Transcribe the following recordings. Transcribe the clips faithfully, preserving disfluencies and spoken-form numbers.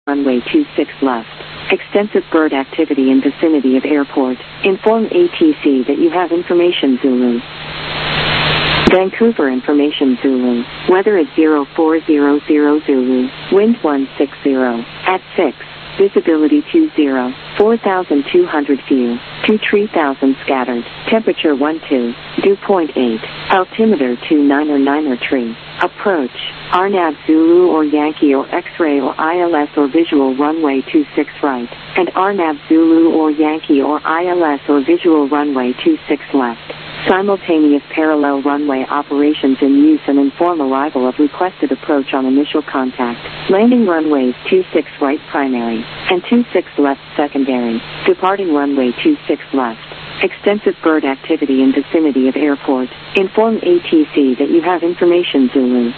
Runway two six left. Extensive bird activity in vicinity of airport. Inform A T C that you have information Zulu. Vancouver information Zulu. Weather is zero four zero zero Zulu. Wind one six zero. At six. Visibility two zero. four thousand two hundred view. two three thousand scattered. Temperature one two. Dew point eight. Altimeter two nine or nine or three. Approach. R N A V Zulu or Yankee or X-ray or I L S or visual runway two six right. And R N A V Zulu or Yankee or I L S or visual runway two six left. Simultaneous parallel runway operations in use and inform arrival of requested approach on initial contact. Landing runways two six right primary and two six left secondary. Departing runway two six left. Extensive bird activity in vicinity of airport. Inform A T C that you have information Zulu.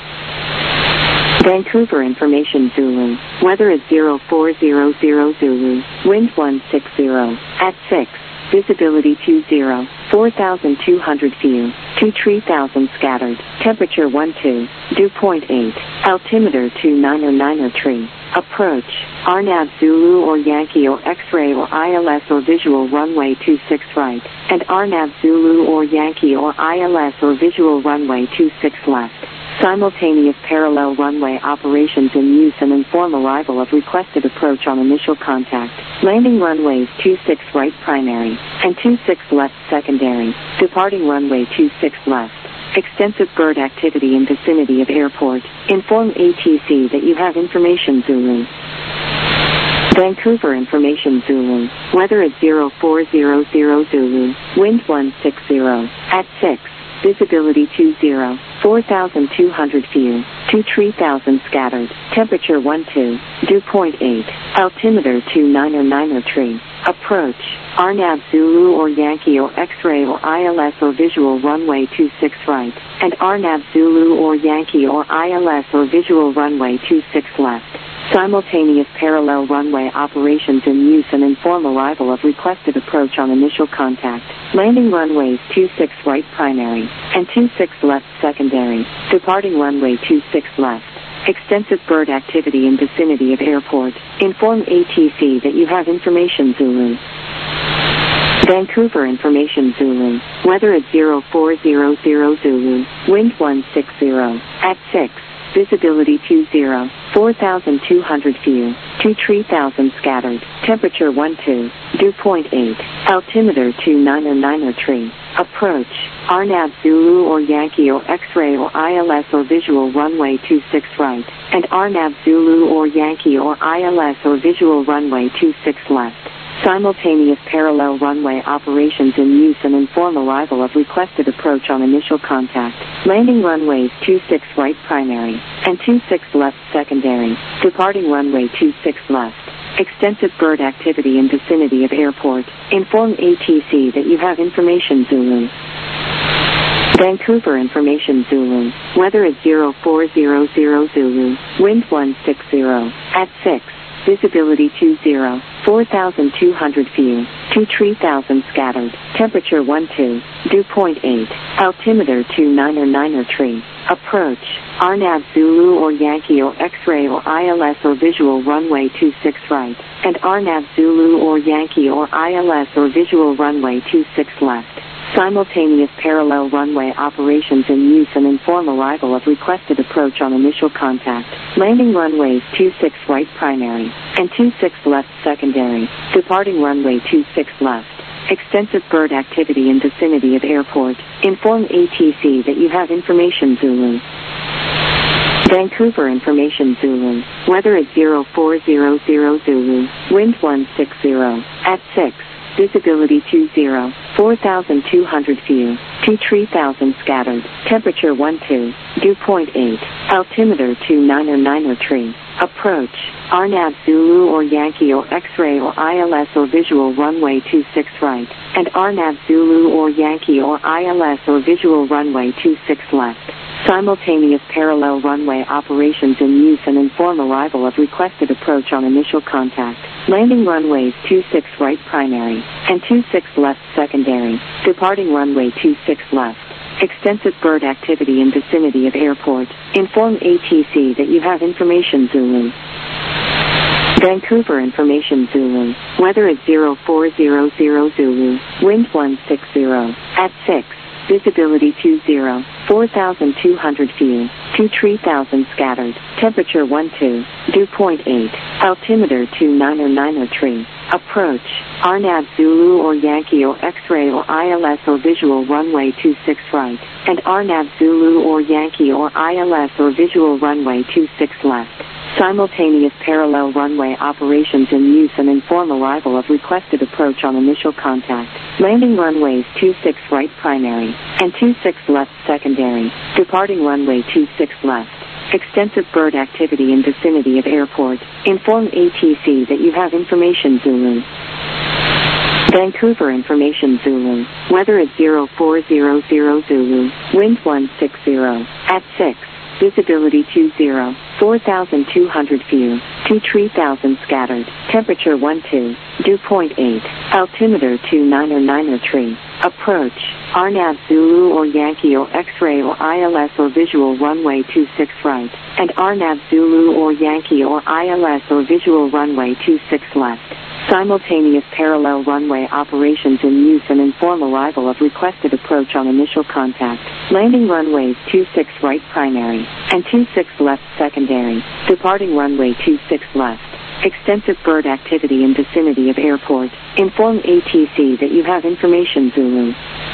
Vancouver information Zulu. Weather is zero four zero zero Zulu. Wind one six zero. At six. Visibility two zero. four thousand two hundred view. two three thousand scattered. Temperature one two. Dew point eight. Altimeter two nine or nine or three. Approach. R N A V Zulu or Yankee or X-ray or I L S or visual runway two six right. And R N A V Zulu or Yankee or I L S or visual runway two six left. Simultaneous parallel runway operations in use and inform arrival of requested approach on initial contact. Landing runways two six right primary and two six left secondary. Departing runway two six left. Extensive bird activity in vicinity of airport. Inform A T C that you have information Zulu. Vancouver information Zulu. Weather is zero four zero zero Zulu. Wind one six zero. At six. Visibility two zero. four thousand two hundred view. two three thousand scattered. Temperature one two. Dew point eight. Altimeter two nine or nine or three. Approach. R N A V Zulu or Yankee or X-ray or I L S or visual runway two six right. And R N A V Zulu or Yankee or I L S or visual runway two six left. Simultaneous parallel runway operations in use and inform arrival of requested approach on initial contact. Landing runways two six right primary and two six left secondary. Departing runway two six left. Extensive bird activity in vicinity of airport. Inform A T C that you have information Zulu. Vancouver information Zulu. Weather is zero four zero zero Zulu. Wind one six zero. At six. Visibility two zero. four thousand two hundred view. two three thousand scattered. Temperature one two. Dew point eight. Altimeter two nine or nine or three. Approach. R N A V Zulu or Yankee or X-ray or I L S or visual runway two six right. And R N A V Zulu or Yankee or I L S or visual runway two six left. Simultaneous parallel runway operations in use and inform arrival of requested approach on initial contact. Landing runways two six right primary and two six left secondary. Departing runway two six left. Extensive bird activity in vicinity of airport. Inform A T C that you have information Zulu. Vancouver information Zulu. Weather is zero four zero zero Zulu. Wind one six zero. At six. Visibility two zero. four thousand two hundred view. two three thousand scattered. Temperature one two. Dew point eight. Altimeter two nine or nine or three. Approach. R N A V Zulu or Yankee or X-ray or I L S or visual runway two six right. And R N A V Zulu or Yankee or I L S or visual runway two six left. Simultaneous parallel runway operations in use and inform arrival of requested approach on initial contact. Landing runways two six right primary and two six left secondary. Departing runway two six left. Extensive bird activity in vicinity of airport. Inform A T C that you have information Zulu. Vancouver information Zulu. Weather is zero four zero zero Zulu. Wind one six zero. At six. Visibility two zero. four thousand two hundred view. two three thousand scattered. Temperature one two. Dew point eight. Altimeter two nine or nine or three. Approach. R N A V Zulu or Yankee or X-ray or I L S or visual runway two six right. And R N A V Zulu or Yankee or I L S or visual runway two six left. Simultaneous parallel runway operations in use and inform arrival of requested approach on initial contact. Landing runways two six right primary and two six left secondary. Departing runway two six left. Extensive bird activity in vicinity of airport. Inform A T C that you have information Zulu. Vancouver Information Zulu. Weather at zero four zero zero Zulu. Wind one six zero. At six. Visibility two zero. four thousand two hundred feet. two three thousand scattered. Temperature one two. Dew point eight. Altimeter two nine zero nine zero three. Approach. R NAV Zulu or Yankee or X-ray or I L S or visual runway two six right. And R NAV Zulu or Yankee or I L S or visual runway two six left. Simultaneous parallel runway operations in use and inform arrival of requested approach on initial contact. Landing runways two six right primary and two six left secondary. Departing runway two six left. Extensive bird activity in vicinity of airport. Inform A T C that you have information Zulu. Vancouver Information Zulu. Weather at zero four zero zero Zulu. Wind one six zero. At six. Visibility two zero. four thousand two hundred feet. two three thousand scattered. Temperature one two. Dew point eight. Altimeter two nine zero nine zero three. Approach. R NAV Zulu or Yankee or X-ray or I L S or visual runway two six right. And R NAV Zulu or Yankee or I L S or visual runway two six left. Simultaneous parallel runway operations in use and inform arrival of requested approach on initial contact. Landing runways two six right primary and two six left secondary. Departing runway two six left. Extensive bird activity in vicinity of airport. Inform A T C that you have information Zulu.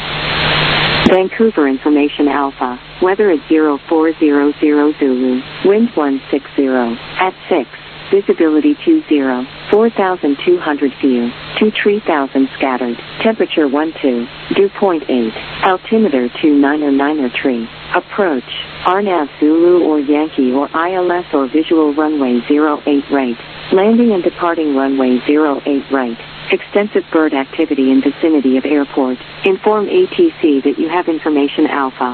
Vancouver Information Alpha. Weather at zero four zero zero Zulu. Wind one six zero. At six. Visibility two zero. four thousand two hundred feet. two three thousand scattered. Temperature one two. Dew point eight. Altimeter two nine zero nine zero three. Approach. R NAV Zulu or Yankee or I L S or visual runway zero eight right. Landing and departing runway zero eight right. Extensive bird activity in vicinity of airport. Inform A T C that you have information Alpha.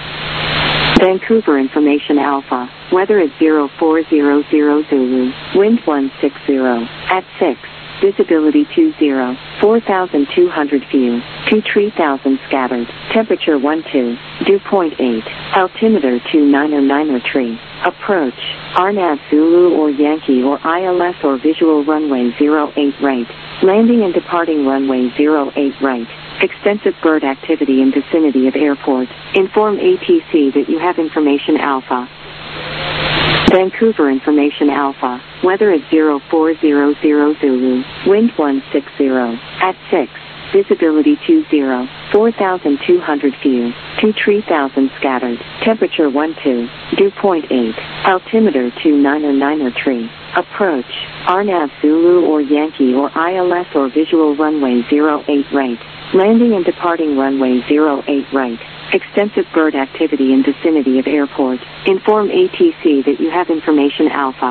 Vancouver Information Alpha. Weather at zero four zero zero Zulu. Wind one six zero. At six. Visibility two zero. four thousand two hundred feet. two three thousand scattered. Temperature one two. Dew point eight. Altimeter two nine zero nine zero three. Approach. R NAV Zulu or Yankee or I L S or visual runway zero eight right. Landing and departing runway zero eight right. Extensive bird activity in vicinity of airport. Inform A T C that you have information Alpha. Vancouver Information Alpha. Weather at zero four zero zero Zulu. Wind one six zero. At six. Visibility two zero. four thousand two hundred feet. two three thousand scattered. Temperature one two. Dew point eight. Altimeter two nine zero nine zero three. Approach. R NAV Zulu or Yankee or I L S or visual runway zero eight right. Landing and departing runway zero eight right. Extensive bird activity in vicinity of airport. Inform A T C that you have information Alpha.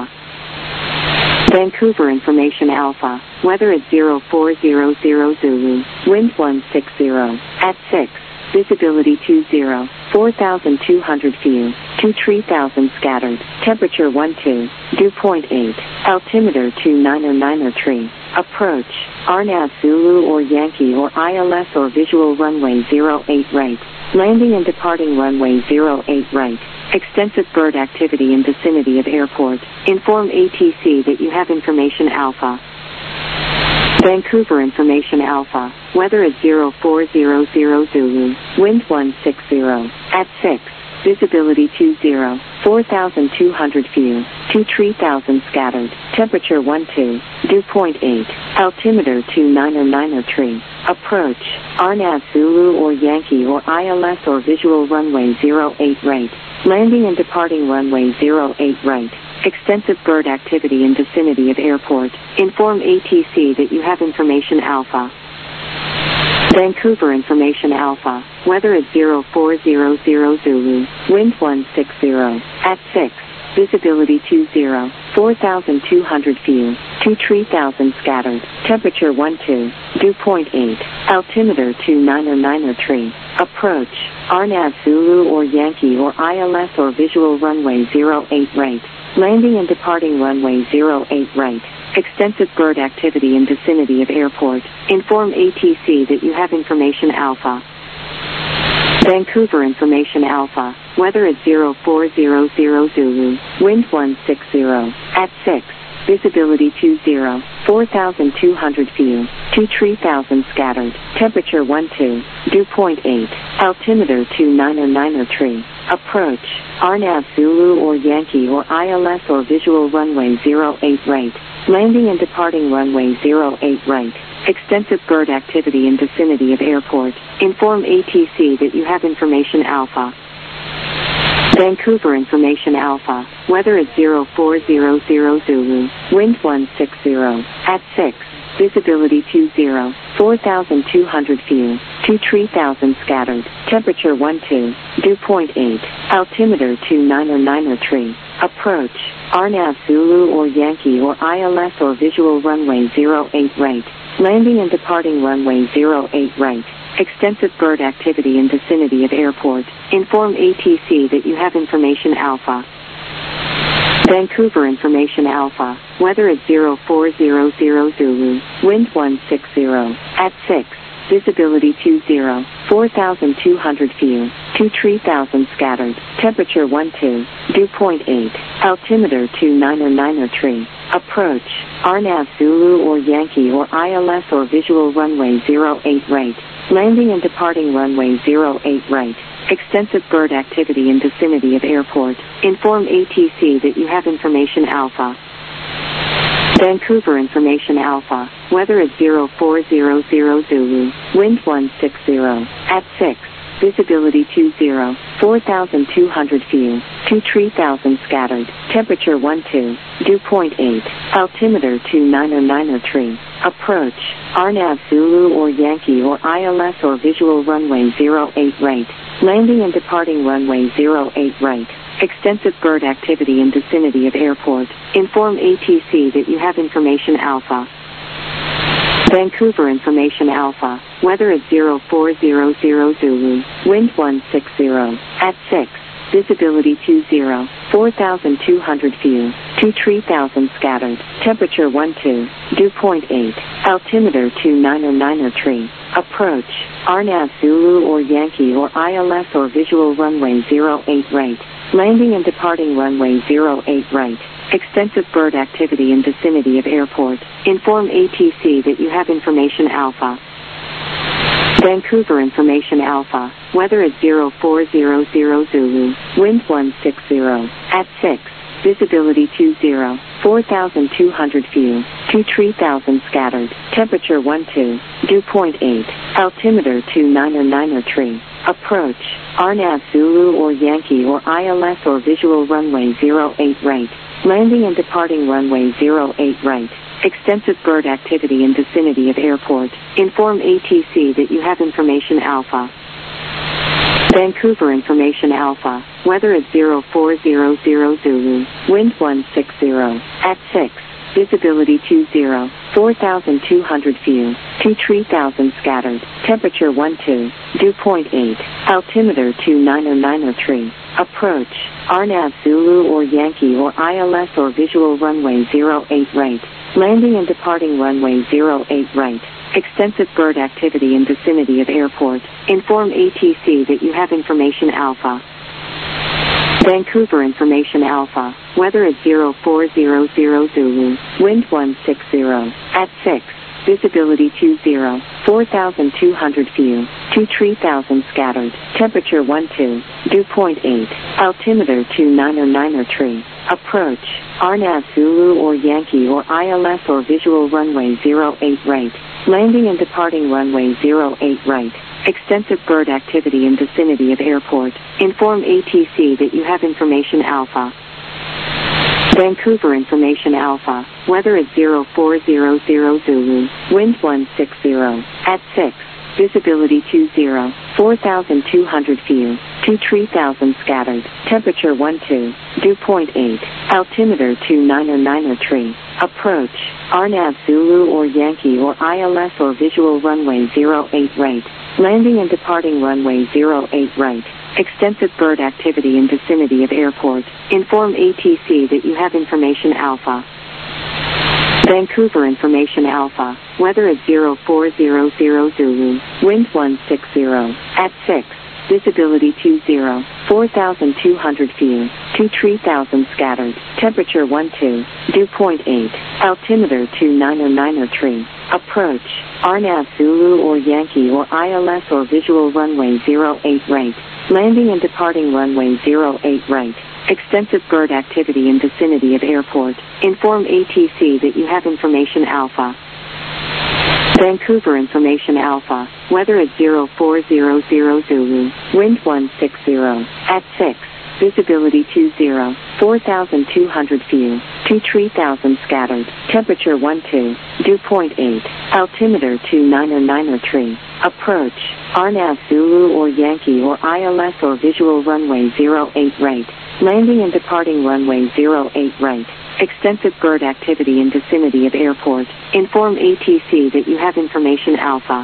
Vancouver Information Alpha. Weather at zero four zero zero Zulu. Wind one six zero. At six. Visibility two zero. four thousand two hundred feet. two three thousand scattered. Temperature one two. Dew point eight. Altimeter two nine zero nine zero three. Approach. R NAV Zulu or Yankee or I L S or visual runway zero eight right. Landing and departing runway zero eight right. Extensive bird activity in vicinity of airport. Inform A T C that you have information Alpha. Vancouver Information Alpha. Weather at zero four zero zero Zulu. Wind one six zero. At six. Visibility two zero. four thousand two hundred feet. two three thousand scattered. Temperature one two. Dew point eight. Altimeter two nine zero nine zero three. Approach. R NAV Zulu or Yankee or I L S or visual runway zero eight right. Landing and departing runway zero eight right. Extensive bird activity in vicinity of airport. Inform A T C that you have information Alpha. Vancouver Information Alpha. Weather at zero four zero zero Zulu. Wind one six zero. At six. Visibility two zero. four thousand two hundred feet. two three thousand scattered. Temperature one two. Dew point eight. Altimeter two nine zero nine zero three. Approach. R NAV Zulu or Yankee or I L S or visual runway zero eight right. Landing and departing runway zero eight right. Extensive bird activity in vicinity of airport. Inform A T C that you have information Alpha. Vancouver Information Alpha. Weather at zero four zero zero Zulu. Wind one six zero. At six. visibility two zero, four thousand two hundred view, two three thousand scattered, temperature one two, dew point eight, altimeter two nine zero nine zero three, approach, R N A V Zulu or Yankee or I L S or visual runway zero eight right, landing and departing runway zero eight right, extensive bird activity in vicinity of airport, inform A T C that you have information Alpha. Vancouver information Alpha, weather is zero four zero zero Zulu, wind one six zero, at six, visibility two zero, four thousand two hundred view, two three thousand scattered, temperature one two, dew point eight, altimeter two nine zero nine zero three, approach, R N A V Zulu or Yankee or I L S or visual runway zero eight right, landing and departing runway zero eight right, extensive bird activity in vicinity of airport, inform A T C that you have information Alpha. Vancouver information Alpha, weather is zero four zero zero Zulu, wind one six zero, at six, visibility two zero, four thousand two hundred view, two three thousand scattered, temperature one two, dew point eight, altimeter two nine zero nine zero three, approach, R N A V Zulu or Yankee or I L S or visual runway zero eight right, landing and departing runway zero eight right, extensive bird activity in vicinity of airport, inform A T C that you have information Alpha. Vancouver information Alpha, weather is zero four zero zero Zulu, wind one six zero, at six, visibility two zero, four thousand two hundred view, two three thousand scattered, temperature one two, dew point eight, altimeter two nine zero nine zero three, approach, R N A V Zulu or Yankee or I L S or visual runway zero eight right, landing and departing runway zero eight right, extensive bird activity in vicinity of airport, inform A T C that you have information Alpha. Vancouver information Alpha, weather is zero four zero zero Zulu, wind one six zero, at six, visibility two zero, four thousand two hundred view, two three thousand scattered, temperature one two, dew point eight, altimeter two nine zero nine zero three, approach, R N A V Zulu or Yankee or I L S or visual runway zero eight right, landing and departing runway zero eight right, extensive bird activity in vicinity of airport, inform A T C that you have information Alpha. Vancouver information Alpha, weather is zero four zero zero Zulu, wind one six zero, at six, visibility two zero, four thousand two hundred view, two three thousand scattered, temperature one two, dew point eight, altimeter two nine zero nine zero three, approach, R N A V Zulu or Yankee or I L S or visual runway zero eight right, landing and departing runway zero eight right, extensive bird activity in vicinity of airport, inform A T C that you have information Alpha. Vancouver information Alpha, weather is zero four zero zero Zulu, wind one six zero, at six, visibility two zero, four thousand two hundred view, two three thousand scattered, temperature one two, dew point eight, altimeter two nine zero nine zero three, approach, R N A V Zulu or Yankee or I L S or visual runway zero eight right, landing and departing runway zero eight right, extensive bird activity in vicinity of airport, inform A T C that you have information Alpha. Vancouver information Alpha, weather is zero four zero zero Zulu, wind one six zero, at six, visibility two zero, four thousand two hundred view, two three thousand scattered, temperature one two, dew point eight, altimeter two nine zero nine zero three, approach, R N A V Zulu or Yankee or I L S or visual runway zero eight right, landing and departing runway zero eight right, extensive bird activity in vicinity of airport, inform A T C that you have information Alpha. Vancouver information Alpha, weather is zero four zero zero Zulu, wind one six zero, at six, visibility two zero, four thousand two hundred view, two three thousand scattered, temperature one two, dew point eight, altimeter two nine zero nine zero three, approach, R N A V Zulu or Yankee or I L S or visual runway zero eight right, landing and departing runway zero eight right, extensive bird activity in vicinity of airport, inform A T C that you have information Alpha. Vancouver information Alpha, weather is zero four zero zero Zulu, wind one six zero, at six, visibility two zero, four thousand two hundred view, two three thousand scattered, temperature one two, dew point eight, altimeter two nine zero nine zero three, approach, R N A V Zulu or Yankee or I L S or visual runway zero eight right, landing and departing runway zero eight right, extensive bird activity in vicinity of airport, inform A T C that you have information alpha. Vancouver information alpha, weather at zero four zero zero Zulu, wind one six zero, at six, visibility two zero, four thousand two hundred view, two three thousand scattered, temperature one two, dew point eight, altimeter two nine zero nine zero three, approach, R N A V Zulu or Yankee or I L S or visual runway zero eight right, landing and departing runway zero eight right, extensive bird activity in vicinity of airport, inform A T C that you have information alpha.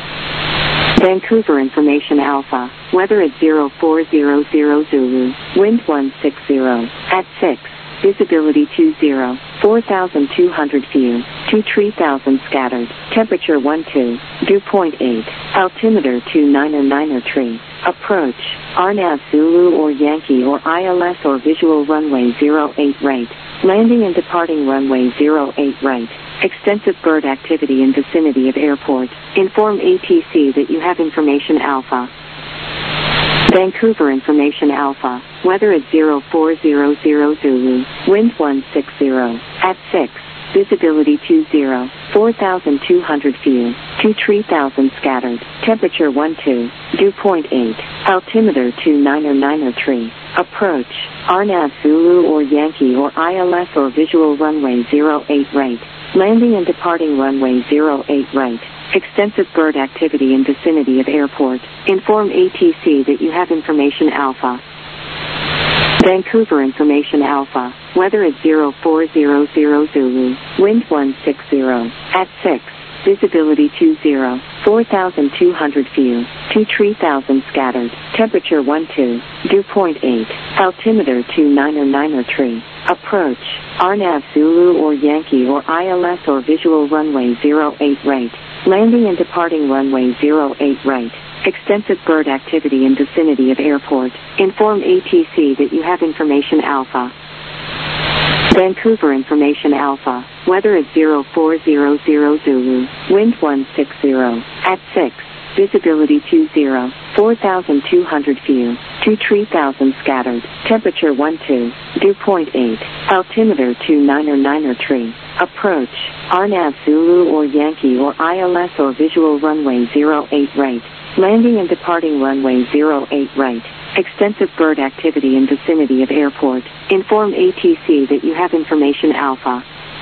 Vancouver information alpha, weather at zero four zero zero Zulu, wind one six zero, at six, visibility two zero, four thousand two hundred view, two three thousand scattered, temperature one two, dew point eight, altimeter two nine zero nine zero three, approach, R N A V Zulu or Yankee or I L S or visual runway zero eight right, landing and departing runway zero eight right, extensive bird activity in vicinity of airport, inform A T C that you have information alpha. Vancouver information alpha, weather at zero four zero zero Zulu, wind one six zero, at six, visibility two zero, four thousand two hundred view, two three thousand scattered, temperature one two, dew point eight, altimeter two nine zero nine zero three, approach, R N A V Zulu or Yankee or I L S or visual runway zero eight right, landing and departing runway zero eight right, extensive bird activity in vicinity of airport, inform A T C that you have information alpha. Vancouver information alpha, weather at zero four zero zero Zulu, wind one six zero, at six, visibility two zero, four thousand two hundred view, two three thousand scattered, temperature one two, dew point eight, altimeter two nine zero nine zero three, approach, R N A V Zulu or Yankee or I L S or visual runway zero eight right, landing and departing runway zero eight right, extensive bird activity in vicinity of airport, inform A T C that you have information alpha. Vancouver information alpha, weather at zero four zero zero Zulu, wind one six zero, at six, visibility two zero, four thousand two hundred view, two three thousand scattered, temperature one two, dew point eight, altimeter two nine zero nine zero three, approach, R N A V Zulu or Yankee or I L S or visual runway zero eight right, landing and departing runway zero eight right, extensive bird activity in vicinity of airport, inform A T C that you have information alpha.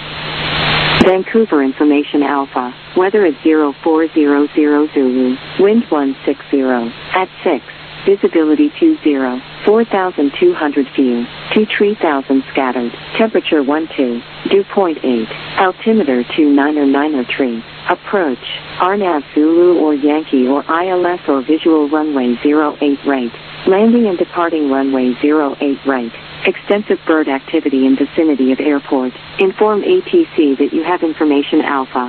Vancouver information alpha, weather at zero four zero zero Zulu, wind one six zero, at six, visibility two zero, four thousand two hundred view, two three thousand scattered, temperature one two, dew point eight, altimeter two nine zero nine zero three, approach, R N A V Zulu or Yankee or I L S or visual runway zero eight right, landing and departing runway zero eight right, extensive bird activity in vicinity of airport, inform A T C that you have information alpha.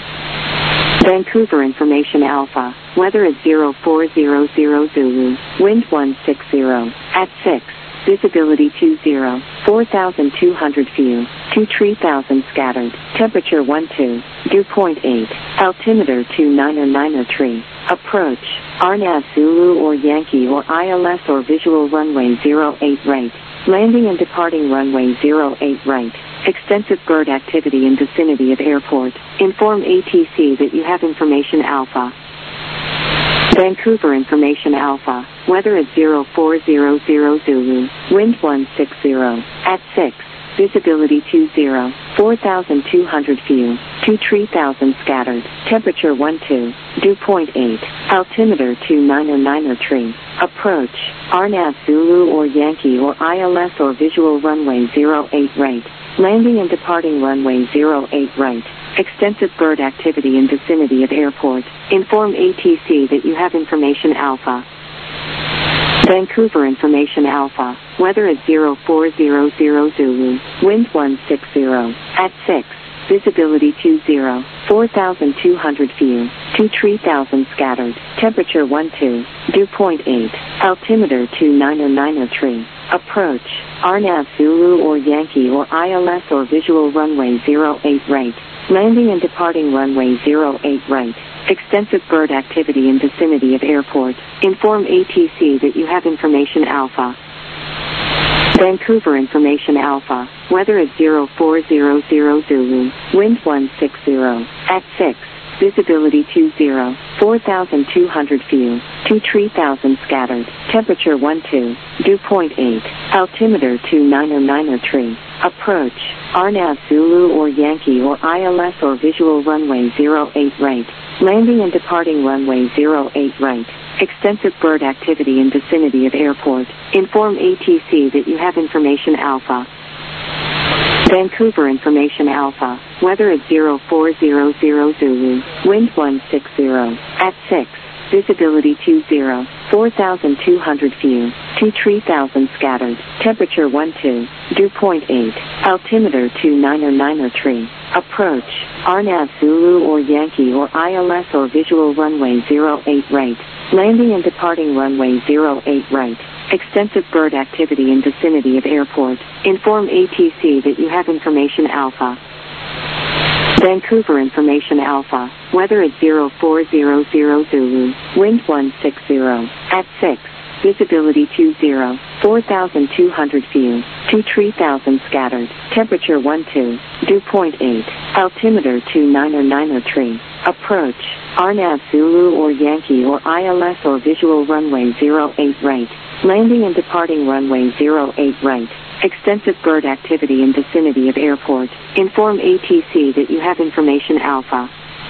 Vancouver information alpha, weather at zero four zero zero Zulu, wind one six zero, at six, visibility two zero, four thousand two hundred view, two three thousand scattered, temperature one two, dew point eight, altimeter two nine zero nine zero three, approach, R N A V Zulu or Yankee or I L S or visual runway zero eight right, landing and departing runway zero eight right, extensive bird activity in vicinity of airport, inform A T C that you have information alpha. Vancouver information alpha, weather at zero four zero zero Zulu, wind one six zero, at six, visibility two zero, four thousand two hundred view, two three thousand scattered, temperature one two, dew point eight, altimeter two nine zero nine zero three, approach, R N A V Zulu or Yankee or I L S or visual runway zero eight right, landing and departing runway zero eight right, extensive bird activity in vicinity of airport, inform A T C that you have information alpha. Vancouver information alpha, weather at zero four zero zero Zulu, wind one six zero, at six, visibility two zero, four thousand two hundred view, two three thousand scattered, temperature one two, dew point eight, altimeter two nine zero nine zero three, approach, R NAV Zulu or Yankee or I L S or visual runway zero eight right, landing and departing runway zero eight right. Extensive bird activity in vicinity of airport. Inform A T C that you have information Alpha. Vancouver information Alpha. Weather at zero four zero zero Zulu. Wind one six zero. At six. Visibility two zero. four thousand two hundred view. two three thousand scattered. Temperature one two. Dew point eight. Altimeter two nine zero nine zero three. Approach. R NAV Zulu or Yankee or I L S or visual runway zero eight right. Landing and departing runway zero eight right. Extensive bird activity in vicinity of airport. Inform A T C that you have information Alpha. Vancouver information Alpha. Weather at zero four zero zero Zulu. Wind one six zero. At six. Visibility two zero. four thousand two hundred view. two three thousand scattered. Temperature one two. Dew point eight. Altimeter two nine zero nine zero three. Approach. R NAV Zulu or Yankee or I L S or visual runway zero eight right. Landing and departing runway zero eight right. Extensive bird activity in vicinity of airport. Inform A T C that you have information Alpha. Vancouver information Alpha. Weather at zero four zero zero Zulu. Wind one six zero. At six. Visibility two zero. four thousand two hundred view. two three thousand scattered. Temperature one two. Dew point eight. Altimeter two nine zero nine zero three. Approach. R NAV Zulu or Yankee or I L S or visual runway zero eight right. Landing and departing runway zero eight right. Extensive bird activity in vicinity of airport. Inform A T C that you have information Alpha.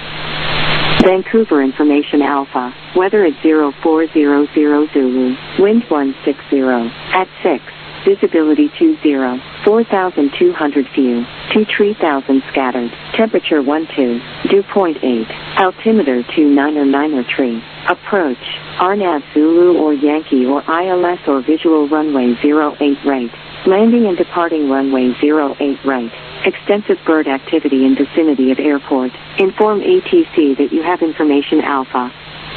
Vancouver information Alpha. Weather at zero four zero zero Zulu. Wind one six zero. At six. Visibility two zero. four thousand two hundred view. two three thousand scattered. Temperature one two. Dew point eight. Altimeter two nine zero nine zero three. Approach. R NAV Zulu or Yankee or I L S or visual runway zero eight right. Landing and departing runway zero eight right. Extensive bird activity in vicinity of airport. Inform A T C that you have information Alpha.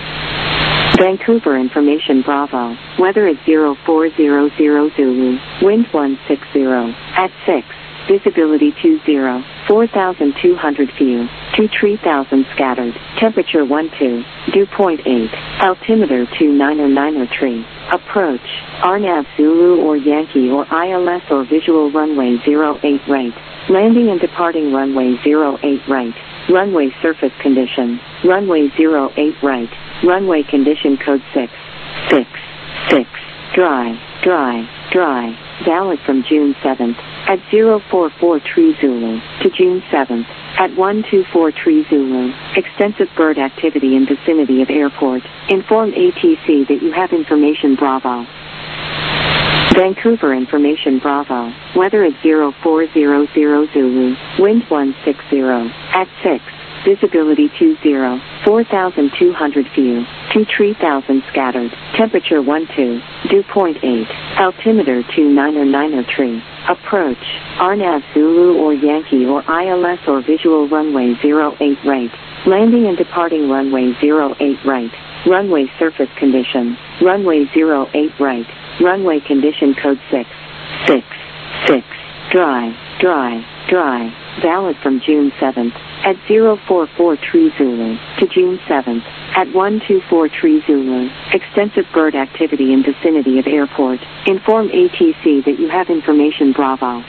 Vancouver information Bravo. Weather at zero four zero zero Zulu. Wind one six zero. At six. Visibility two zero. four thousand two hundred view. two three thousand scattered. Temperature one two. Dew point eight. Altimeter two nine zero nine zero three. Approach. R NAV Zulu or Yankee or I L S or visual runway zero eight right. Landing and departing runway zero eight right. Runway surface condition. Runway zero eight right. Runway condition code six. six. six. Dry. Dry. Dry. Valid from June seventh at zero four four three Zulu to June seventh at one two four three Zulu. Extensive bird activity in vicinity of airport. Inform A T C that you have information Bravo. Vancouver information Bravo. Weather at zero four zero zero Zulu. Wind one six zero. At six. Visibility two zero. four thousand two hundred view. two three thousand scattered. Temperature one two. Dew point eight. Altimeter two nine zero nine zero three. Approach. R NAV Zulu or Yankee or I L S or visual runway zero eight right. Landing and departing runway zero eight right. Runway surface condition. Runway zero eight right. Runway condition code six. six. six. Dry. Dry. Dry. Valid from June seventh at zero four four three Zulu to June seventh at one two four three Zulu. Extensive bird activity in vicinity of airport. Inform A T C that you have information Bravo.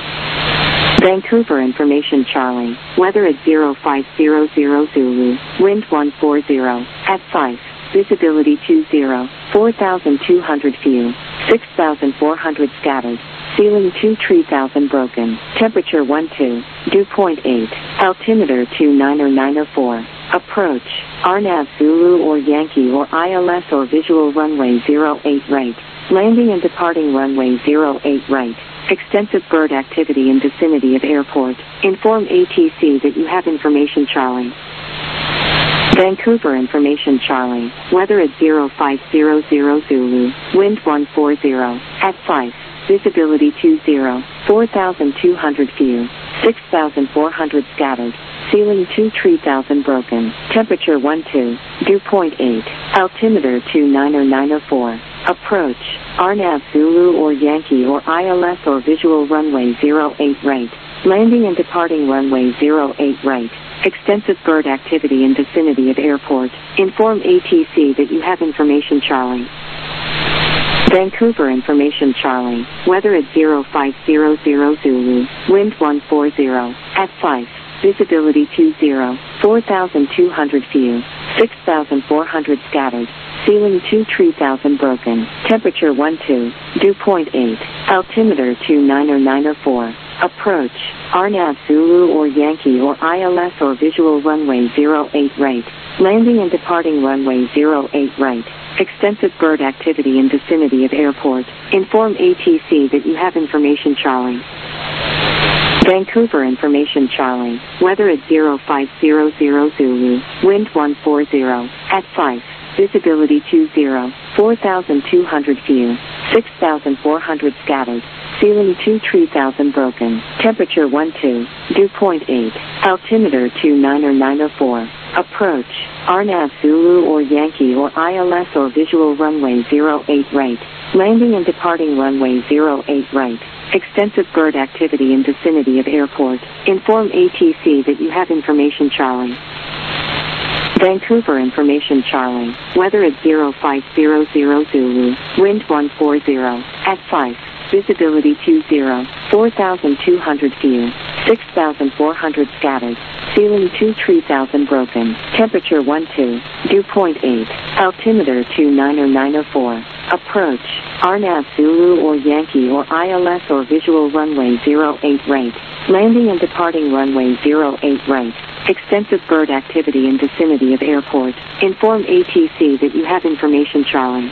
Vancouver information Charlie. Weather at zero five zero zero Zulu. Wind one four zero. At five. Visibility two zero. four thousand two hundred view. six thousand four hundred scattered. Ceiling two three thousand broken. Temperature one two. Dew point eight. Altimeter two nine zero nine zero four. Approach. R NAV Zulu or Yankee or I L S or visual runway zero eight right. Landing and departing runway zero eight right. Extensive bird activity in vicinity of airport. Inform A T C that you have information Charlie. Vancouver information Charlie. Weather at zero five zero zero Zulu. Wind one four zero. At five. Visibility two zero. four thousand two hundred view. six thousand four hundred scattered. Ceiling two three thousand broken. Temperature one two. Dew point eight. Altimeter two nine zero nine zero four. Approach. R NAV Zulu or Yankee or I L S or visual runway zero eight right. Landing and departing runway zero eight right. Extensive bird activity in vicinity of airport. Inform A T C that you have information Charlie. Vancouver information Charlie. Weather at zero five zero zero Zulu. Wind one four zero. At five. Visibility two zero. four thousand two hundred view. six thousand four hundred scattered. Ceiling two three thousand broken. Temperature one two. Dew point eight. Altimeter two nine zero nine zero four. Approach. R NAV Zulu or Yankee or I L S or visual runway zero eight right. Landing and departing runway zero eight right. Extensive bird activity in vicinity of airport. Inform A T C that you have information Charlie. Vancouver information Charlie. Weather at zero five zero zero Zulu. Wind one four zero. At five. Visibility two zero. four thousand two hundred view. six thousand four hundred scattered. Ceiling two three thousand broken. Temperature one two. Dew point eight. Altimeter two nine zero nine zero four. Approach. R NAV Zulu or Yankee or I L S or visual runway zero eight right. Landing and departing runway zero eight right. Extensive bird activity in vicinity of airport. Inform A T C that you have information Charlie. Vancouver information Charlie. Weather at zero five zero zero Zulu. Wind one four zero. At five. Visibility two zero. four thousand two hundred view. six thousand four hundred scattered. Ceiling two three thousand broken. Temperature one two. Dew point eight. Altimeter two nine zero nine zero four. Approach. R NAV Zulu or Yankee or I L S or visual runway zero eight right. Landing and departing runway zero eight right. Extensive bird activity in vicinity of airport. Inform A T C that you have information Charlie.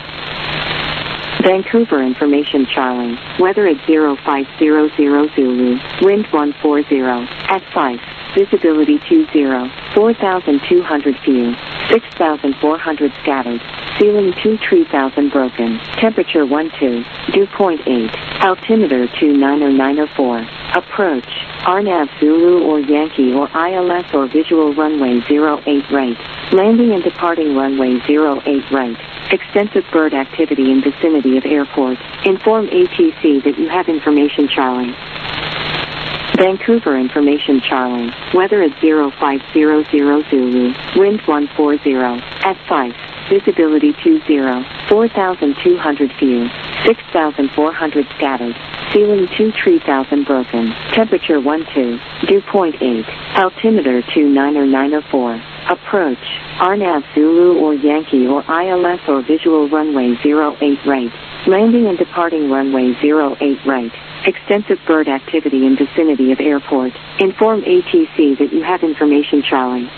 Vancouver information Charlie. Weather at zero five zero zero Zulu. Wind one four zero. At five. Visibility two zero. four thousand two hundred view. six thousand four hundred scattered. Ceiling two three thousand broken. Temperature one two. Dew point eight. Altimeter two nine zero nine zero four. Approach. R NAV Zulu or Yankee or I L S or visual runway zero eight right. Landing and departing runway zero eight right. Extensive bird activity in vicinity of airport. Inform A T C that you have information Charlie. Vancouver information Charlie. Weather at zero five zero zero Zulu. Wind one four zero. At five. Visibility two zero. four thousand two hundred view. six thousand four hundred scattered. Ceiling two three thousand broken. Temperature one two. Dew point eight. Altimeter two nine zero nine zero four. Approach. R NAV Zulu or Yankee or I L S or visual runway zero eight right. Landing and departing runway zero eight right. Extensive bird activity in vicinity of airport. Inform A T C that you have information Charlie.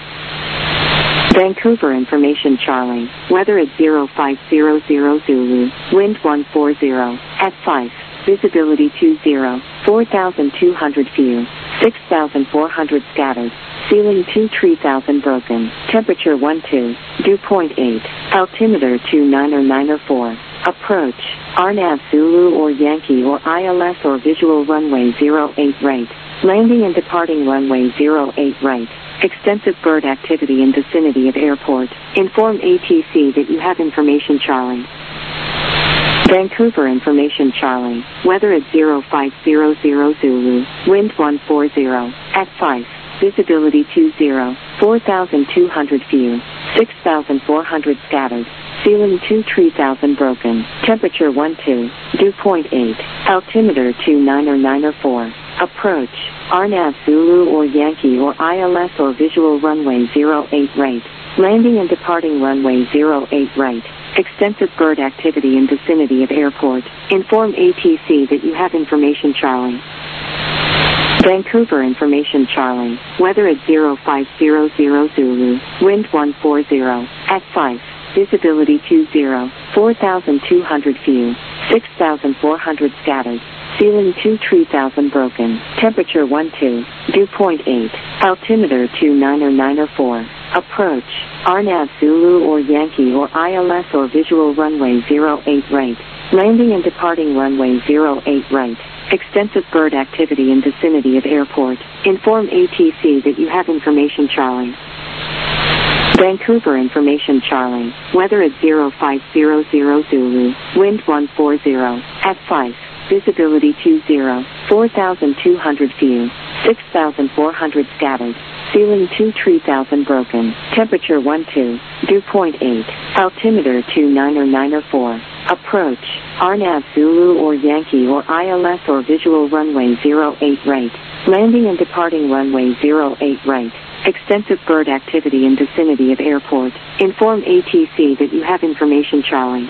Vancouver information Charlie. Weather at zero five zero zero Zulu. Wind one four zero. At five. Visibility two zero. four thousand two hundred view. six thousand four hundred scattered. Ceiling two three thousand broken. Temperature one two. Dew point eight. Altimeter two nine zero nine zero four. Approach. R NAV Zulu or Yankee or I L S or visual runway zero eight right. Landing and departing runway zero eight right. Extensive bird activity in vicinity of airport. Inform A T C that you have information Charlie. Vancouver information Charlie. Weather at zero five zero zero Zulu. Wind one four zero. At five. Visibility two zero. four thousand two hundred view. six thousand four hundred scattered. Ceiling two three thousand broken. Temperature one two. Dew point eight. Altimeter two nine zero nine zero four. Approach. R NAV Zulu or Yankee or I L S or visual runway zero eight right. Landing and departing runway zero eight right. Extensive bird activity in vicinity of airport. Inform A T C that you have information Charlie. Vancouver information Charlie. Weather at zero five zero zero Zulu. Wind one four zero. At five. Visibility two zero. four thousand two hundred view. six thousand four hundred scattered. Ceiling two three thousand broken. Temperature one two. Dew point eight. Altimeter two nine zero nine zero four. Approach. R NAV Zulu or Yankee or I L S or visual runway zero eight right. Landing and departing runway zero eight right. Extensive bird activity in vicinity of airport. Inform A T C that you have information Charlie. Vancouver information Charlie. Weather at zero five zero zero Zulu. Wind one four zero. At five. Visibility two zero. four thousand two hundred view. six thousand four hundred scattered. Ceiling two three thousand broken. Temperature one two. Dew point eight. Altimeter two nine or nine or four. Approach. R N A V Zulu or Yankee or I L S or visual runway zero eight right. Landing and departing runway zero eight right. Extensive bird activity in vicinity of airport. Inform A T C that you have information Charlie.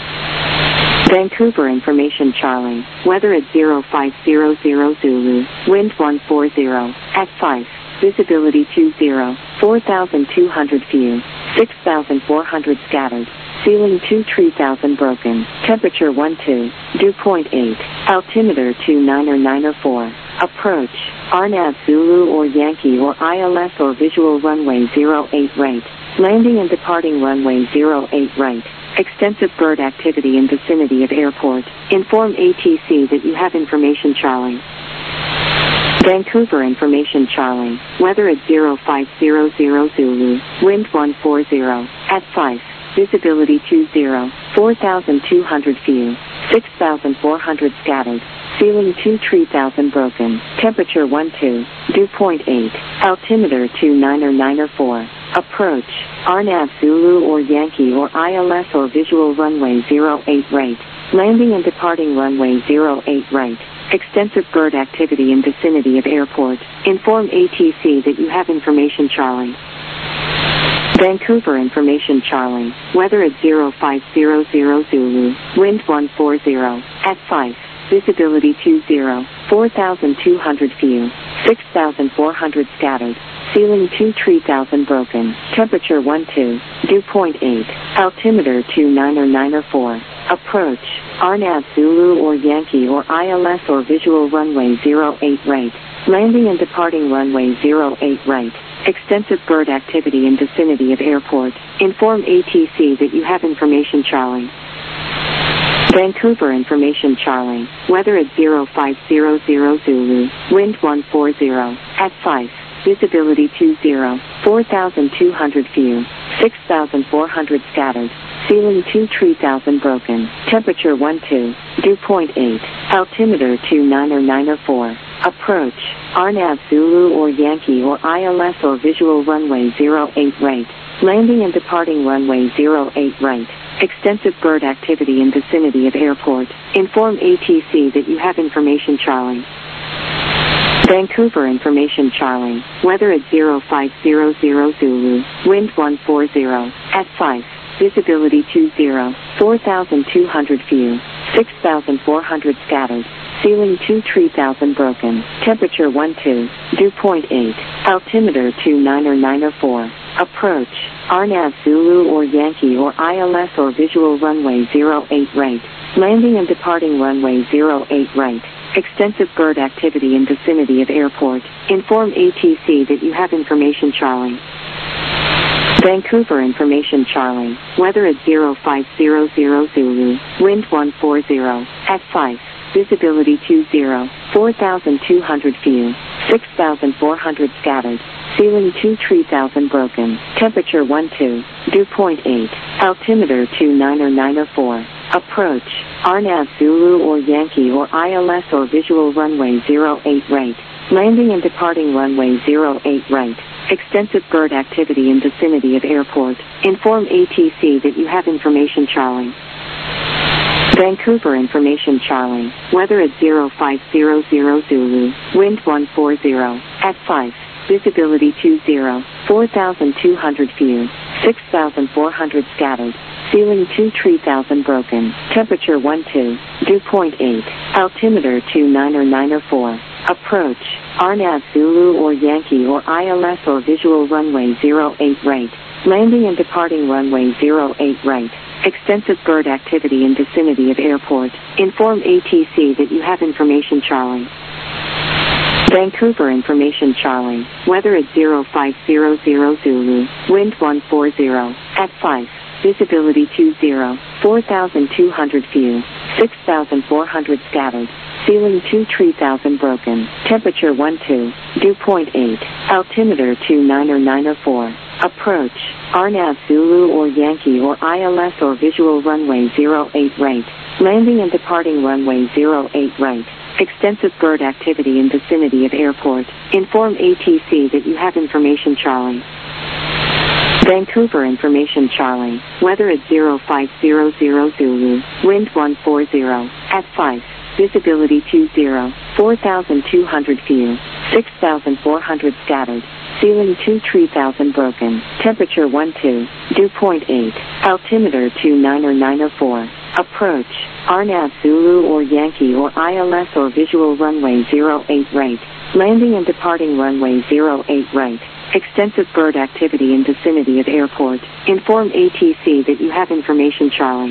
Vancouver information Charlie. Weather at zero five zero zero Zulu. Wind one four zero. At five. Visibility two zero. four thousand two hundred view. six thousand four hundred scattered. Ceiling two three thousand broken. Temperature one two. Dew point eight. Altimeter two nine or nine or four. Approach. R N A V Zulu or Yankee or I L S or visual runway zero eight right. Landing and departing runway zero eight right. Extensive bird activity in vicinity of airport. Inform A T C that you have information Charlie. Vancouver information Charlie. Weather at zero five zero zero Zulu. Wind one four zero. At five. Visibility two zero. four thousand two hundred view. six thousand four hundred scattered. Ceiling two three thousand broken. Temperature one two. Dew point eight. Altimeter two nine or nine or four. Approach. R N A V Zulu or Yankee or I L S or visual runway zero eight right. Landing and departing runway zero eight right. Extensive bird activity in vicinity of airport. Inform A T C that you have information Charlie. Vancouver information Charlie. Weather at zero five zero zero Zulu. Wind one four zero. At five. Visibility two zero. four thousand two hundred view. six thousand four hundred scattered. Ceiling two three thousand broken. Temperature one two. Dew point eight. Altimeter two nine or nine or four. Approach. R N A V Zulu or Yankee or I L S or visual runway zero eight right. Landing and departing runway zero eight right. Extensive bird activity in vicinity of airport. Inform A T C that you have information Charlie. Vancouver information Charlie. Weather at zero five zero zero Zulu. Wind one four zero. At five. Visibility two zero. four thousand two hundred view. six thousand four hundred scattered. Ceiling two three thousand broken. Temperature one two. Dew point eight. Altimeter two nine or nine or four. Approach. R N A V Zulu or Yankee or I L S or visual runway zero eight right. Landing and departing runway zero eight right. Extensive bird activity in vicinity of airport. Inform A T C that you have information Charlie. Vancouver information Charlie. Weather at zero five zero zero Zulu. Wind one four zero. At five. Visibility two zero. four thousand two hundred view. six thousand four hundred scattered. Ceiling two three thousand broken. Temperature one two. Dew point eight. Altimeter two nine or nine or four. Approach. R N A V Zulu or Yankee or I L S or visual runway zero eight right. Landing and departing runway zero eight right. Extensive bird activity in vicinity of airport. Inform A T C that you have information Charlie. Vancouver information Charlie. Weather at zero five zero zero Zulu. Wind one four zero. At five. Visibility two zero. four thousand two hundred view. six thousand four hundred scattered. Ceiling two three thousand broken. Temperature one two. Dew point eight. Altimeter two nine or nine or four. Approach. R N A V Zulu or Yankee or I L S or visual runway zero eight right. Landing and departing runway zero eight right. Extensive bird activity in vicinity of airport. Inform A T C that you have information Charlie. Vancouver information Charlie. Weather at zero five zero zero Zulu. Wind one four zero. At five. Visibility two zero. four thousand two hundred view. six thousand four hundred scattered. Ceiling two three thousand broken. Temperature one two. Dew point eight. Altimeter two nine or nine or four. Approach. R N A V Zulu or Yankee or I L S or visual runway zero eight right. Landing and departing runway zero eight right. Extensive bird activity in vicinity of airport. Inform A T C that you have information Charlie. Vancouver information Charlie. Weather at zero five zero zero Zulu. Wind one four zero. At five. Visibility two zero. four thousand two hundred view. six thousand four hundred scattered. Ceiling two three thousand broken. Temperature one two. Dew point eight. Altimeter two nine or nine or four. Approach. R N A V Zulu or Yankee or I L S or visual runway zero eight right. Landing and departing runway zero eight right. Extensive bird activity in vicinity of airport. Inform A T C that you have information Charlie. Vancouver information Charlie. Weather at zero five zero zero Zulu. Wind one four zero. At five. Visibility two zero. four thousand two hundred view. six thousand four hundred scattered. Ceiling two three thousand broken. Temperature one two. Dew point eight. Altimeter two nine or nine or four. Approach. R N A V Zulu or Yankee or I L S or visual runway zero eight right. Landing and departing runway zero eight right. Extensive bird activity in vicinity of airport. Inform A T C that you have information Charlie.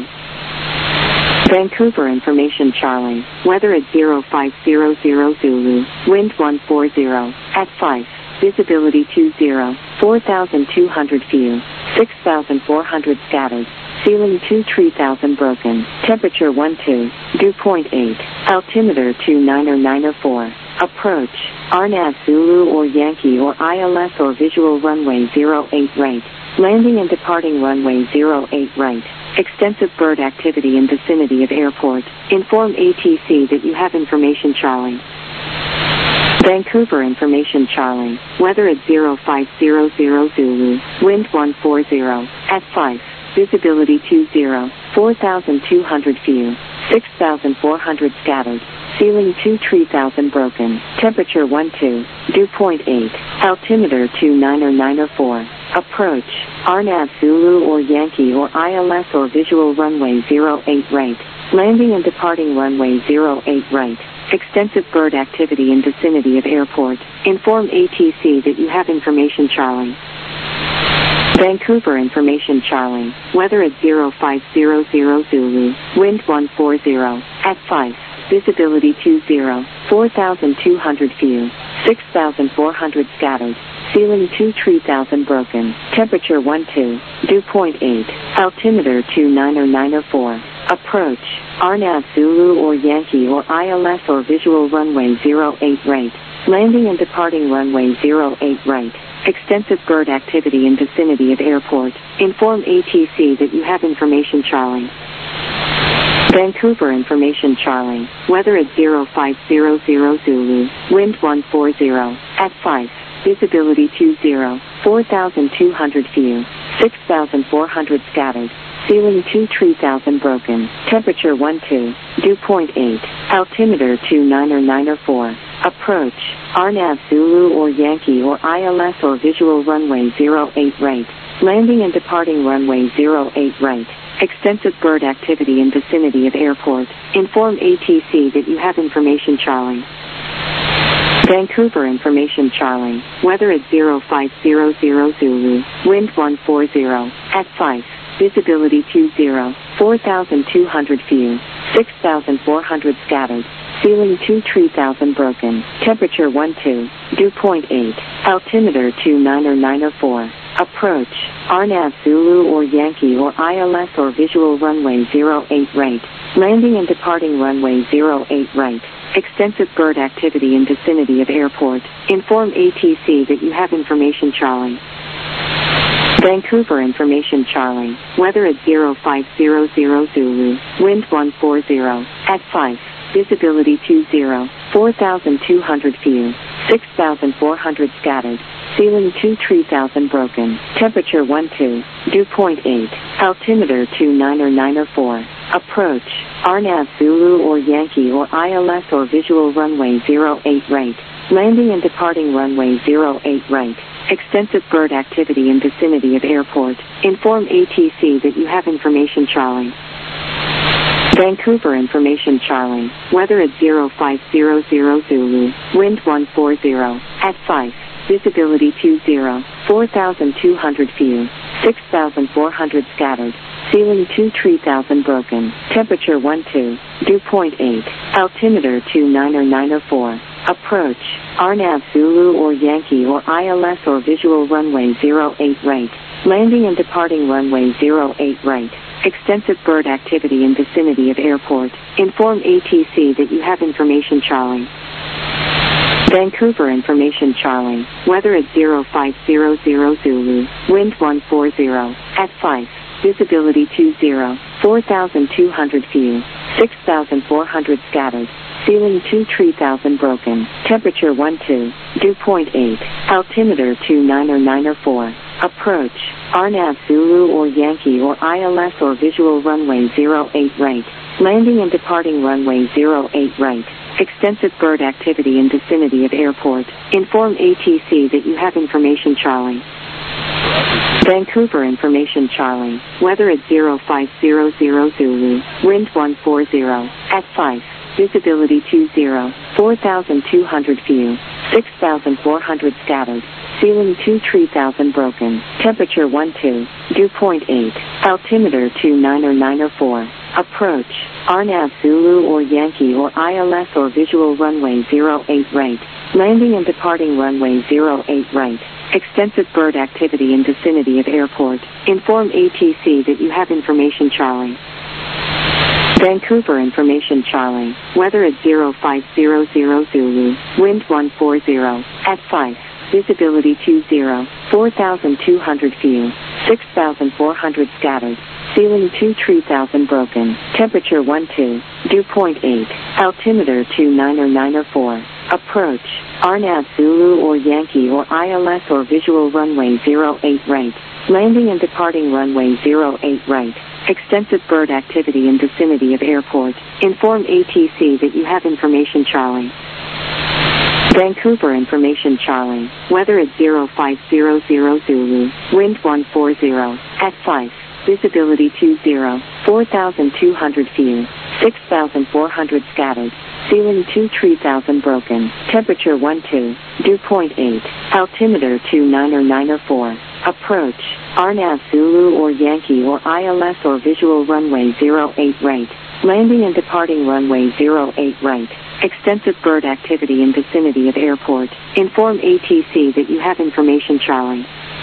Vancouver information Charlie. Weather at zero five zero zero Zulu. Wind one four zero. At five. Visibility two zero. four thousand two hundred view. six thousand four hundred scattered. Ceiling two three thousand broken. Temperature one two. Dew point eight. Altimeter two nine or nine or four. Approach. R N A V Zulu or Yankee or I L S or visual runway zero eight right. Landing and departing runway zero eight right. Extensive bird activity in vicinity of airport. Inform A T C that you have information Charlie. Vancouver information Charlie. Weather at zero five zero zero Zulu. Wind one four zero. At five. Visibility two zero. four thousand two hundred view. six thousand four hundred scattered. Ceiling two three thousand broken. Temperature one two. Dew point eight. Altimeter two nine or nine or four. Approach. R N A V Zulu or Yankee or I L S or visual runway zero eight right. Landing and departing runway zero eight right. Extensive bird activity in vicinity of airport. Inform A T C that you have information Charlie. Vancouver information Charlie. Weather at zero five zero zero Zulu. Wind one four zero. At five. Visibility two zero. four thousand two hundred view. six thousand four hundred scattered. Ceiling two three thousand broken. Temperature one two. Dew point eight. Altimeter two nine or nine or four. Approach. R N A V Zulu or Yankee or I L S or visual runway zero eight right. Landing and departing runway zero eight right. Extensive bird activity in vicinity of airport. Inform A T C that you have information Charlie. Vancouver information Charlie. Weather at zero five zero zero Zulu. Wind one four zero. At five. Visibility two zero. four thousand two hundred view. six thousand four hundred scattered. Ceiling two three thousand broken. Temperature one two. Dew point eight. Altimeter two nine or nine or four. Approach. R N A V Zulu or Yankee or I L S or visual runway zero eight right. Landing and departing runway zero eight right. Extensive bird activity in vicinity of airport. Inform A T C that you have information Charlie. Vancouver information Charlie. Weather at zero five zero zero Zulu. Wind one four zero. At five. Visibility two zero. four thousand two hundred view. six thousand four hundred scattered. Ceiling two three thousand broken. Temperature one two. Dew point eight. Altimeter two nine or nine or four. Approach. R N A V Zulu or Yankee or I L S or visual runway zero eight right. Landing and departing runway zero eight right. Extensive bird activity in vicinity of airport. Inform A T C that you have information Charlie. Vancouver information Charlie. Weather at zero five zero zero Zulu. Wind one four zero. At five. Visibility two zero. four thousand two hundred view. six thousand four hundred scattered. Ceiling two three thousand broken. Temperature one two. Dew point eight. Altimeter two nine or nine or four. Approach. R N A V Zulu or Yankee or I L S or visual runway zero eight right. Landing and departing runway zero eight right. Extensive bird activity in vicinity of airport. Inform A T C that you have information Charlie. Vancouver information Charlie. Weather at zero five zero zero Zulu. Wind one four zero. At five. Visibility two zero. four thousand two hundred view. six thousand four hundred scattered. Ceiling two three thousand broken. Temperature one two. Dew point eight. Altimeter two nine or nine or four. Approach. R N A V Zulu or Yankee or I L S or visual runway zero eight right. Landing and departing runway zero eight right. Extensive bird activity in vicinity of airport. Inform A T C that you have information Charlie. Vancouver information Charlie. Weather at zero five zero zero Zulu. Wind one forty. At five. Visibility two zero. four thousand two hundred few. six thousand four hundred scattered. Ceiling two three thousand broken. Temperature one two. Dew point eight. Altimeter two nine zero nine zero four. Approach. R N A V Zulu or Yankee or I L S or visual runway zero eight right. Landing and departing runway zero eight right. Extensive bird activity in vicinity of airport. Inform A T C that you have information Charlie. Vancouver information Charlie. Weather at zero five zero zero Zulu. Wind one forty. At five. Visibility two zero. four thousand two hundred few. six thousand four hundred scattered. Ceiling two three thousand broken. Temperature one two. Dew point eight. Altimeter two nine zero nine zero four. Approach. R N A V Zulu or Yankee or I L S or visual runway zero eight right. Landing and departing runway zero eight right. Extensive bird activity in vicinity of airport. Inform A T C that you have information Charlie. Vancouver information Charlie. Weather at zero five zero zero Zulu. Wind one forty. At five. Visibility two zero. four thousand two hundred few. six thousand four hundred scattered. Ceiling two three thousand broken. Temperature one two. Dew point eight. Altimeter two nine zero nine zero four. Approach. R N A V Zulu or Yankee or I L S or visual runway zero eight right. Landing and departing runway zero eight right. Extensive bird activity in vicinity of airport. Inform A T C that you have information Charlie. Vancouver information Charlie. Weather at zero five zero zero Zulu. Wind one forty. At five. Visibility two zero. four thousand two hundred few. six thousand four hundred scattered. Ceiling two three thousand broken. Temperature one two. Dew point eight. Altimeter two nine zero nine zero four. Approach. R N A V Zulu or Yankee or I L S or visual runway zero eight right. Landing and departing runway zero eight right. Extensive bird activity in vicinity of airport. Inform A T C that you have information Charlie.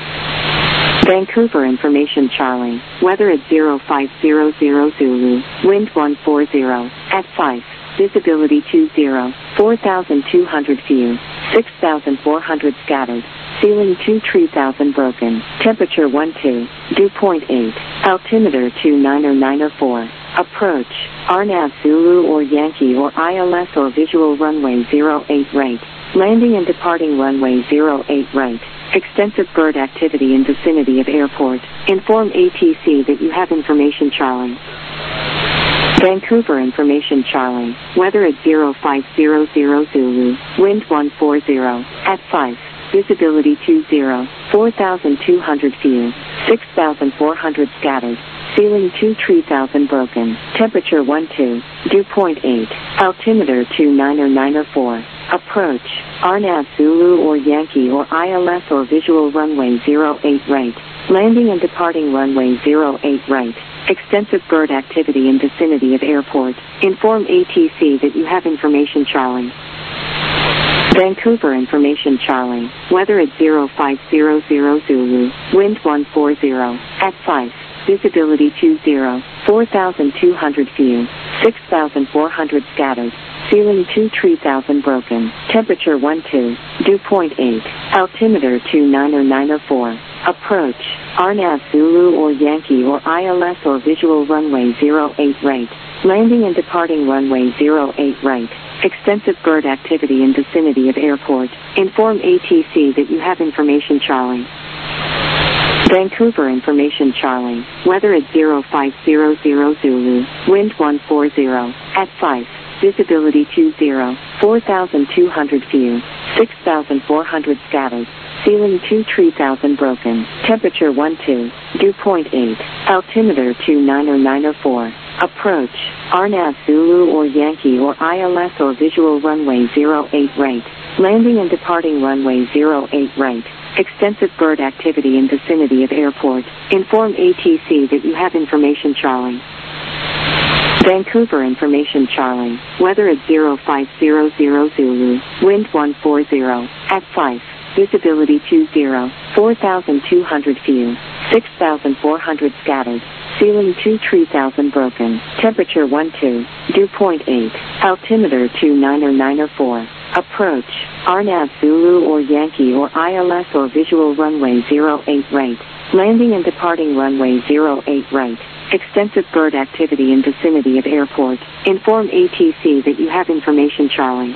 Vancouver information Charlie. Weather at zero five zero zero Zulu. Wind one forty. At five. Visibility two zero. four thousand two hundred few. six thousand four hundred scattered. Ceiling two three thousand broken. Temperature one two. Dew point eight. Altimeter two nine zero nine zero four. Approach. R N A V Zulu or Yankee or I L S or visual runway zero eight right. Landing and departing runway zero eight right. Extensive bird activity in vicinity of airport. Inform A T C that you have information Charlie. Vancouver information Charlie. Weather at zero five zero zero Zulu. Wind one forty. At five. Visibility two zero. four thousand two hundred few. six thousand four hundred scattered. Ceiling two three thousand broken. Temperature one two. Dew point eight. Altimeter two nine zero nine zero four. Approach. R N A V Zulu or Yankee or I L S or visual runway zero eight right. Landing and departing runway zero eight right. Extensive bird activity in vicinity of airport. Inform A T C that you have information Charlie. Vancouver information Charlie. Weather at zero five zero zero Zulu. Wind one forty. At five. Visibility two zero. four thousand two hundred few. six thousand four hundred scattered. Ceiling two three thousand broken. Temperature one two. Dew point eight. Altimeter two nine zero nine zero four. Approach. R N A V Zulu or Yankee or I L S or visual runway zero eight right. Landing and departing runway zero eight right. Extensive bird activity in vicinity of airport. Inform A T C that you have information Charlie. Vancouver information Charlie. Weather at zero five zero zero Zulu. Wind one forty. At five. Visibility two zero. four thousand two hundred few. six thousand four hundred scattered. Ceiling two three thousand broken. Temperature one two. Dew point eight. Altimeter two nine zero nine zero four. Approach. R N A V Zulu or Yankee or I L S or visual runway zero eight right. Landing and departing runway zero eight right. Extensive bird activity in vicinity of airport. Inform A T C that you have information Charlie. Vancouver information Charlie. Weather at zero five zero zero Zulu. Wind one forty. At five. Visibility two zero. four thousand two hundred few. six thousand four hundred scattered. Ceiling two three thousand broken. Temperature one two. Dew point eight. Altimeter two nine zero nine zero four. Approach. R Nav Zulu or Yankee or I L S or visual runway zero eight right. Landing and departing runway zero eight right. Extensive bird activity in vicinity of airport. Inform A T C that you have information Charlie.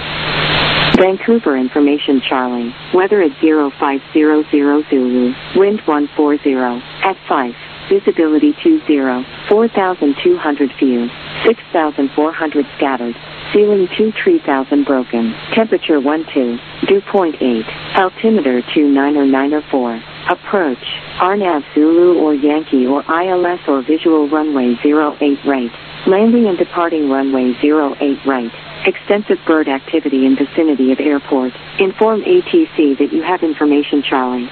Vancouver information Charlie. Weather at zero five zero zero Zulu. Wind one four zero. At five. Visibility two zero. four thousand two hundred view. six thousand four hundred scattered. Ceiling two three thousand broken. Temperature one two. Dew point eight. Altimeter two nine zero nine zero four. Approach. R Nav Zulu or Yankee or I L S or visual runway zero eight right. Landing and departing runway zero eight right. Extensive bird activity in vicinity of airport. Inform A T C that you have information Charlie.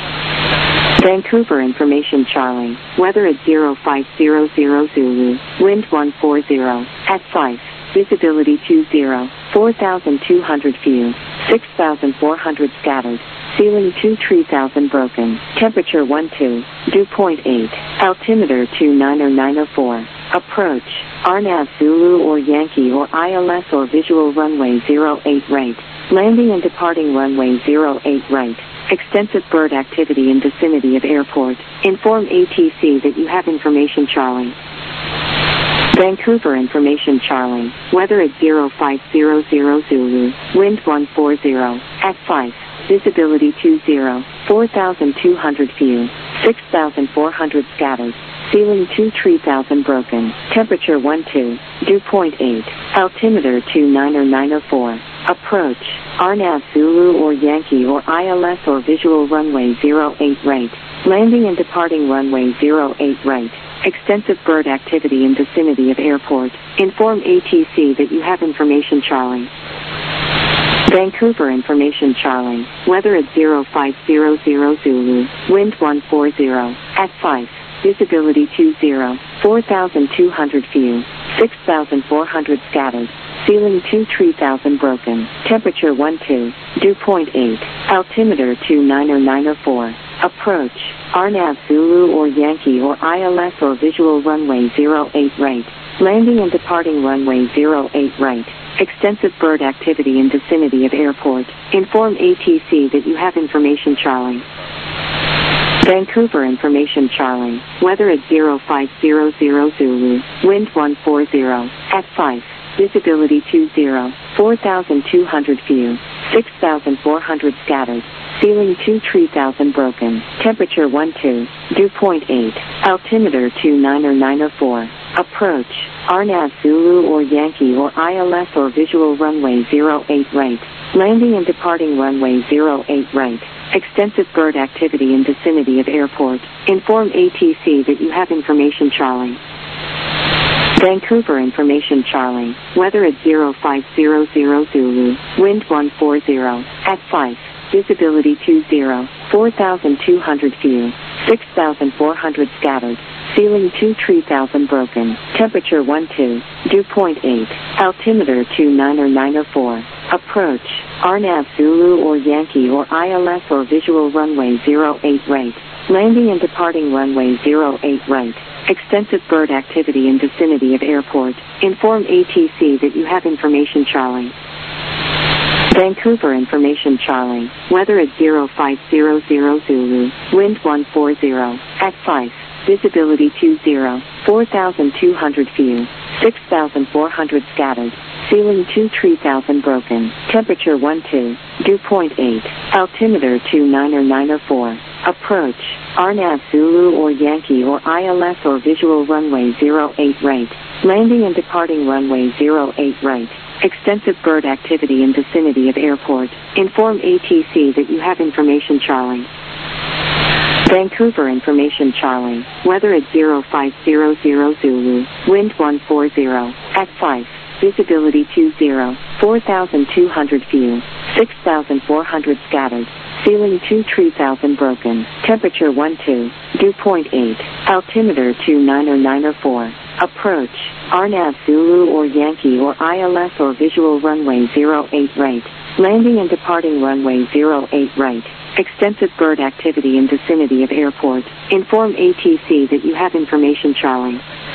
Vancouver information Charlie. Weather at zero five zero zero Zulu. Wind one four zero. At five. Visibility two zero. four thousand two hundred view. six thousand four hundred scattered. Ceiling two three thousand broken. Temperature one two. Dew point eight. Altimeter two nine zero nine zero four. Approach. R Nav Zulu or Yankee or I L S or visual runway zero eight right. Landing and departing runway zero eight right. Extensive bird activity in vicinity of airport. Inform A T C that you have information Charlie. Vancouver information Charlie. Weather at zero five zero zero Zulu. Wind one four zero. At five. Visibility two zero. four thousand two hundred view. six thousand four hundred scattered. Ceiling two three thousand broken. Temperature one two. Dew point eight. Altimeter two nine zero nine zero four. Approach. R Nav Zulu or Yankee or I L S or visual runway zero eight right. Landing and departing runway zero eight right. Extensive bird activity in vicinity of airport. Inform A T C that you have information Charlie. Vancouver information Charlie. Weather at zero five zero zero Zulu. Wind one four zero. At five. Visibility two zero. four thousand two hundred view. six thousand four hundred scattered. Ceiling two three thousand broken. Temperature one two. Dew point eight. Altimeter two nine zero nine zero four. Approach. R Nav Zulu or Yankee or I L S or visual runway zero eight right. Landing and departing runway zero eight right. Extensive bird activity in vicinity of airport. Inform A T C that you have information Charlie. Vancouver information Charlie. Weather at zero five zero zero Zulu. Wind one four zero. At five. Visibility two zero. four thousand two hundred view. six thousand four hundred scattered. Ceiling two three thousand broken. Temperature one two. Dew point eight. Altimeter two nine zero nine zero four. Approach. R Nav Zulu or Yankee or I L S or visual runway zero eight right. Landing and departing runway zero eight right. Extensive bird activity in vicinity of airport. Inform A T C that you have information Charlie. Vancouver information Charlie. Weather at zero five zero zero Zulu. Wind one four zero. At five. Visibility two zero. four thousand two hundred view. six thousand four hundred scattered. Ceiling two three thousand broken. Temperature one two. Dew point eight. Altimeter two nine zero nine zero four. Approach. R Nav Zulu or Yankee or I L S or visual runway zero eight right. Landing and departing runway zero eight right. Extensive bird activity in vicinity of airport. Inform A T C that you have information Charlie. Vancouver information Charlie. Weather at zero five zero zero Zulu. Wind one four zero. At five. Visibility two zero. four thousand two hundred view. six thousand four hundred scattered. Ceiling two three thousand broken. Temperature one two. Dew point eight. Altimeter two nine zero nine zero four. Approach. R Nav Zulu or Yankee or I L S or visual runway zero eight right. Landing and departing runway zero eight right. Extensive bird activity in vicinity of airport. Inform A T C that you have information Charlie. Vancouver information Charlie. Weather at zero five zero zero Zulu. Wind one four zero. At five. Visibility two zero. four thousand two hundred view. six thousand four hundred scattered. Ceiling two three thousand broken. Temperature one two. Dew point eight. Altimeter two nine zero nine zero four. Approach. R Nav Zulu or Yankee or I L S or visual runway zero eight right. Landing and departing runway zero eight right. Extensive bird activity in vicinity of airport. Inform A T C that you have information Charlie.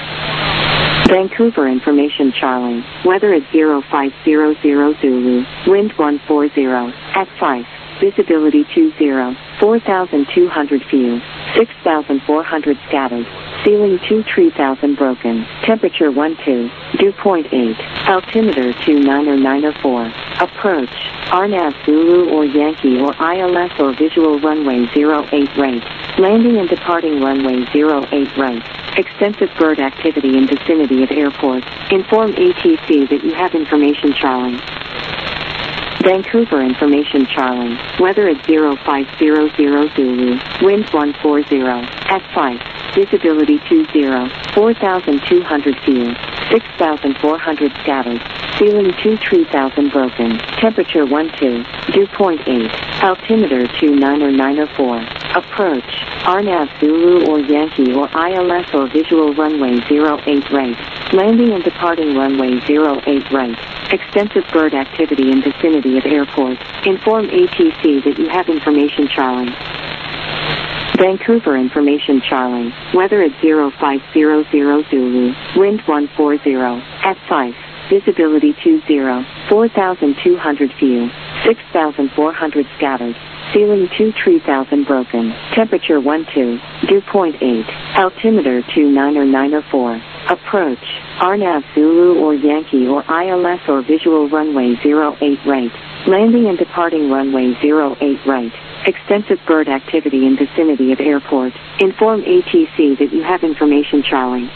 Vancouver information Charlie. Weather at zero five zero zero Zulu. Wind one forty at five. Visibility two zero. four thousand two hundred view. six thousand four hundred scattered. Ceiling two three thousand broken. Temperature one two. Dew point eight. Altimeter two nine or nine or four. Approach. R N A V Zulu or Yankee or I L S or visual runway zero eight right. Landing and departing runway zero eight right. Extensive bird activity in vicinity of airport. Inform A T C that you have information Charlie. Vancouver information Charlie. Weather at zero five zero zero Zulu. Wind one forty at five. Visibility two zero. four thousand two hundred view. six thousand four hundred scattered. Ceiling two three thousand broken. Temperature one two. Dew point eight. Altimeter two nine or nine or four. Approach. R N A V Zulu or Yankee or I L S or visual runway zero eight right. Landing and departing runway zero eight right. Extensive bird activity in vicinity of airport. Inform A T C that you have information Charlie. Vancouver information Charlie. Weather at zero five zero zero Zulu. Wind one forty at five. Visibility two zero. four thousand two hundred view. six thousand four hundred scattered. Ceiling two three thousand broken. Temperature one two. Dew point eight. Altimeter two nine or nine or four. Approach. R N A V Zulu or Yankee or I L S or visual runway zero eight right. Landing and departing runway zero eight right. Extensive bird activity in vicinity of airport. Inform A T C that you have information Charlie.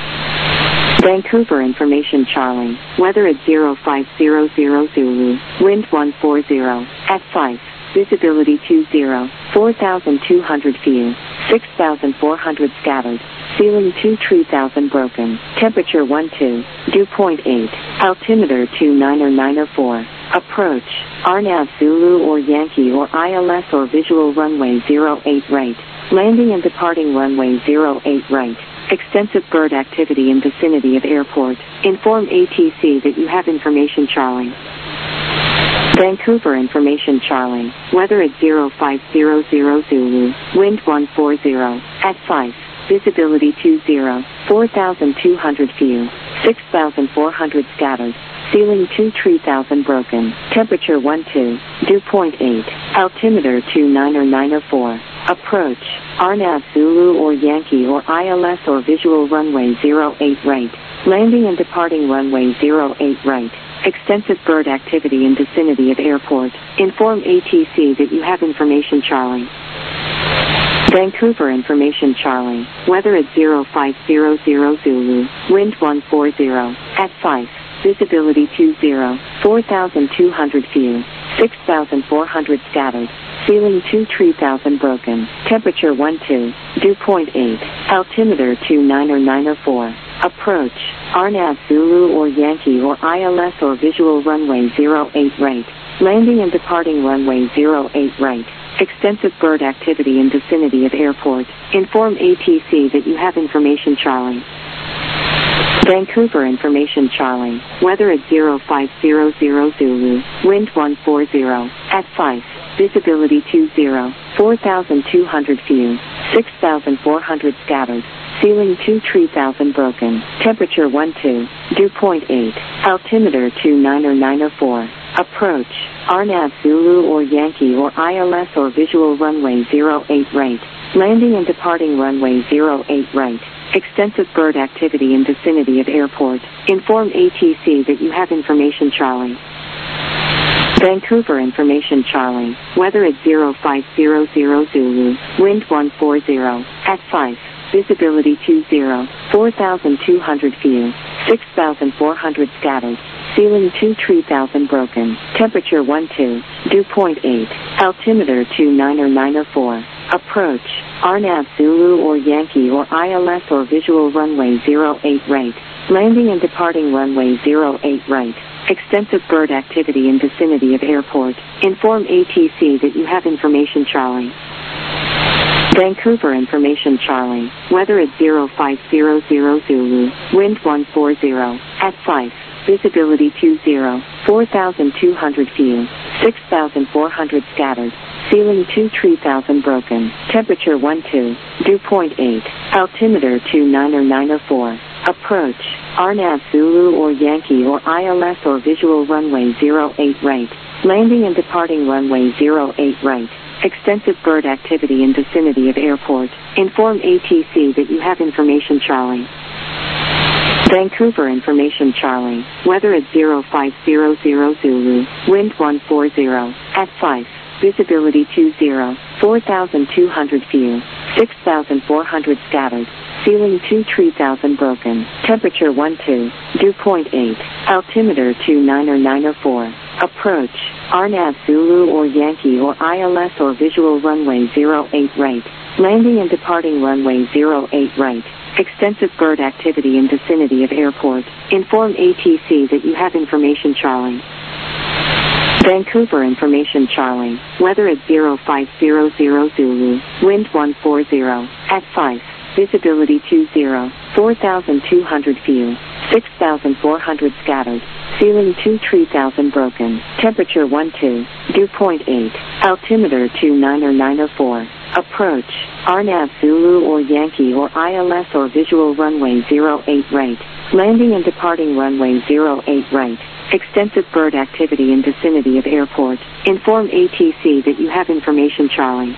Vancouver information Charlie. Weather at zero five zero zero Zulu. Wind one forty at five. Visibility two zero. four thousand two hundred view. six thousand four hundred scattered. Ceiling two three thousand broken. Temperature one two. Dew point eight. Altimeter two nine or nine or four. Approach. R N A V Zulu or Yankee or I L S or visual runway zero eight right. Landing and departing runway zero eight right. Extensive bird activity in vicinity of airport. Inform A T C that you have information Charlie. Vancouver information Charlie. Weather at zero five zero zero Zulu. Wind one forty at five. Visibility two zero. four thousand two hundred view. six thousand four hundred scattered. Ceiling two three thousand broken. Temperature one two. Dew point eight. Altimeter two nine or nine or four. Approach. R N A V Zulu or Yankee or I L S or visual runway zero eight right. Landing and departing runway zero eight right. Extensive bird activity in vicinity of airport. Inform A T C that you have information Charlie. Vancouver information Charlie. Weather at zero five zero zero Zulu. Wind one forty at five. Visibility two zero. four thousand two hundred view. six thousand four hundred scattered. Ceiling two three thousand broken. Temperature one two. Dew point eight. Altimeter two nine or nine or four. Approach. R N A V Zulu or Yankee or I L S or visual runway zero eight right. Landing and departing runway zero eight right. Extensive bird activity in vicinity of airport. Inform A T C that you have information Charlie. Vancouver information Charlie. Weather at zero five zero zero Zulu. Wind one forty at five. Visibility two zero. four thousand two hundred view. six thousand four hundred scattered. Ceiling two three thousand broken. Temperature one two. Dew point eight. Altimeter two nine or nine or four. Approach. R N A V Zulu or Yankee or I L S or visual runway zero eight right. Landing and departing runway zero eight right. Extensive bird activity in vicinity of airport. Inform A T C that you have information Charlie. Vancouver information Charlie. Weather at zero five zero zero Zulu. Wind one forty at five. Visibility two zero. four thousand two hundred view. six thousand four hundred scattered. Ceiling two three thousand broken. Temperature one two. Dew point eight. Altimeter two nine or nine or four. Approach. R N A V Zulu or Yankee or I L S or visual runway zero eight right. Landing and departing runway zero eight right. Extensive bird activity in vicinity of airport. Inform A T C that you have information Charlie. Vancouver information Charlie. Weather at zero five zero zero Zulu. Wind one forty at five. Visibility two zero. four thousand two hundred view. six thousand four hundred scattered. Ceiling two three thousand broken. Temperature one two. Dew point eight. Altimeter two nine zero nine zero four. Approach. R Nav Zulu or Yankee or I L S or visual runway zero eight right. Landing and departing runway zero eight right. Extensive bird activity in vicinity of airport. Inform A T C that you have information Charlie. Vancouver information Charlie. Weather at zero five zero zero Zulu. Wind one four zero. At five. Visibility two zero. four thousand two hundred view. six thousand four hundred scattered. Ceiling two three thousand broken. Temperature one two. Dew point eight. Altimeter two nine zero nine zero four. Approach. R Nav Zulu or Yankee or I L S or visual runway zero eight right. Landing and departing runway zero eight right. Extensive bird activity in vicinity of airport. Inform A T C that you have information Charlie. Vancouver information Charlie. Weather at zero five zero zero Zulu. Wind one four zero. At five. Visibility two zero. four thousand two hundred view. six thousand four hundred scattered. Ceiling two three thousand broken. Temperature one two. Dew point eight. Altimeter two nine zero nine zero four. Approach. R Nav Zulu or Yankee or I L S or visual runway zero eight right. Landing and departing runway zero eight right. Extensive bird activity in vicinity of airport. Inform A T C that you have information Charlie.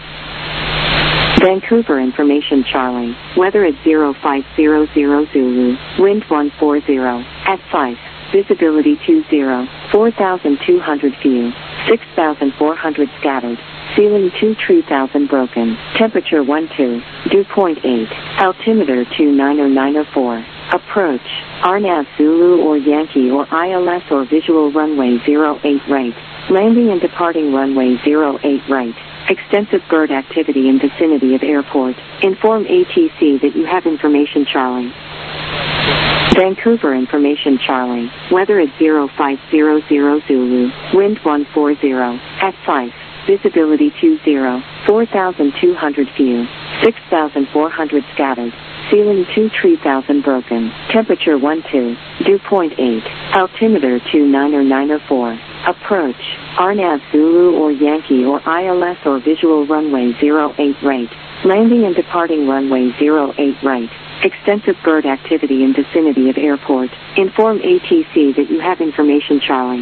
Vancouver information Charlie. Weather at zero five zero zero Zulu. Wind one four zero. At five. Visibility two zero. four thousand two hundred view. six thousand four hundred scattered. Ceiling two three thousand broken. Temperature one two. Dew point eight. Altimeter two nine zero nine zero four. Approach. R Nav Zulu or Yankee or I L S or visual runway zero eight right. Landing and departing runway zero eight right. Extensive bird activity in vicinity of airport. Inform A T C that you have information Charlie. Vancouver information Charlie. Weather at zero five zero zero Zulu. Wind one four zero. At five. Visibility two zero. four thousand two hundred view. six thousand four hundred scattered. Ceiling two three thousand broken. Temperature one two. Dew point eight. Altimeter two nine zero nine zero four. Approach. R Nav Zulu or Yankee or I L S or visual runway zero eight right. Landing and departing runway zero eight right. Extensive bird activity in vicinity of airport. Inform A T C that you have information Charlie.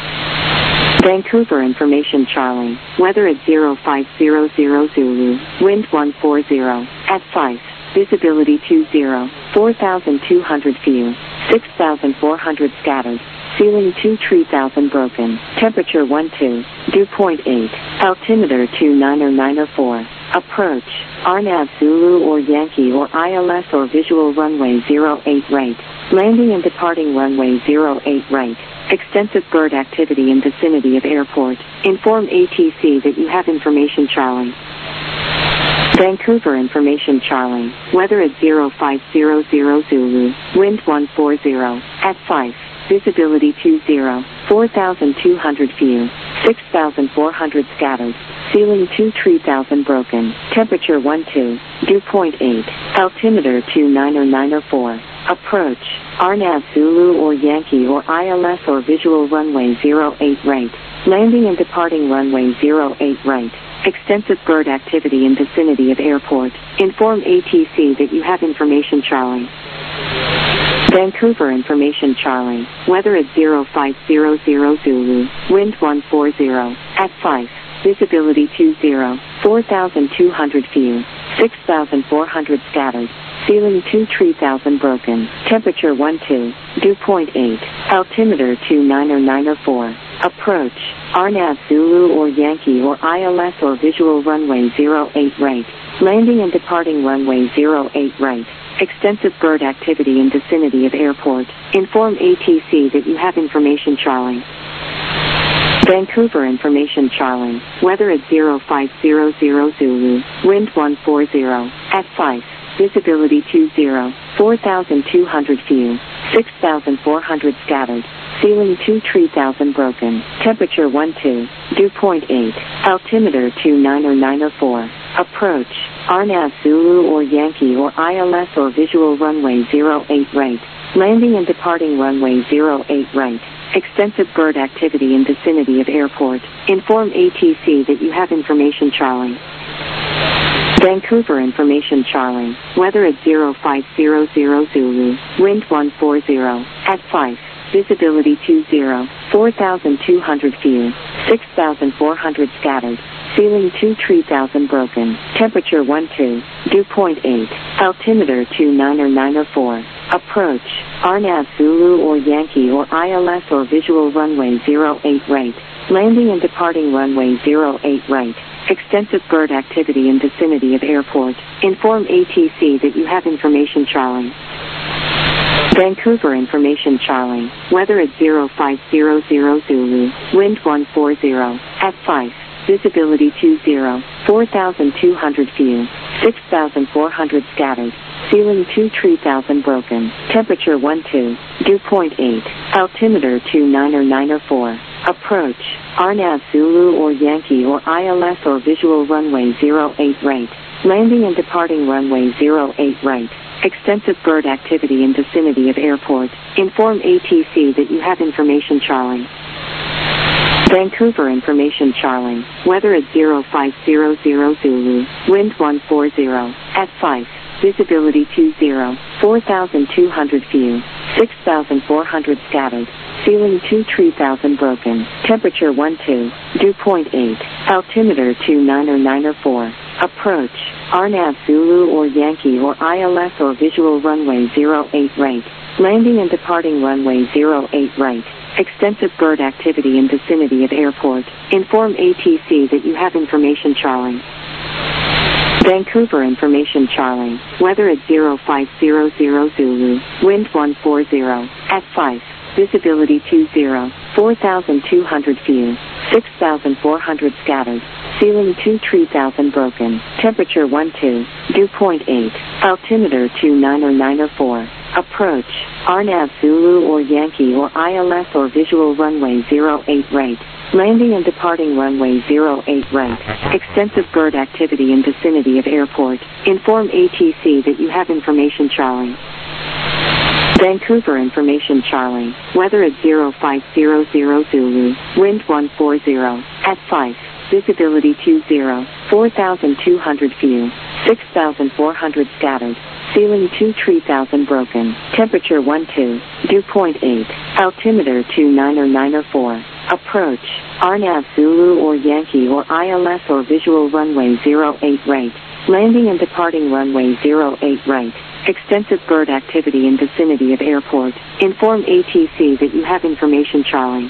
Vancouver information Charlie. Weather at zero five zero zero Zulu. Wind one four zero. At five. Visibility two zero. four thousand two hundred view. six thousand four hundred scattered. Ceiling two three thousand broken. Temperature one two. Dew point eight. Altimeter two nine zero nine zero four. Approach. R Nav Zulu or Yankee or I L S or visual runway zero eight right. Landing and departing runway zero eight right. Extensive bird activity in vicinity of airport. Inform A T C that you have information Charlie. Vancouver information Charlie. Weather at zero five zero zero Zulu. Wind one four zero. At five. Visibility two zero. four thousand two hundred view. six thousand four hundred scattered. Ceiling two three thousand broken. Temperature one two. Dew point eight. Altimeter two nine zero nine zero four. Approach. R Nav Zulu or Yankee or I L S or visual runway zero eight right. Landing and departing runway zero eight right. Extensive bird activity in vicinity of airport. Inform A T C that you have information Charlie. Vancouver information Charlie. Weather at zero five zero zero Zulu. Wind one four zero. At five. Visibility two zero. four thousand two hundred view. six thousand four hundred scattered. Ceiling two three thousand broken. Temperature one two. Dew point eight. Altimeter two nine zero nine zero four. Approach. R Nav Zulu or Yankee or I L S or visual runway zero eight right. Landing and departing runway zero eight right. Extensive bird activity in vicinity of airport. Inform A T C that you have information Charlie. Vancouver information Charlie. Weather at zero five zero zero Zulu. Wind one four zero. At five. Visibility two zero. four thousand two hundred view. six thousand four hundred scattered. Ceiling two three thousand broken. Temperature one two. Dew point eight. Altimeter two nine zero nine zero four. Approach. R Nav Zulu or Yankee or I L S or visual runway zero eight right. Landing and departing runway zero eight right. Extensive bird activity in vicinity of airport. Inform A T C that you have information Charlie. Vancouver information Charlie. Weather at zero five zero zero Zulu. Wind one forty at five. Visibility two zero. four thousand two hundred view. six thousand four hundred scattered. Ceiling two three thousand broken. Temperature one two. Dew point eight. Altimeter two nine or nine or four. Approach. R N A V Zulu or Yankee or I L S or visual runway zero eight right. Landing and departing runway zero eight right. Extensive bird activity in vicinity of airport. Inform A T C that you have information Charlie. Vancouver information Charlie. Weather at zero five zero zero Zulu. Wind one forty at five. Visibility two zero. four thousand two hundred view. six thousand four hundred scattered. Ceiling two three thousand broken. Temperature one two. Dew point eight. Altimeter two nine or nine or four. Approach. R N A V Zulu or Yankee or I L S or visual runway zero eight right. Landing and departing runway zero eight right. Extensive bird activity in vicinity of airport. Inform A T C that you have information Charlie. Vancouver information Charlie. Weather at zero five zero zero Zulu. Wind one forty at five. Visibility two zero. four thousand two hundred view. six thousand four hundred scattered. Ceiling two three thousand broken. Temperature one two. Dew point eight. Altimeter two nine or nine or four. Approach. R N A V Zulu or Yankee or I L S or visual runway zero eight right. Landing and departing runway zero eight right. Extensive bird activity in vicinity of airport. Inform A T C that you have information Charlie. Vancouver information Charlie. Weather at zero five zero zero Zulu. Wind one forty at five. Visibility two zero. four thousand two hundred view. six thousand four hundred scattered. Ceiling two three thousand broken. Temperature one two. Dew point eight. Altimeter two nine or nine or four. Approach. R N A V Zulu or Yankee or I L S or visual runway zero eight right. Landing and departing runway zero eight right. Extensive bird activity in vicinity of airport. Inform A T C that you have information Charlie. Vancouver information Charlie. Weather at zero five zero zero Zulu. Wind one forty at five. Visibility two zero. four thousand two hundred view. six thousand four hundred scattered. Ceiling two three thousand broken. Temperature one two. Dew point eight. Altimeter two nine or nine or four. Approach. R N A V Zulu or Yankee or I L S or visual runway zero eight right. Landing and departing runway zero eight right. Extensive bird activity in vicinity of airport. Inform A T C that you have information Charlie.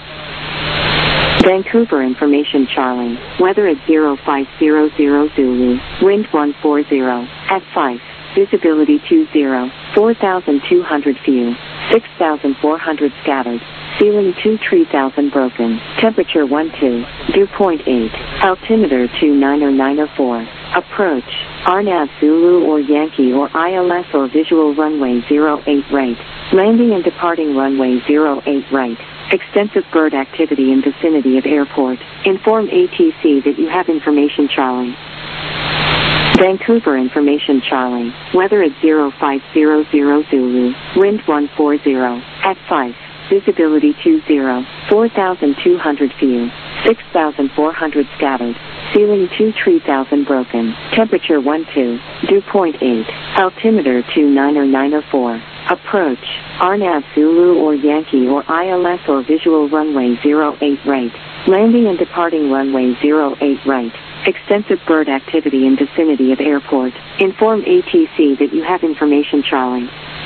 Vancouver information Charlie. Weather at zero five zero zero Zulu. Wind one forty at five. Visibility two zero. four thousand two hundred view. six thousand four hundred scattered. Ceiling two three thousand broken. Temperature one two. Dew point eight. Altimeter two nine or nine or four. Approach. R N A V Zulu or Yankee or I L S or visual runway zero eight right. Landing and departing runway zero eight right. Extensive bird activity in vicinity of airport. Inform A T C that you have information Charlie. Vancouver information Charlie. Weather at zero five zero zero Zulu. Wind one forty at five. Visibility two zero. four thousand two hundred view. six thousand four hundred scattered. Ceiling two three thousand broken. Temperature one two. Dew point eight. Altimeter two nine or nine or four. Approach. R N A V Zulu or Yankee or I L S or visual runway zero eight right. Landing and departing runway zero eight right. Extensive bird activity in vicinity of airport. Inform A T C that you have information Charlie.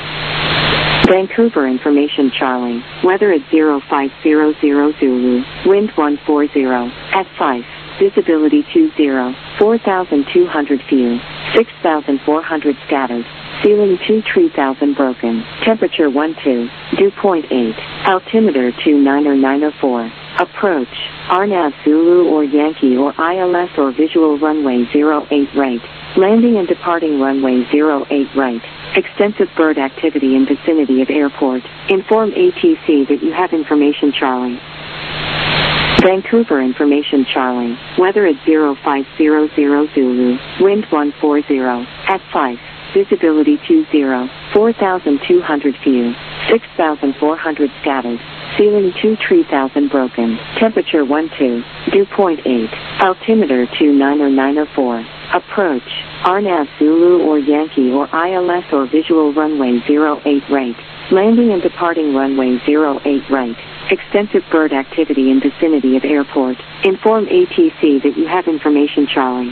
Vancouver information Charlie. Weather at zero five zero zero Zulu. Wind one forty at five. Visibility two zero. four thousand two hundred view. six thousand four hundred scattered. Ceiling two three thousand broken. Temperature one two. Dew point eight. Altimeter two nine or nine or four. Approach. R N A V Zulu or Yankee or I L S or visual runway zero eight right. Landing and departing runway zero eight right. Extensive bird activity in vicinity of airport. Inform A T C that you have information Charlie. Vancouver information Charlie. Weather at zero five zero zero Zulu. Wind one forty at five. Visibility two zero. four thousand two hundred view. six thousand four hundred scattered. Ceiling two three thousand broken. Temperature one two. Dew point eight. Altimeter two nine zero nine zero four. Approach. R N A V Zulu or Yankee or I L S or visual runway zero eight right. Landing and departing runway zero eight right. Extensive bird activity in vicinity of airport. Inform A T C that you have information Charlie.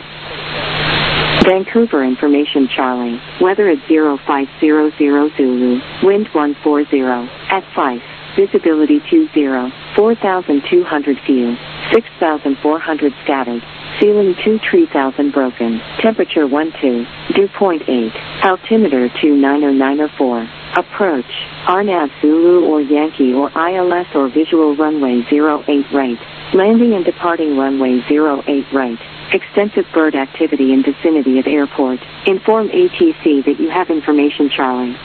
Vancouver information Charlie. Weather at zero five zero zero Zulu. Wind one four zero. At five. Visibility two zero. four thousand two hundred view. six thousand four hundred scattered. Ceiling two three thousand broken. Temperature one two. Dew point eight. Altimeter two nine zero nine zero four. Approach. R N A V Zulu or Yankee or I L S or visual runway zero eight right. Landing and departing runway zero eight right. Extensive bird activity in vicinity of airport. Inform A T C that you have information Charlie.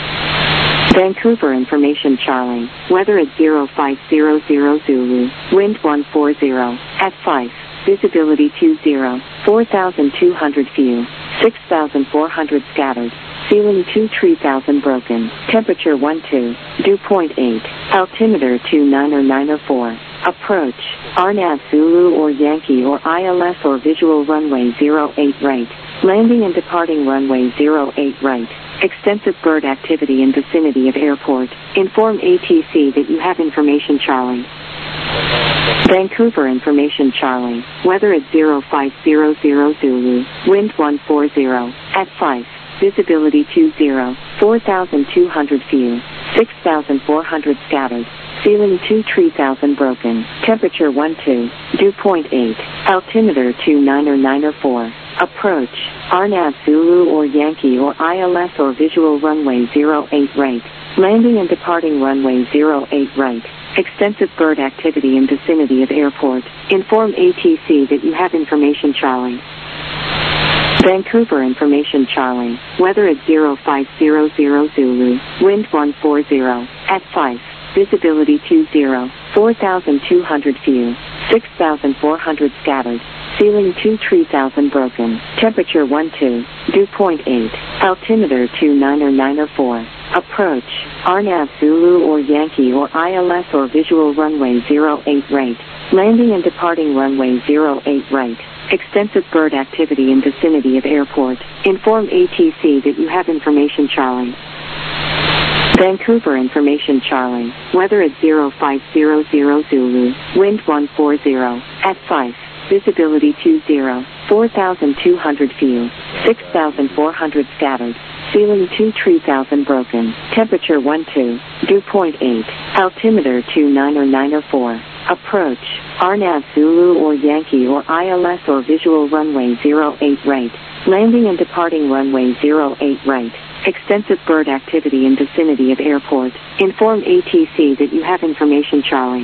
Vancouver information Charlie. Weather at zero five zero zero Zulu. Wind one four zero. At five. Visibility two zero. four thousand two hundred view. six thousand four hundred scattered. Ceiling two three thousand broken. Temperature one two. Dew point eight. Altimeter two nine zero nine zero four. Approach. R N A V Zulu or Yankee or I L S or visual runway zero eight right. Landing and departing runway zero eight right. Extensive bird activity in vicinity of airport. Inform A T C that you have information Charlie. Vancouver information Charlie. Weather at zero five zero zero Zulu. Wind one four zero. At five. Visibility two zero. four thousand two hundred view. six thousand four hundred scattered. Ceiling two three thousand broken. Temperature one two. Dew point eight. Altimeter two nine zero nine zero four. Approach. R N A V Zulu or Yankee or I L S or visual runway zero eight right. Landing and departing runway zero eight right. Extensive bird activity in vicinity of airport. Inform A T C that you have information Charlie. Vancouver information Charlie. Weather at zero five zero zero Zulu. Wind one four zero. At five. Visibility two zero. four thousand two hundred view. six thousand four hundred scattered. Ceiling two three thousand broken. Temperature one two. Dew point eight. Altimeter two nine zero nine zero four. Approach. R N A V Zulu or Yankee or I L S or visual runway zero eight right. Landing and departing runway zero eight right. Extensive bird activity in vicinity of airport. Inform A T C that you have information Charlie. Vancouver information Charlie. Weather at zero five zero zero Zulu. Wind one four zero. At five. Visibility two zero. four thousand two hundred view. six thousand four hundred scattered. Ceiling two three thousand broken. Temperature one two. Dew point eight. Altimeter two nine zero nine zero four. Approach. R N A V Zulu or Yankee or I L S or visual runway zero eight right. Landing and departing runway zero eight right. Extensive bird activity in vicinity of airport. Inform A T C that you have information Charlie.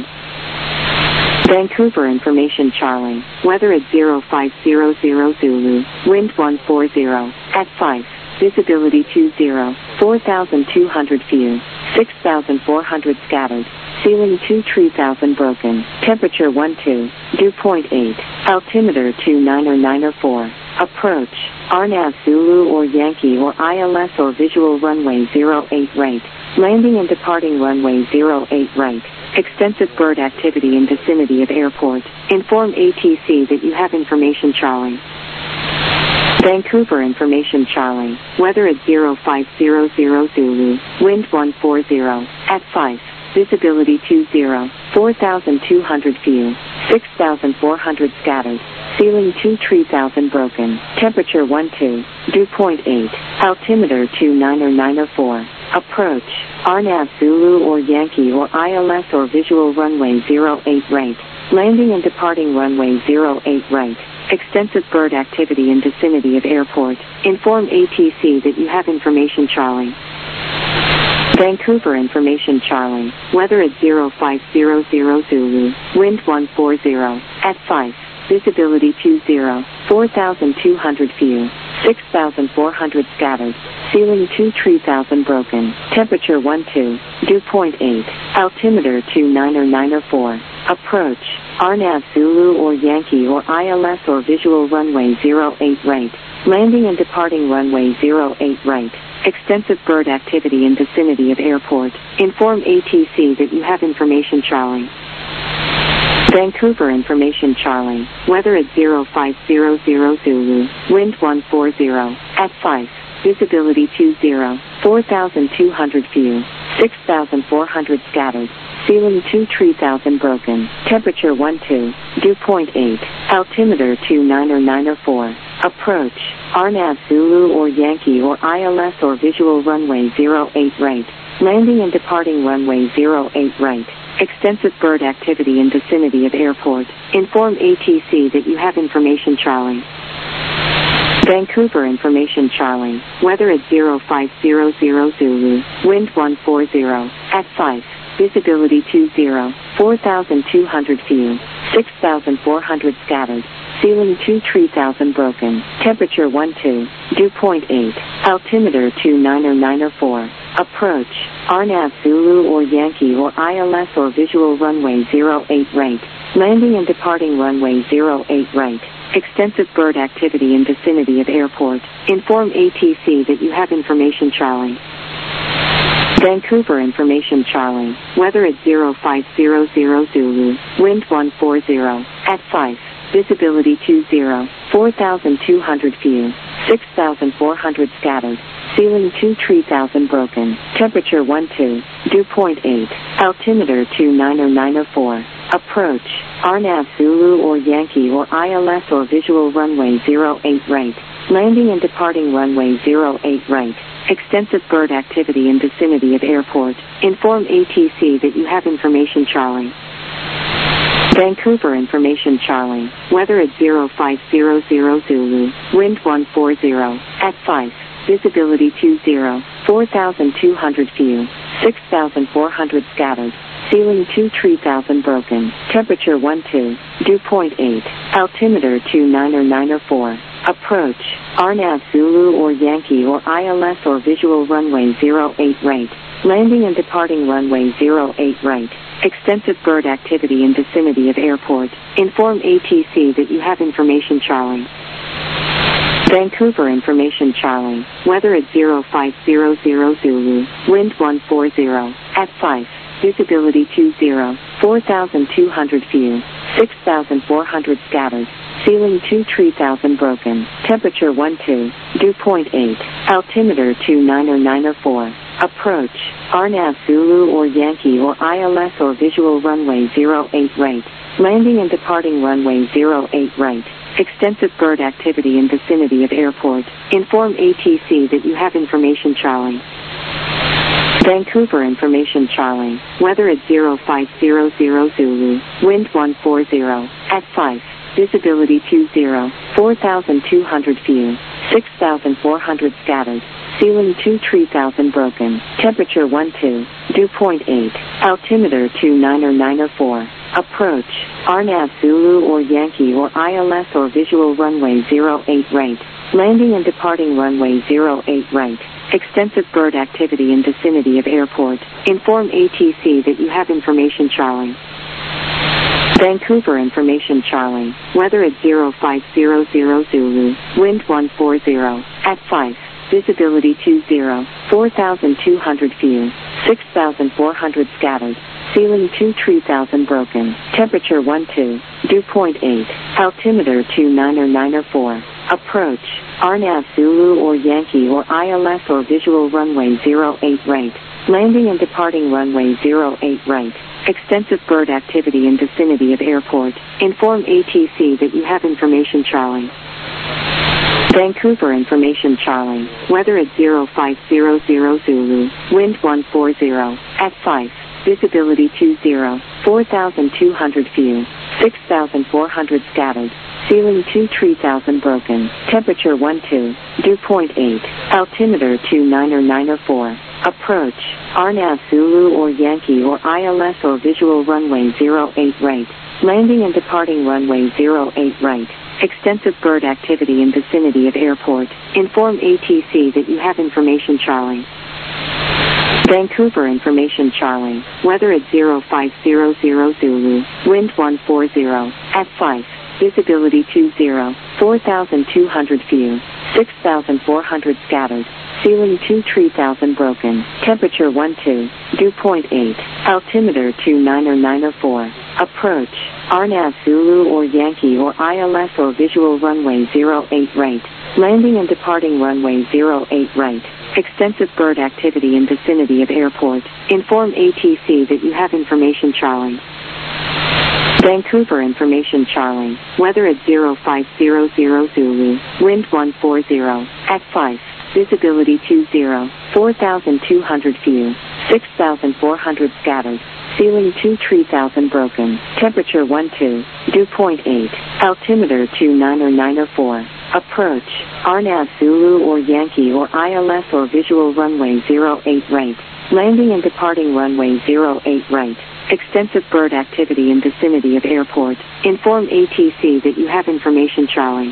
Vancouver information Charlie. Weather at zero five zero zero Zulu. Wind one four zero. At five. Visibility two zero. four thousand two hundred view. six thousand four hundred scattered. Ceiling two three thousand broken. Temperature one two. Dew point eight. Altimeter two nine zero nine zero four. Approach. R N A V Zulu or Yankee or I L S or visual runway zero eight right. Landing and departing runway zero eight right. Extensive bird activity in vicinity of airport. Inform A T C that you have information Charlie. Vancouver information Charlie. Weather at zero five zero zero Zulu. Wind one four zero. At five. Visibility two zero. four thousand two hundred view. six thousand four hundred scattered. Ceiling two three thousand broken. Temperature one two. Dew point eight. Altimeter two nine zero nine zero four. Approach. R N A V Zulu or Yankee or I L S or visual runway zero eight right. Landing and departing runway zero eight right. Extensive bird activity in vicinity of airport. Inform A T C that you have information Charlie. Vancouver information Charlie. Weather at zero five zero zero Zulu. Wind one four zero. At five. Visibility two zero. four thousand two hundred view. six thousand four hundred scattered. Ceiling two three thousand broken. Temperature one two. Dew point eight. Altimeter two nine zero nine zero four. Approach. R N A V Zulu or Yankee or I L S or visual runway zero eight right. Landing and departing runway zero eight right. Extensive bird activity in vicinity of airport. Inform A T C that you have information Charlie. Vancouver information Charlie. Weather at zero five zero zero Zulu. Wind one forty at five. Visibility two zero. four thousand two hundred view. six thousand four hundred scattered. Ceiling two three thousand broken. Temperature one two. Dew point eight. Altimeter two nine zero nine zero four. Approach. R N A V Zulu or Yankee or I L S or visual runway zero eight right. Landing and departing runway zero eight right. Extensive bird activity in vicinity of airport. Inform A T C that you have information Charlie. Vancouver information Charlie. Weather at zero five zero zero Zulu. Wind one forty at five. Visibility two zero. four thousand two hundred view. six thousand four hundred scattered. Ceiling two three thousand broken. Temperature one two. Dew point eight. Altimeter two nine zero nine zero four. Approach. R N A V Zulu or Yankee or I L S or visual runway zero eight right. Landing and departing runway zero eight right. Extensive bird activity in vicinity of airport. Inform A T C that you have information Charlie. Vancouver information Charlie. Weather at zero five zero zero Zulu. Wind one forty at five. Visibility two zero. four thousand two hundred view. six thousand four hundred scattered. Ceiling two three thousand broken. Temperature one two. Dew point eight. Altimeter two nine zero nine zero four. Approach. R N A V Zulu or Yankee or I L S or visual runway zero eight right. Landing and departing runway zero eight right. Extensive bird activity in vicinity of airport. Inform A T C that you have information Charlie. Vancouver information Charlie. Weather at zero five zero zero Zulu. Wind one forty at five. Visibility two zero. four thousand two hundred view. six thousand four hundred scattered. Ceiling two three thousand broken. Temperature one two. Dew point eight. Altimeter two nine zero nine zero four. Approach. R N A V Zulu or Yankee or I L S or visual runway zero eight right. Landing and departing runway zero eight right. Extensive bird activity in vicinity of airport. Inform A T C that you have information Charlie. Vancouver information Charlie. Weather at zero five zero zero Zulu. Wind one forty at five. Visibility two zero. four thousand two hundred view. six thousand four hundred scattered. Ceiling two three thousand broken. Temperature one two. Dew point eight. Altimeter two nine zero nine zero four. Approach. R N A V Zulu or Yankee or I L S or visual runway zero eight right. Landing and departing runway zero eight right. Extensive bird activity in vicinity of airport. Inform A T C that you have information Charlie. Vancouver information Charlie. Weather at zero five zero zero Zulu. Wind one forty at five. Visibility two zero. four thousand two hundred view. six thousand four hundred scattered. Ceiling two three thousand broken. Temperature one two. Dew point eight. Altimeter two nine zero nine zero four. Approach. R N A V Zulu or Yankee or I L S or visual runway zero eight right. Landing and departing runway zero eight right. Extensive bird activity in vicinity of airport. Inform A T C that you have information Charlie. Vancouver information Charlie. Weather at zero five zero zero Zulu. Wind one forty at five. Visibility two zero. four thousand two hundred view. six thousand four hundred scattered. Ceiling two three thousand broken. Temperature one two. Dew point eight. Altimeter two nine zero nine zero four. Approach. R N A V Zulu or Yankee or I L S or visual runway zero eight right. Landing and departing runway zero eight right. Extensive bird activity in vicinity of airport. Inform A T C that you have information Charlie. Vancouver information Charlie. Weather at zero five zero zero Zulu. Wind one forty at five. Visibility two zero. four thousand two hundred view. six thousand four hundred scattered. Ceiling two three thousand broken. Temperature one two. Dew point eight. Altimeter two nine zero nine zero four. Approach. R N A V Zulu or Yankee or I L S or visual runway zero eight right. Landing and departing runway zero eight right. Extensive bird activity in vicinity of airport. Inform A T C that you have information Charlie. Vancouver information Charlie. Weather at zero five zero zero Zulu. Wind one forty at five. Visibility two zero. four thousand two hundred view. six thousand four hundred scattered. Ceiling two three thousand broken. Temperature one two. Dew point eight. Altimeter two nine or nine or four. Approach. R N A V Zulu or Yankee or I L S or visual runway zero eight right. Landing and departing runway zero eight right. Extensive bird activity in vicinity of airport. Inform A T C that you have information Charlie. Vancouver information Charlie. Weather at zero five zero zero Zulu. Wind one four zero. At five. Visibility two zero. four thousand two hundred view. six thousand four hundred scattered. Ceiling two three thousand broken. Temperature one two. Dew point eight. Altimeter two nine or nine or four. Approach. R N A V Zulu or Yankee or I L S or visual runway zero eight right. Landing and departing runway zero eight right. Extensive bird activity in vicinity of airport. Inform A T C that you have information Charlie.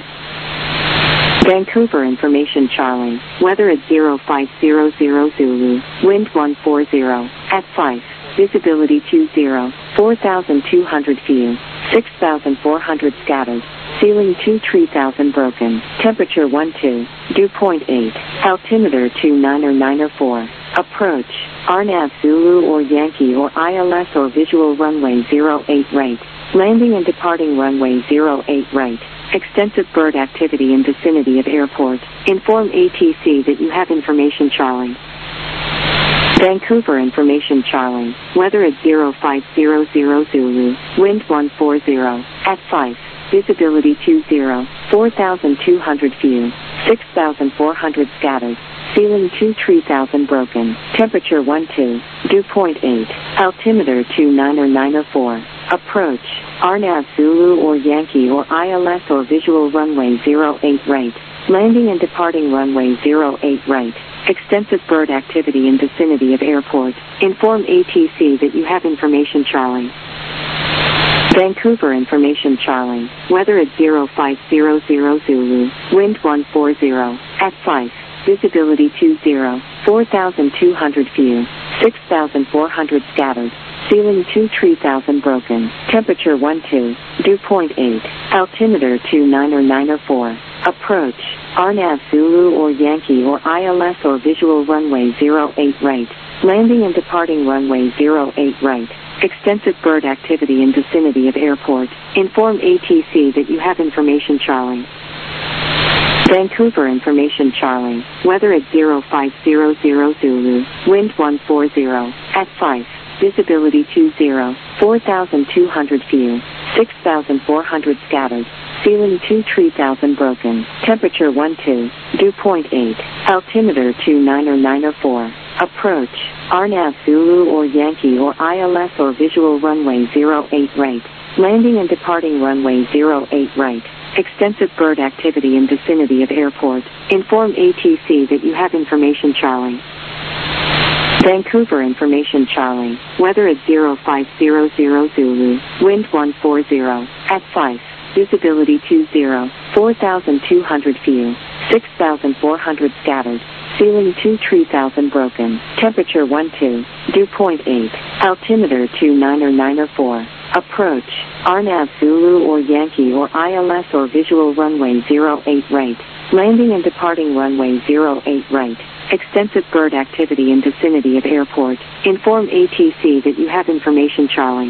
Vancouver information Charlie. Weather at zero five zero zero Zulu. Wind one four zero. At five. Visibility two zero. four thousand two hundred view. six thousand four hundred scattered. Ceiling two three thousand broken. Temperature one two. Dew point eight. Altimeter two nine or nine or four. Approach. R N A V Zulu or Yankee or I L S or visual runway zero eight right. Landing and departing runway zero eight right. Extensive bird activity in vicinity of airport. Inform A T C that you have information Charlie. Vancouver information Charlie. Weather at zero five zero zero Zulu. Wind one four zero. At five. Visibility two zero. four thousand two hundred view. six thousand four hundred scattered. Ceiling two three thousand broken. Temperature one two. Dew point eight. Altimeter two nine or nine or four. Approach. R N A V Zulu or Yankee or I L S or visual runway zero eight right. Landing and departing runway zero eight right. Extensive bird activity in vicinity of airport. Inform A T C that you have information Charlie. Vancouver information Charlie. Weather at zero five zero zero Zulu. Wind one four zero. At five. Visibility two zero. four thousand two hundred view. six thousand four hundred scattered. Ceiling two three thousand broken. Temperature one two. Dew point eight. Altimeter two nine or nine or four. Approach. R N A V Zulu or Yankee or I L S or visual runway zero eight right. Landing and departing runway zero eight right. Extensive bird activity in vicinity of airport. Inform A T C that you have information Charlie. Vancouver information Charlie. Weather at zero five zero zero Zulu. Wind one four zero. At five. Visibility two zero. four thousand two hundred view. six thousand four hundred scattered. Ceiling two three thousand broken. Temperature one two. Dew point eight. Altimeter two nine or nine or four. Approach. R N A V Zulu or Yankee or I L S or visual runway zero eight right. Landing and departing runway zero eight right. Extensive bird activity in vicinity of airport. Inform A T C that you have information Charlie. Vancouver information Charlie. Weather at zero five zero zero Zulu. Wind one four zero. At five. Visibility two zero. four thousand two hundred view. six thousand four hundred scattered. Ceiling two three thousand broken. Temperature one two. Dew point eight. Altimeter two nine or nine or four. Approach. R N A V Zulu or Yankee or I L S or visual runway zero eight right. Landing and departing runway zero eight right. Extensive bird activity in vicinity of airport. Inform A T C that you have information Charlie.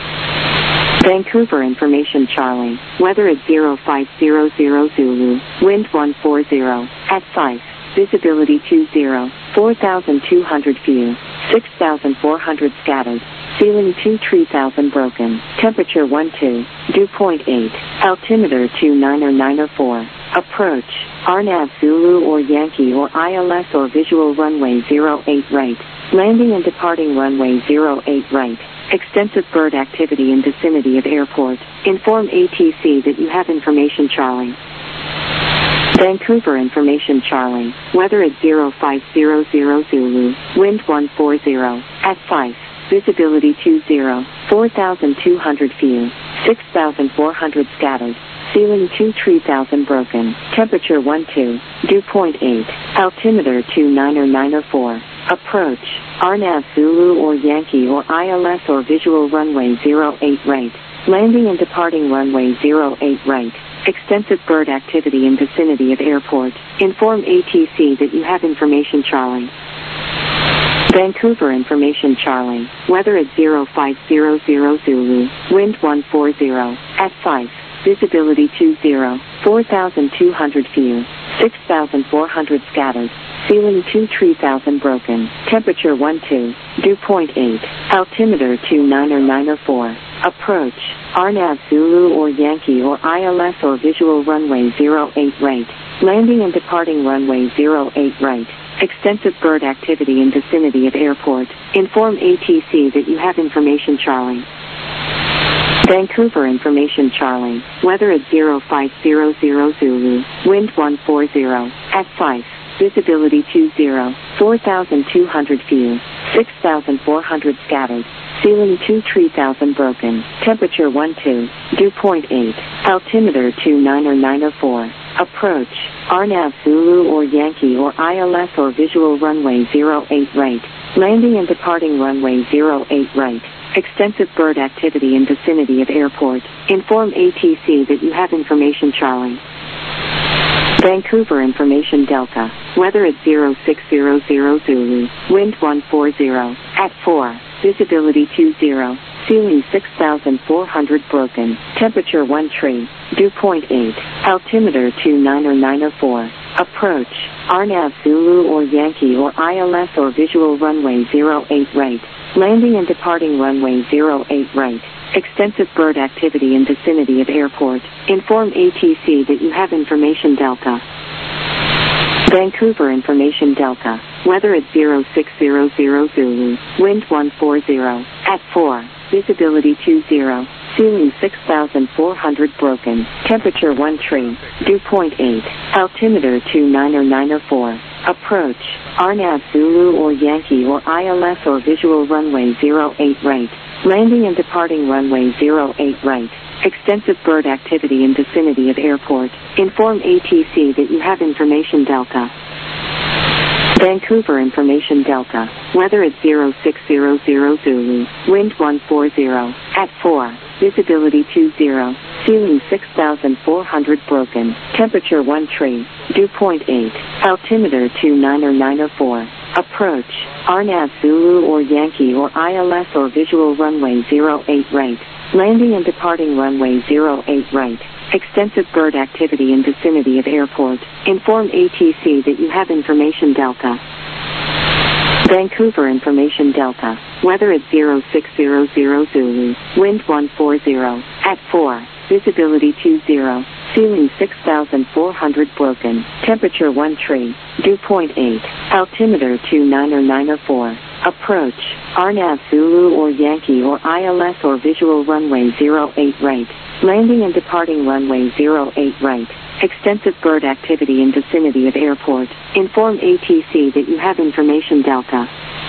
Vancouver information Charlie. Weather at zero five zero zero Zulu. Wind one four zero. At five. Visibility two zero. four thousand two hundred view. six thousand four hundred scattered. Ceiling two three thousand broken. Temperature one two. Dew point eight. Altimeter two nine or nine or four. Approach. R N A V Zulu or Yankee or I L S or visual runway zero eight right. Landing and departing runway zero eight right. Extensive bird activity in vicinity of airport. Inform A T C that you have information Charlie. Vancouver information Charlie. Weather at zero five zero zero Zulu. Wind one four zero. At five. Visibility two zero. four thousand two hundred view. six thousand four hundred scattered. Ceiling two three thousand broken. Temperature one two. Dew point eight. Altimeter two nine or nine or four. Approach. R N A V Zulu or Yankee or I L S or visual runway zero eight right. Landing and departing runway zero eight right. Extensive bird activity in vicinity of airport. Inform A T C that you have information Charlie. Vancouver information Charlie. Weather at zero five zero zero Zulu. Wind one four zero. At five. Visibility two zero. four thousand two hundred few. six thousand four hundred scattered. Ceiling two three thousand broken. Temperature one two. Dew point eight. Altimeter two nine or nine or four. Approach. R N A V Zulu or Yankee or I L S or visual runway zero eight right. Landing and departing runway zero eight right. Extensive bird activity in vicinity of airport. Inform A T C that you have information Charlie. Vancouver information Charlie. Weather at zero five zero zero Zulu. Wind one four zero. At five. Visibility two zero. four thousand two hundred few. six thousand four hundred scattered. Ceiling two three thousand broken. Temperature one two. Dew point eight. Altimeter two nine or nine or four. Approach. R N A V Zulu or Yankee or I L S or visual runway zero eight right. Landing and departing runway zero eight right. Extensive bird activity in vicinity of airport. Inform A T C that you have information Charlie. Vancouver information Delta. Weather at zero six zero zero Zulu. Wind one four zero. At four. Visibility two zero. Ceiling six thousand four hundred broken. Temperature one three. Dew point eight. Altimeter two nine or nine or four. Approach. R N A V Zulu or Yankee or I L S or visual runway zero eight right. Landing and departing runway zero eight right. Extensive bird activity in vicinity of airport. Inform A T C that you have information Delta. Vancouver information Delta. Weather at zero six zero zero Zulu. Wind one four zero. At four. Visibility two zero. Ceiling six thousand four hundred broken. Temperature one three. Dew point eight. Altimeter two nine or nine or four. Approach. R N A V Zulu or Yankee or I L S or visual runway zero eight right. Landing and departing runway zero eight right. Extensive bird activity in vicinity of airport. Inform A T C that you have information Delta. Vancouver information Delta. Weather at zero six zero zero Zulu. Wind one four zero. At four. Visibility two zero. Ceiling six thousand four hundred broken. Temperature one three. Dew point eight. Altimeter two nine or nine or four. Approach. R N A V Zulu or Yankee or I L S or visual runway zero eight right. Landing and departing runway zero eight right. Extensive bird activity in vicinity of airport. Inform A T C that you have information Delta. Vancouver information Delta. Weather at zero six zero zero Zulu. Wind one four zero. At four. Visibility two zero. Ceiling six thousand four hundred broken. Temperature one three. Dew point eight. Altimeter two nine or nine or four. Approach. R N A V Zulu or Yankee or I L S or visual runway zero eight right. Landing and departing runway zero eight right. Extensive bird activity in vicinity of airport. Inform A T C that you have information Delta.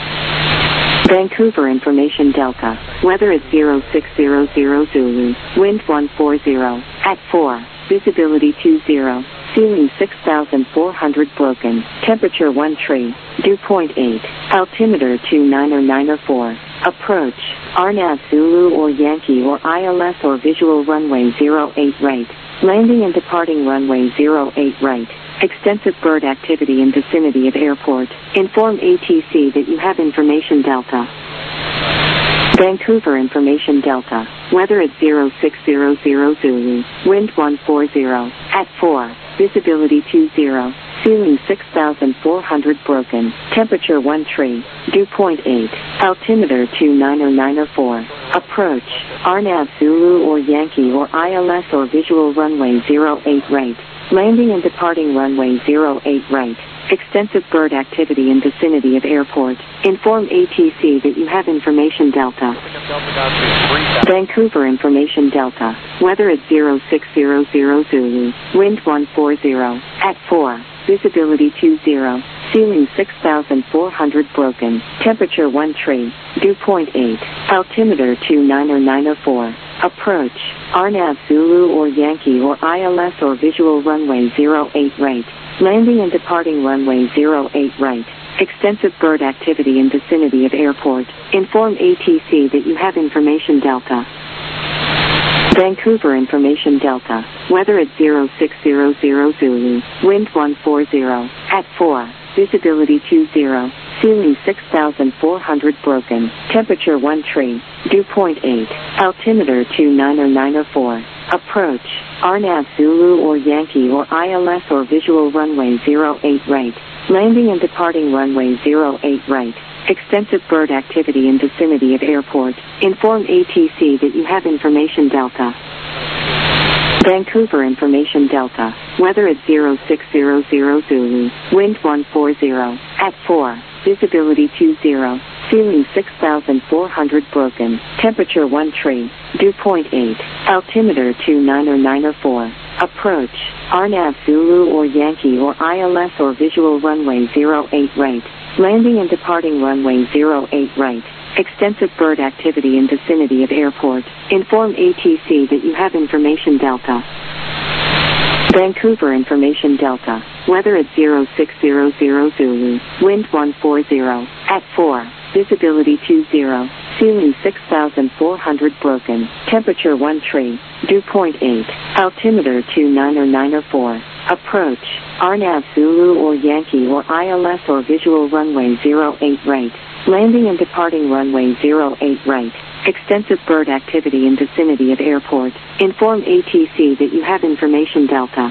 Vancouver information Delta. Weather at zero six zero zero Zulu. Wind one four zero. At four. Visibility two zero. Ceiling six thousand four hundred broken. Temperature one three. Dew point eight. Altimeter two nine or nine or four. Approach. R N A V Zulu or Yankee or I L S or visual runway zero eight right. Landing and departing runway zero eight right. Extensive bird activity in vicinity of airport. Inform A T C that you have information Delta. Vancouver information Delta. Weather at zero six zero zero Zulu. Wind one four zero. At four. Visibility two zero. Ceiling six thousand four hundred broken. Temperature one three. Dew point eight. Altimeter two nine or nine or four. Approach. R N A V Zulu or Yankee or I L S or visual runway zero eight right. Landing and departing runway zero eight right. Extensive bird activity in vicinity of airport. Inform A T C that you have information Delta. Vancouver information Delta. Weather at zero six zero zero Zulu. Wind one four zero. At four. Visibility two zero. Ceiling six thousand four hundred broken. Temperature one three. Dew point eight. Altimeter two nine or nine or four. Approach. R N A V Zulu or Yankee or I L S or visual runway zero eight right. Landing and departing runway zero eight right. Extensive bird activity in vicinity of airport. Inform A T C that you have information Delta. Vancouver information Delta. weather at zero six zero zero Zulu, wind one four zero, at four, visibility two zero, ceiling six thousand four hundred broken, temperature one tree, dew point eight, altimeter two nine zero nine zero four, approach, R N A V Zulu or Yankee or I L S or visual runway zero eight right, landing and departing runway zero eight right, extensive bird activity in vicinity of airport, inform A T C that you have information Delta. Vancouver information Delta, weather at zero six zero zero Zulu, wind one four zero, at four, visibility two zero, ceiling six thousand four hundred broken, temperature one tree, dew point eight, altimeter two nine zero nine zero four, approach, R N A V Zulu or Yankee or I L S or visual runway zero eight right, landing and departing runway zero eight right, extensive bird activity in vicinity of airport, inform A T C that you have information Delta. Vancouver information Delta, weather at zero six zero zero Zulu, wind one four zero, at four, visibility two zero, ceiling six thousand four hundred broken, temperature one tree, dew point eight, altimeter two nine zero nine zero four, approach, R N A V Zulu or Yankee or I L S or visual runway zero eight right, landing and departing runway zero eight right, extensive bird activity in vicinity of airport, inform A T C that you have information Delta.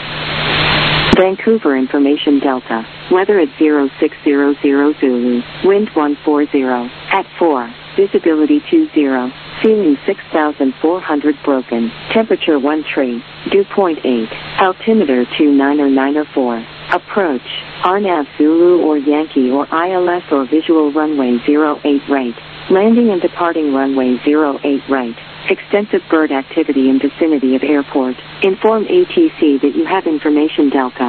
Vancouver information Delta, weather at zero six zero zero Zulu, wind one four zero, at four, visibility two zero, ceiling six thousand four hundred broken, temperature one tree, dew point eight, altimeter two nine zero nine zero four, approach, R N A V Zulu or Yankee or I L S or visual runway zero eight right, landing and departing runway zero eight right, extensive bird activity in vicinity of airport, inform A T C that you have information Delta.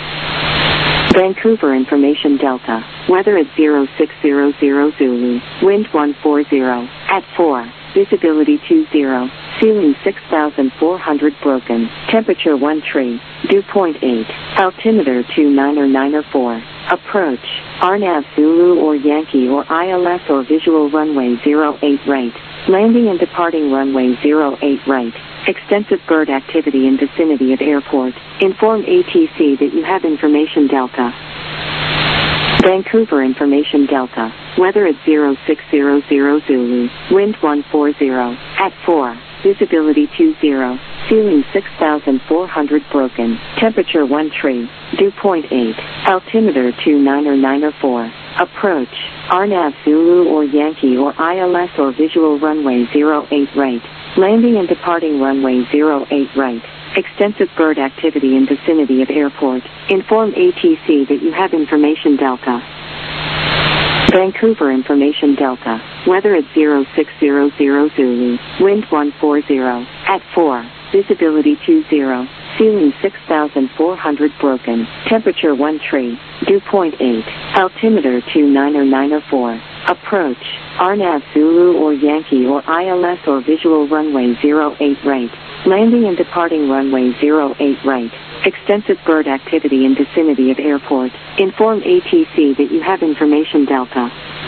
Vancouver information Delta, weather at zero six zero zero Zulu, wind one four zero, at four, visibility two zero, ceiling six thousand four hundred broken, temperature one tree, dew point eight, altimeter two nine zero nine zero four, approach, R N A V Zulu or Yankee or I L S or visual runway zero eight right, landing and departing runway zero eight right, extensive bird activity in vicinity of airport, inform A T C that you have information Delta. Vancouver information Delta, weather at zero six zero zero Zulu, wind one four zero, at four, visibility two zero, ceiling six thousand four hundred broken, temperature one tree, dew point eight, altimeter two nine zero nine zero four, approach, R N A V Zulu or Yankee or I L S or visual runway zero eight right, landing and departing runway zero eight right, extensive bird activity in vicinity of airport, inform A T C that you have information Delta. Vancouver information Delta, weather at zero six zero zero Zulu, wind one four zero, at four, visibility two zero, ceiling six thousand four hundred broken, temperature one tree, dew point eight, altimeter two nine zero nine zero four, approach, R N A V Zulu or Yankee or I L S or visual runway zero eight right, landing and departing runway zero eight right, extensive bird activity in vicinity of airport, inform A T C that you have information Delta.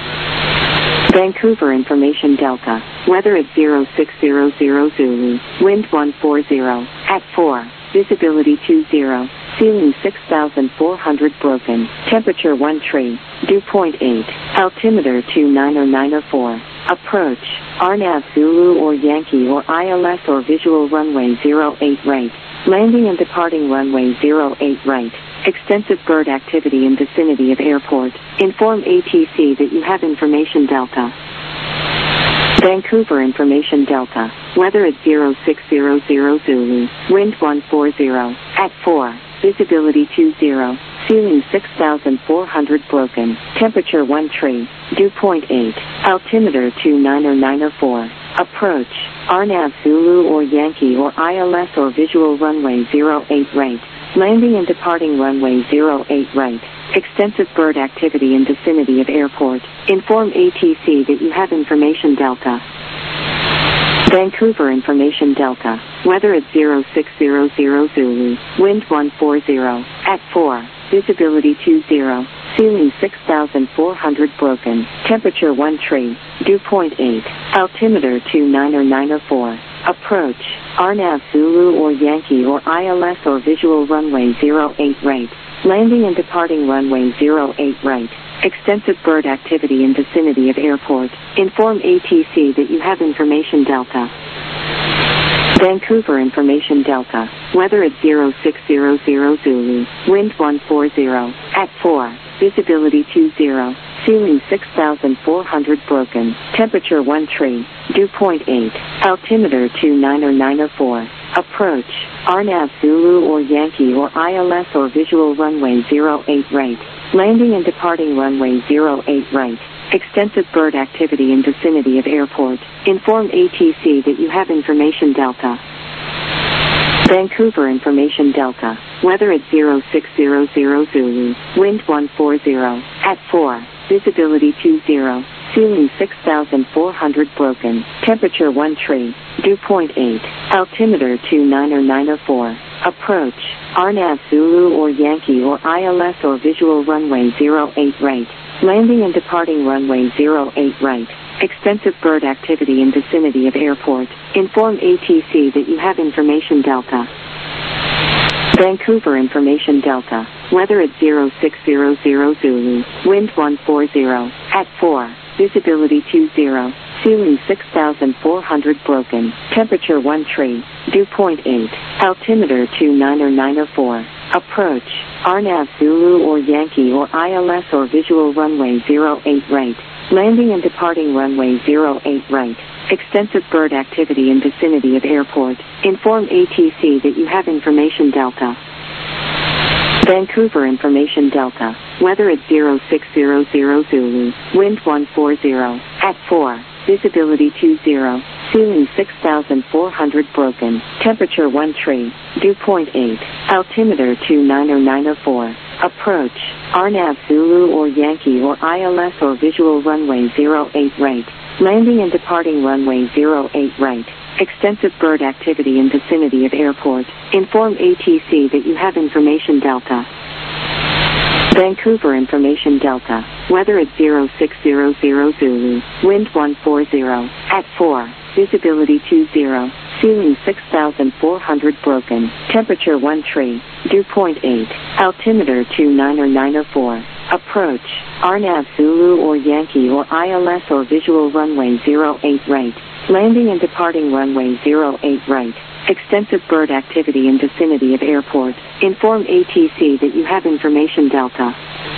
Vancouver information Delta, weather at zero six zero zero Zulu, wind one four zero, at four, visibility two zero, ceiling six thousand four hundred broken, temperature one tree, dew point eight, altimeter two nine zero nine zero four, approach, R N A V Zulu or Yankee or I L S or visual runway zero eight right, landing and departing runway zero eight right, extensive bird activity in vicinity of airport, inform A T C that you have information Delta. Vancouver information Delta, weather at zero six zero zero Zulu, wind one four zero, at four, visibility two zero, ceiling six thousand four hundred broken, temperature one tree, dew point eight, altimeter two nine zero nine zero four, approach, R N A V Zulu or Yankee or I L S or visual runway zero eight right, landing and departing runway zero eight right, extensive bird activity in vicinity of airport, inform A T C that you have information Delta. Vancouver information Delta, weather at zero six zero zero Zulu, wind one four zero, at four, visibility two zero, ceiling six thousand four hundred broken, temperature one tree, dew point eight, altimeter two nine zero nine zero four, Approach, R NAV Zulu or Yankee or I L S or visual runway zero eight right. Landing and departing runway zero eight right. Extensive bird activity in vicinity of airport. Inform A T C that you have information Delta. Vancouver information Delta. Weather at zero six zero zero Zulu. Wind one forty. At four. Visibility two zero. Ceiling six thousand four hundred broken. Temperature one tree. Dew point eight. Altimeter two nine nine four. Approach, R NAV Zulu or Yankee or I L S or visual runway zero eight right. Landing and departing runway zero eight right. Extensive bird activity in vicinity of airport. Inform A T C that you have information Delta. Vancouver information Delta. Weather at zero six zero zero Zulu. Wind one forty. At four. Visibility two zero. Ceiling six thousand four hundred broken. Temperature one tree. Dew point eight. Altimeter two nine nine four. Approach, R NAV Zulu or Yankee or I L S or visual runway zero eight right. Landing and departing runway zero eight right. Extensive bird activity in vicinity of airport. Inform A T C that you have information Delta. Vancouver information Delta. Weather at zero six zero zero Zulu. Wind one forty. At four. Visibility two zero. Ceiling six thousand four hundred broken. Temperature one tree. Dew point eight. Altimeter two nine nine four. Approach, R NAV Zulu or Yankee or I L S or visual runway zero eight right. Landing and departing runway zero eight right. Extensive bird activity in vicinity of airport. Inform A T C that you have information Delta. Vancouver information Delta. Weather at zero six zero zero Zulu. Wind one forty. At four. Visibility two zero. Ceiling six thousand four hundred broken. Temperature one tree. Dew point eight. Altimeter two nine nine four. Approach, R NAV Zulu or Yankee or I L S or visual runway zero eight right. Landing and departing runway zero eight right. Extensive bird activity in vicinity of airport. Inform A T C that you have information Delta. Vancouver information Delta. Weather at zero six zero zero Zulu. Wind one forty. At four. Visibility two zero. Ceiling six thousand four hundred broken. Temperature one tree. Dew point eight. Altimeter two nine nine four. Approach, R NAV Zulu or Yankee or I L S or visual runway zero eight right. Landing and departing runway zero eight right. Extensive bird activity in vicinity of airport. Inform A T C that you have information Delta.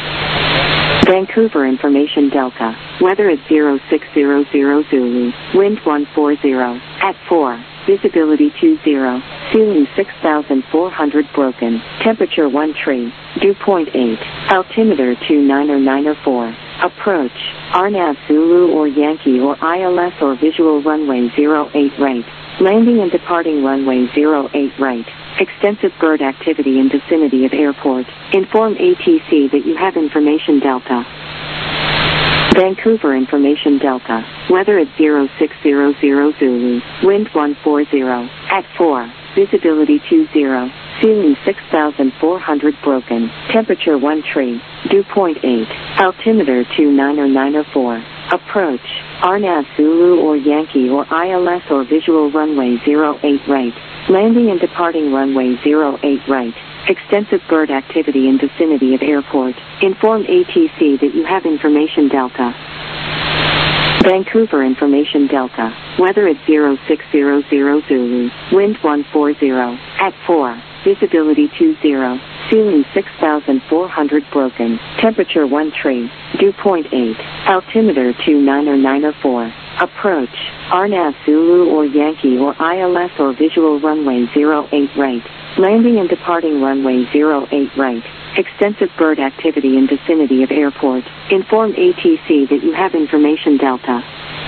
Vancouver information Delta. Weather at zero six zero zero Zulu. Wind one forty. At four. Visibility two zero. Ceiling six thousand four hundred broken. Temperature one tree. Dew point eight. Altimeter two nine nine four. Approach, R NAV Zulu or Yankee or I L S or visual runway zero eight right. Landing and departing runway zero eight right. Extensive bird activity in vicinity of airport. Inform A T C that you have information Delta. Vancouver information Delta. Weather at zero six zero zero Zulu. Wind one forty. At four. Visibility two zero. Ceiling six thousand four hundred broken. Temperature one tree. Dew point eight. Altimeter two nine nine four. Approach, R NAV Zulu or Yankee or I L S or visual runway zero eight right. Landing and departing runway zero eight right. Extensive bird activity in vicinity of airport. Inform A T C that you have information Delta. Vancouver information Delta. Weather at zero six zero zero Zulu. Wind one forty. At four. Visibility two zero. Ceiling six thousand four hundred broken. Temperature one tree. Dew point eight. Altimeter two nine nine four. Approach, R NAV Zulu or Yankee or I L S or visual runway zero eight right. Landing and departing runway zero eight right. Extensive bird activity in vicinity of airport. Inform A T C that you have information Delta.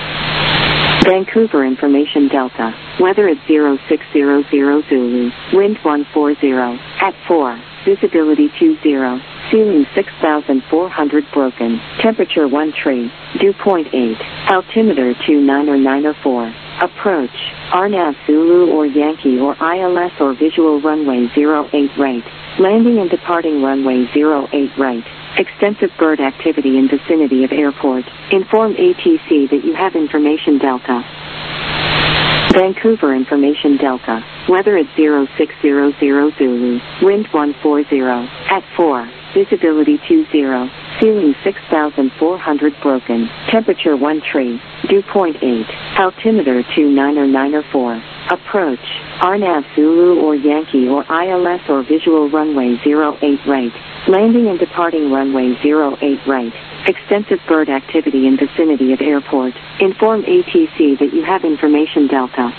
Vancouver information Delta. Weather at zero six zero zero Zulu. Wind one forty. At four. Visibility two zero. Ceiling six thousand four hundred broken. Temperature one tree. Dew point eight. Altimeter two nine nine four. Approach, R NAV Zulu or Yankee or I L S or visual runway zero eight right. Landing and departing runway zero eight right. Extensive bird activity in vicinity of airport. Inform A T C that you have information Delta. Vancouver Information Delta. Weather at zero six zero zero Zulu. Wind one four zero. At four. Visibility two zero. Ceiling six thousand four hundred broken. Temperature one tree. Dew point eight. Altimeter two nine zero nine zero four. Approach. R NAV Zulu or Yankee or I L S or visual runway zero eight right. Landing and departing runway zero eight right. Extensive bird activity in vicinity of airport. Inform A T C that you have information Delta.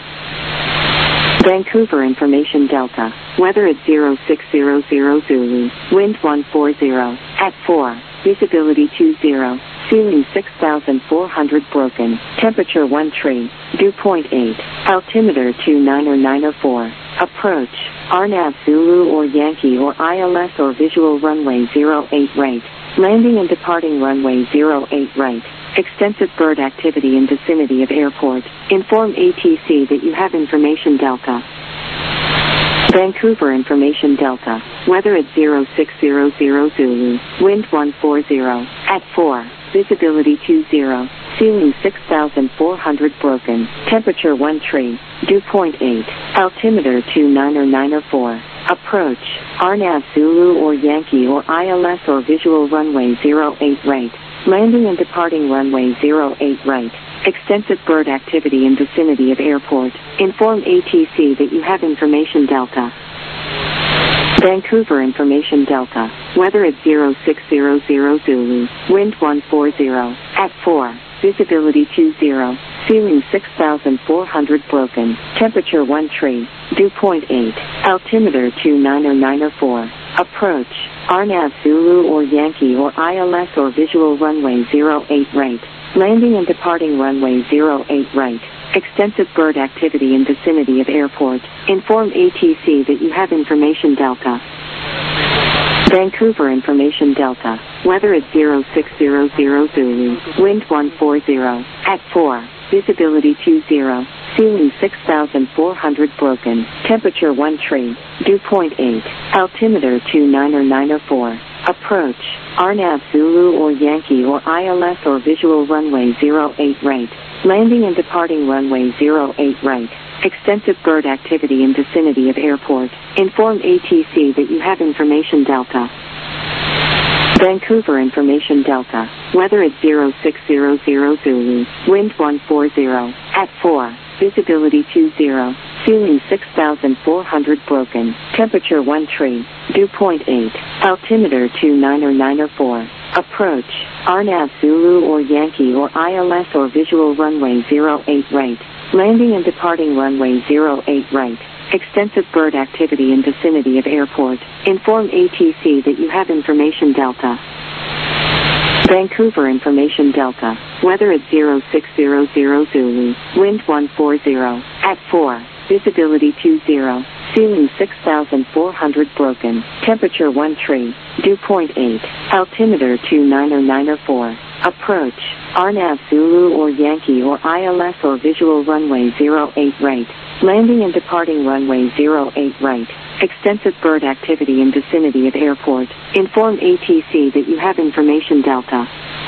Vancouver Information Delta. Weather at zero six zero zero Zulu. Wind one four zero. At four. Visibility two zero. Ceiling six thousand four hundred broken. Temperature one tree. Dew point eight. Altimeter two nine zero nine zero four. Approach. R NAV Zulu or Yankee or I L S or visual runway zero eight right. Landing and departing runway zero eight right. Extensive bird activity in vicinity of airport. Inform A T C that you have information Delta. Vancouver Information Delta. Weather at zero six zero zero Zulu. Wind one four zero. At four. Visibility two zero. Ceiling six thousand four hundred broken. Temperature one tree. Dew point eight. Altimeter two nine zero nine zero four. Approach. R NAV Zulu or Yankee or I L S or visual runway zero eight right. Landing and departing runway zero eight right. Extensive bird activity in vicinity of airport. Inform A T C that you have information Delta. Vancouver Information Delta. Weather at zero six zero zero Zulu. Wind one four zero. At four. Visibility two zero. Ceiling six thousand four hundred broken. Temperature one tree. Dew point eight. Altimeter two nine zero nine zero four. Approach. R NAV Zulu or Yankee or I L S or visual runway zero eight right. Landing and departing runway zero eight right. Extensive bird activity in vicinity of airport. Inform A T C that you have information Delta. Vancouver Information Delta. Weather at zero six zero zero Zulu. Wind one four zero. At four. Visibility two zero. Ceiling six thousand four hundred broken. Temperature one tree. Dew point eight. Altimeter two nine zero nine zero four. Approach. R NAV Zulu or Yankee or I L S or visual runway zero eight right. Landing and departing runway zero eight right. Extensive bird activity in vicinity of airport. Inform A T C that you have information Delta. Vancouver Information Delta. Weather at zero six zero zero Zulu. Wind one four zero. At four. Visibility two zero. Ceiling six thousand four hundred broken. Temperature one tree. Dew point eight. Altimeter two nine zero nine zero four. Approach. R NAV Zulu or Yankee or I L S or visual runway zero eight right. Landing and departing runway zero eight right. Extensive bird activity in vicinity of airport. Inform A T C that you have information Delta. Vancouver Information Delta. Weather at zero six zero zero Zulu. Wind one four zero. At four. Visibility two zero. Ceiling six thousand four hundred broken. Temperature one tree. Dew point eight. Altimeter two nine zero nine zero four. Approach. R NAV Zulu or Yankee or I L S or visual runway zero eight right. Landing and departing runway zero eight right. Extensive bird activity in vicinity of airport. Inform A T C that you have information Delta.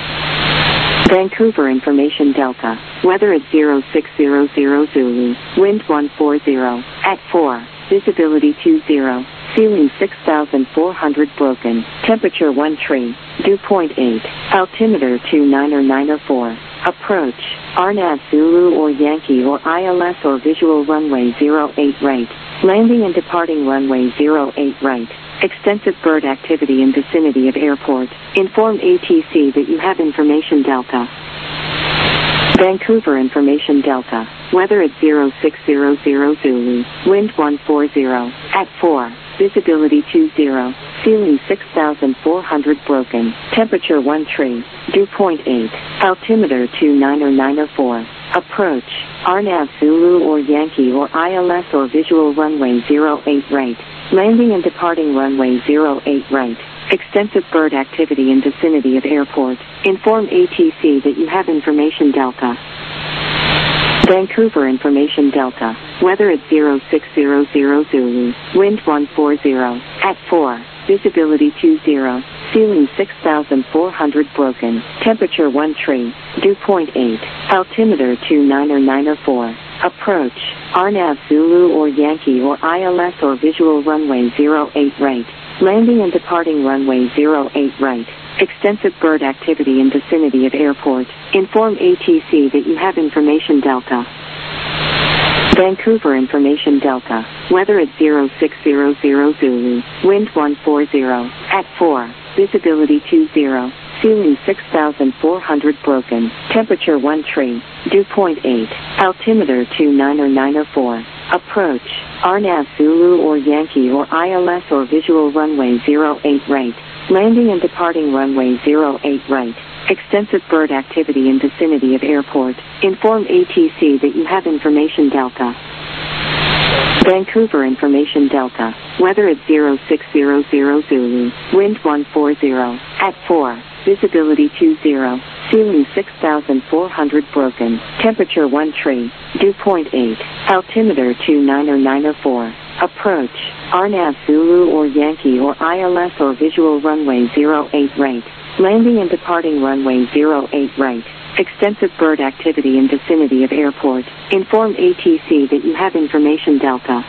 Vancouver Information Delta. Weather at zero six zero zero Zulu. Wind one four zero. At four. Visibility two zero. Ceiling six thousand four hundred broken. Temperature one tree. Dew point eight. Altimeter two nine zero nine zero four. Approach. R NAV Zulu or Yankee or I L S or visual runway zero eight right. Landing and departing runway zero eight right. Extensive bird activity in vicinity of airport. Inform A T C that you have information Delta. Vancouver Information Delta. Weather at zero six zero zero Zulu. Wind one four zero. At four. Visibility two zero. Ceiling six thousand four hundred broken. Temperature one tree. Dew point eight. Altimeter two nine zero nine zero four. Approach. R NAV Zulu or Yankee or I L S or visual runway zero eight right. Landing and departing runway zero eight right. Extensive bird activity in vicinity of airport. Inform A T C that you have information Delta. Vancouver Information Delta. Weather at zero six zero zero Zulu. Wind one four zero. At four. Visibility two zero. Ceiling six thousand four hundred broken. Temperature one tree. Dew point eight. Altimeter two nine zero nine zero four. Approach, R NAV Zulu or Yankee or I L S or visual runway zero eight right. Landing and departing runway zero eight right. Extensive bird activity in vicinity of airport. Inform A T C that you have information Delta. Vancouver information Delta. Weather at zero six zero zero Zulu. Wind one forty. At four. Visibility two zero. Ceiling six thousand four hundred broken. Temperature one tree. Dew point eight. Altimeter two nine zero nine zero four. Approach, R NAV Zulu or Yankee or I L S or visual runway zero eight right. Landing and departing runway zero eight right. Extensive bird activity in vicinity of airport. Inform A T C that you have information Delta. Vancouver information Delta. Weather at zero six zero zero Zulu. Wind one forty. At four. Visibility two zero. Ceiling six thousand four hundred broken. Temperature one tree. Dew point eight. Altimeter two nine zero nine zero four. Approach, R NAV Zulu or Yankee or I L S or visual runway zero eight right. Landing and departing runway zero eight right. Extensive bird activity in vicinity of airport. Inform A T C that you have information Delta.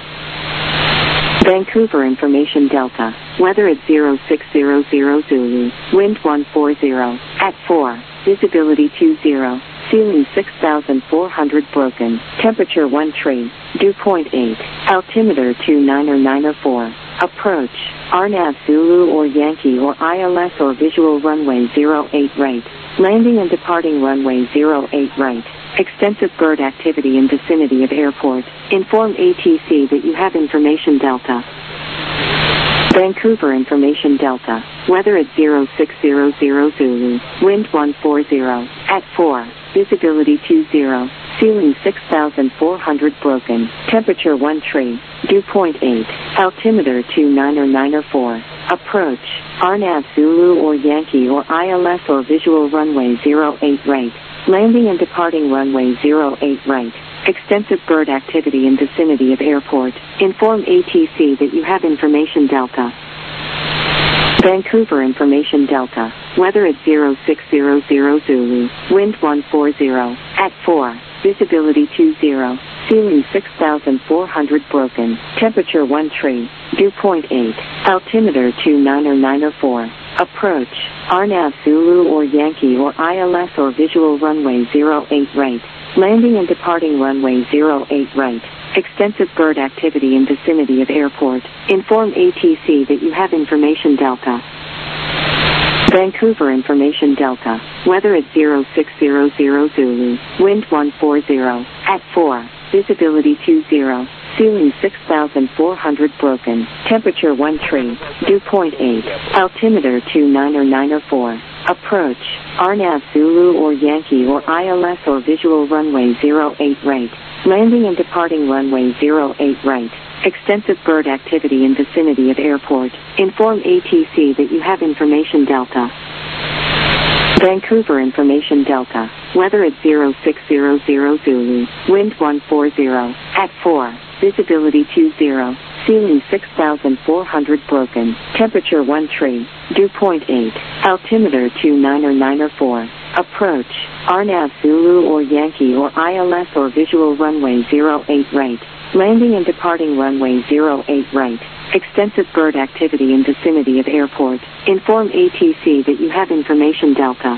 Vancouver information Delta. Weather at zero six zero zero Zulu. Wind one forty. At four. Visibility two zero. Ceiling six thousand four hundred broken. Temperature one tree. Dew point eight. Altimeter two nine zero nine zero four. Approach, R NAV Zulu or Yankee or I L S or visual runway zero eight right. Landing and departing runway zero eight right. Extensive bird activity in vicinity of airport. Inform A T C that you have information Delta. Vancouver information Delta. Weather at zero six zero zero Zulu. Wind one forty. At four. Visibility two zero. Ceiling six thousand four hundred broken. Temperature one tree. Dew point eight. Altimeter two nine zero nine zero four. Approach, R NAV Zulu or Yankee or I L S or visual runway zero eight right. Landing and departing runway zero eight right. Extensive bird activity in vicinity of airport. Inform A T C that you have information Delta. Vancouver information Delta. Weather at zero six zero zero Zulu. Wind one forty. At four. Visibility two zero. Ceiling six thousand four hundred broken. Temperature one tree. Dew point eight. Altimeter two nine zero nine zero four. Approach, R NAV Zulu or Yankee or I L S or visual runway zero eight right. Landing and departing runway zero eight right. Extensive bird activity in vicinity of airport. Inform A T C that you have information Delta. Vancouver information Delta. Weather at zero six zero zero Zulu. Wind one forty. At four. Visibility two zero. Ceiling six thousand four hundred broken. Temperature one tree. Dew point eight. Altimeter two nine zero nine zero four. Approach, R NAV Zulu or Yankee or I L S or visual runway zero eight right. Landing and departing runway zero eight right. Extensive bird activity in vicinity of airport. Inform A T C that you have information Delta. Vancouver information Delta. Weather at zero six zero zero Zulu. Wind one forty. At four. Visibility two zero. Ceiling six thousand four hundred broken. Temperature one tree. Dew point eight. Altimeter two nine zero nine zero four. Approach, R NAV Zulu or Yankee or I L S or visual runway zero eight right. Landing and departing runway zero eight right. Extensive bird activity in vicinity of airport. Inform A T C that you have information Delta.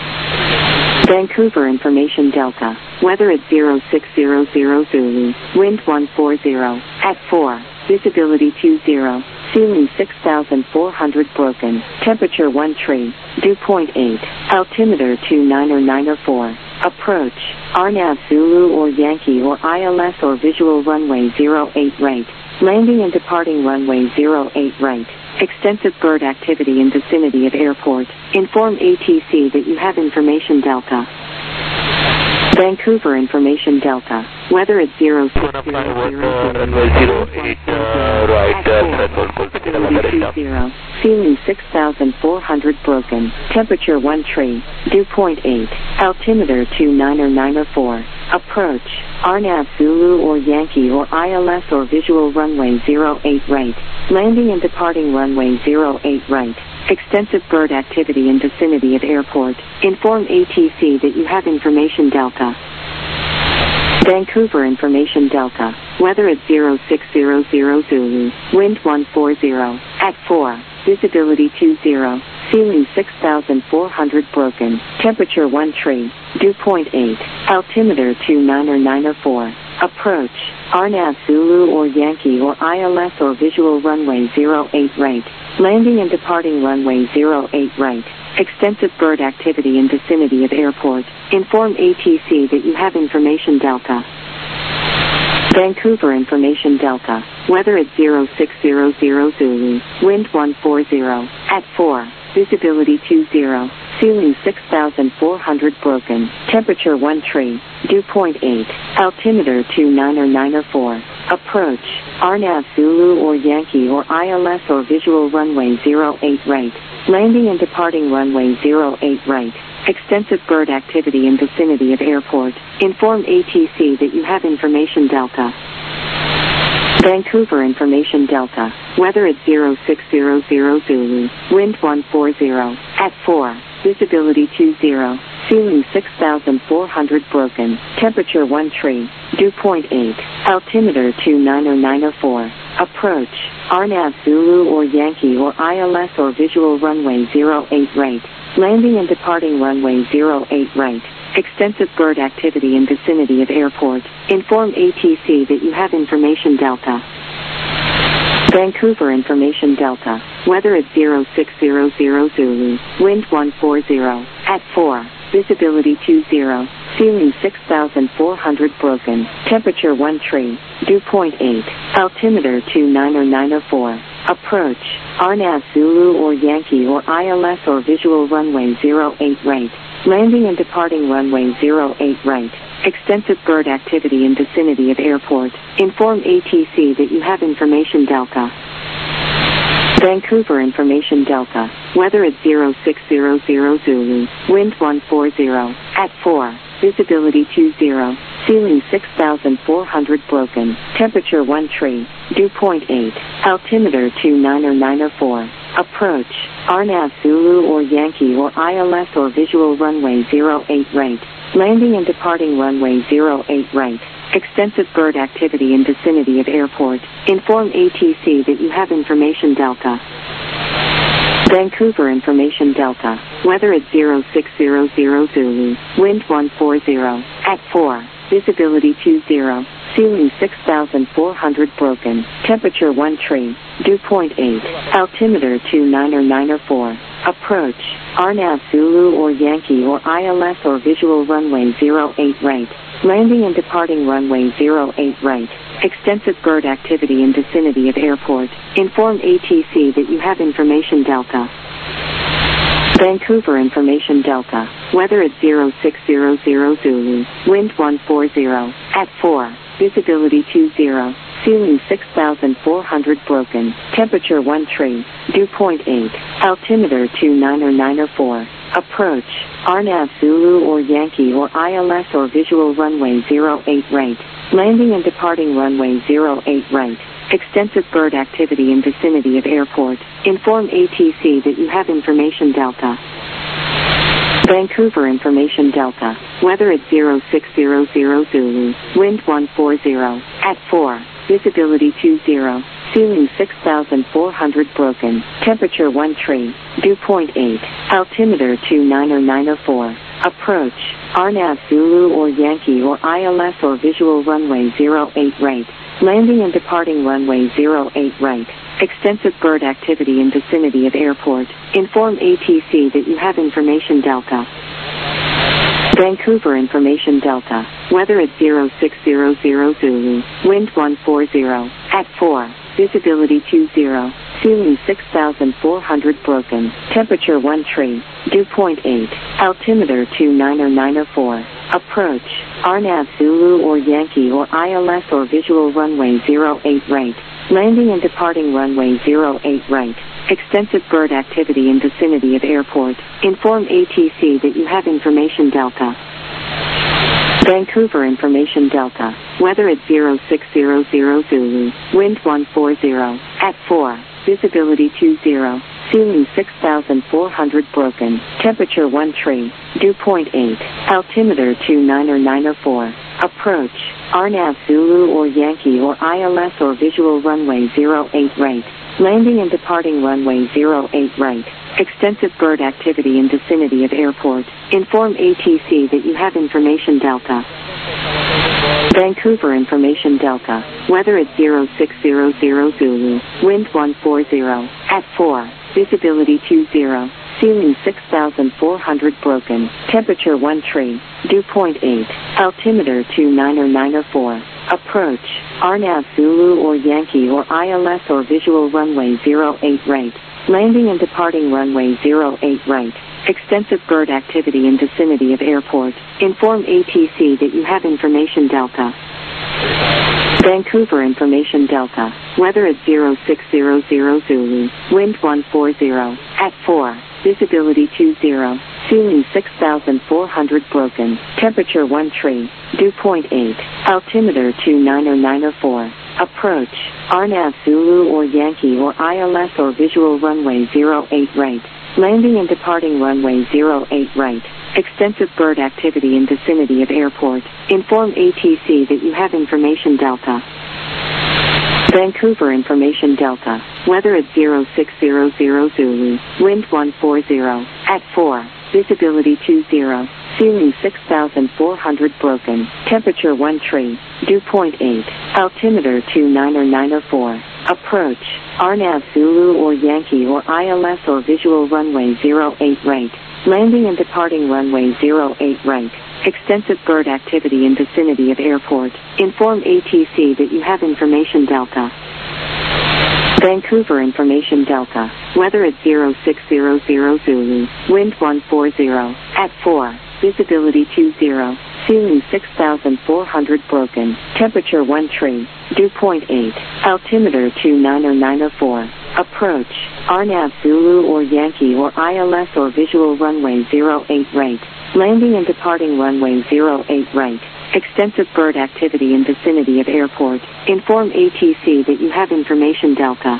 Vancouver information Delta. Weather at zero six zero zero Zulu. Wind one forty. At four. Visibility two zero. Ceiling six thousand four hundred broken. Temperature one tree. Dew point eight. Altimeter two nine zero nine zero four. Approach, R NAV Zulu or Yankee or I L S or visual runway zero eight right. Landing and departing runway zero eight right. Extensive bird activity in vicinity of airport. Inform A T C that you have information Delta. Vancouver information Delta. Weather at zero six zero zero eight right. two zero. Ceiling six thousand four hundred broken. Temperature one tree. Dew point eight. Altimeter two nine zero nine zero four. Approach, R NAV Zulu or Yankee or I L S or visual runway zero eight right. Landing and departing runway zero eight right. Extensive bird activity in vicinity of airport. Inform A T C that you have information Delta. Vancouver Information Delta. Weather at zero six zero zero Zulu. Wind one forty. At four. Visibility two zero. Ceiling six thousand four hundred broken. Temperature one tree. Dew point eight. Altimeter two nine nine four. Approach. R N A V Zulu or Yankee or I L S or visual runway zero eight right. Landing and departing runway zero eight right. Extensive bird activity in vicinity of airport. Inform A T C that you have information Delta. Vancouver Information Delta. Weather at zero six zero zero Zulu. Wind one forty. At four. Visibility two zero. Ceiling six thousand four hundred broken. Temperature one tree. Dew point eight. Altimeter two nine nine four. Approach. R N A V Zulu or Yankee or I L S or visual runway zero eight right. Landing and departing runway zero eight right. Extensive bird activity in vicinity of airport. Inform A T C that you have information Delta. Vancouver Information Delta. Weather at zero six zero zero Zulu. Wind one forty. At four. Visibility two zero. Ceiling six thousand four hundred broken. Temperature one tree. Dew point eight. Altimeter two nine nine four. Approach. R N A V Zulu or Yankee or I L S or visual runway zero eight right. Landing and departing runway zero eight right. Extensive bird activity in vicinity of airport. Inform A T C that you have information Delta. Vancouver Information Delta. Weather at zero six zero zero Zulu. Wind one forty. At four. Visibility two zero. Ceiling six thousand four hundred broken. Temperature one tree. Dew point eight. Altimeter two nine nine four. Approach. R N A V Zulu or Yankee or I L S or visual runway zero eight right. Landing and departing runway zero eight right. Extensive bird activity in vicinity of airport. Inform A T C that you have information Delta. Vancouver Information Delta. Weather at zero six zero zero Zulu. Wind one forty. At four. Visibility two zero. Ceiling six thousand four hundred broken. Temperature one tree. Dew point eight. Altimeter two nine nine four. Approach. R N A V Zulu or Yankee or I L S or visual runway zero eight right. Landing and departing runway zero eight right. Extensive bird activity in vicinity of airport. Inform A T C that you have information Delta. Vancouver Information Delta. Weather at zero six zero zero Zulu. Wind one forty. At four. Visibility two zero. Ceiling six thousand four hundred broken. Temperature one tree. Dew point eight. Altimeter two nine nine four. Approach. R N A V Zulu or Yankee or I L S or visual runway zero eight right. Landing and departing runway zero eight right. Extensive bird activity in vicinity of airport. Inform A T C that you have information Delta. Vancouver Information Delta. Weather at zero six zero zero Zulu. Wind one forty. At four. Visibility two zero. Ceiling six thousand four hundred broken. Temperature one tree. Dew point eight. Altimeter two nine nine four. Approach. R N A V Zulu or Yankee or I L S or visual runway zero eight right. Landing and departing runway zero eight right. Extensive bird activity in vicinity of airport. Inform A T C that you have information Delta. Vancouver Information Delta. Weather at zero six zero zero Zulu. Wind one forty. At four. Visibility two zero. Ceiling six thousand four hundred broken. Temperature one tree. Dew point eight. Altimeter two nine nine four. Approach. R N A V Zulu or Yankee or I L S or visual runway zero eight right. Landing and departing runway zero eight right. Extensive bird activity in vicinity of airport. Inform A T C that you have information Delta. Vancouver Information Delta. Weather at zero six zero zero Zulu. Wind one forty. At four. Visibility two zero. Ceiling six thousand four hundred broken. Temperature one tree. Dew point eight. Altimeter two nine nine four. Approach. R N A V Zulu or Yankee or I L S or visual runway zero eight right. Landing and departing runway zero eight right. Extensive bird activity in vicinity of airport. Inform A T C that you have information Delta. Vancouver Information Delta. Weather at zero six zero zero Zulu. Wind one forty. At four. Visibility two zero. Ceiling six thousand four hundred broken. Temperature one tree. Dew point eight. Altimeter two nine nine four. Approach, R NAV Zulu or Yankee or I L S or visual runway zero eight right. Landing and departing runway zero eight right. Extensive bird activity in vicinity of airport. Inform A T C that you have information Delta. Vancouver information Delta. Weather at zero six zero zero Zulu. Wind one forty. At four. Visibility two zero. Ceiling six thousand four hundred broken. Temperature one tree. Dew point eight. Altimeter two nine zero nine zero four. Approach, R NAV Zulu or Yankee or I L S or visual runway zero eight right. Landing and departing runway zero eight right. Extensive bird activity in vicinity of airport. Inform A T C that you have information Delta. Vancouver information Delta. Weather at zero six zero zero Zulu. Wind one forty. At four. Visibility two zero. Ceiling six thousand four hundred broken. Temperature one tree. Dew point eight. Altimeter two nine zero nine zero four. Approach, R NAV Zulu or Yankee or I L S or visual runway zero eight right. Landing and departing runway zero eight right. Extensive bird activity in vicinity of airport. Inform A T C that you have information Delta. Vancouver information Delta. Weather at zero six zero zero Zulu. Wind one forty. At four. Visibility two zero. Ceiling six thousand four hundred broken. Temperature one tree. Dew point eight. Altimeter two nine zero nine zero four. Approach, R NAV Zulu or Yankee or I L S or visual runway zero eight right. Landing and departing runway zero eight right. Extensive bird activity in vicinity of airport. Inform A T C that you have information Delta. Vancouver information Delta. Weather at zero six zero zero Zulu. Wind one forty. At four. Visibility two zero. Ceiling six thousand four hundred broken. Temperature one tree. Dew point eight. Altimeter two nine zero nine zero four. Approach, R NAV Zulu or Yankee or I L S or visual runway zero eight right. Landing and departing runway zero eight right. Extensive bird activity in vicinity of airport. Inform A T C that you have information Delta.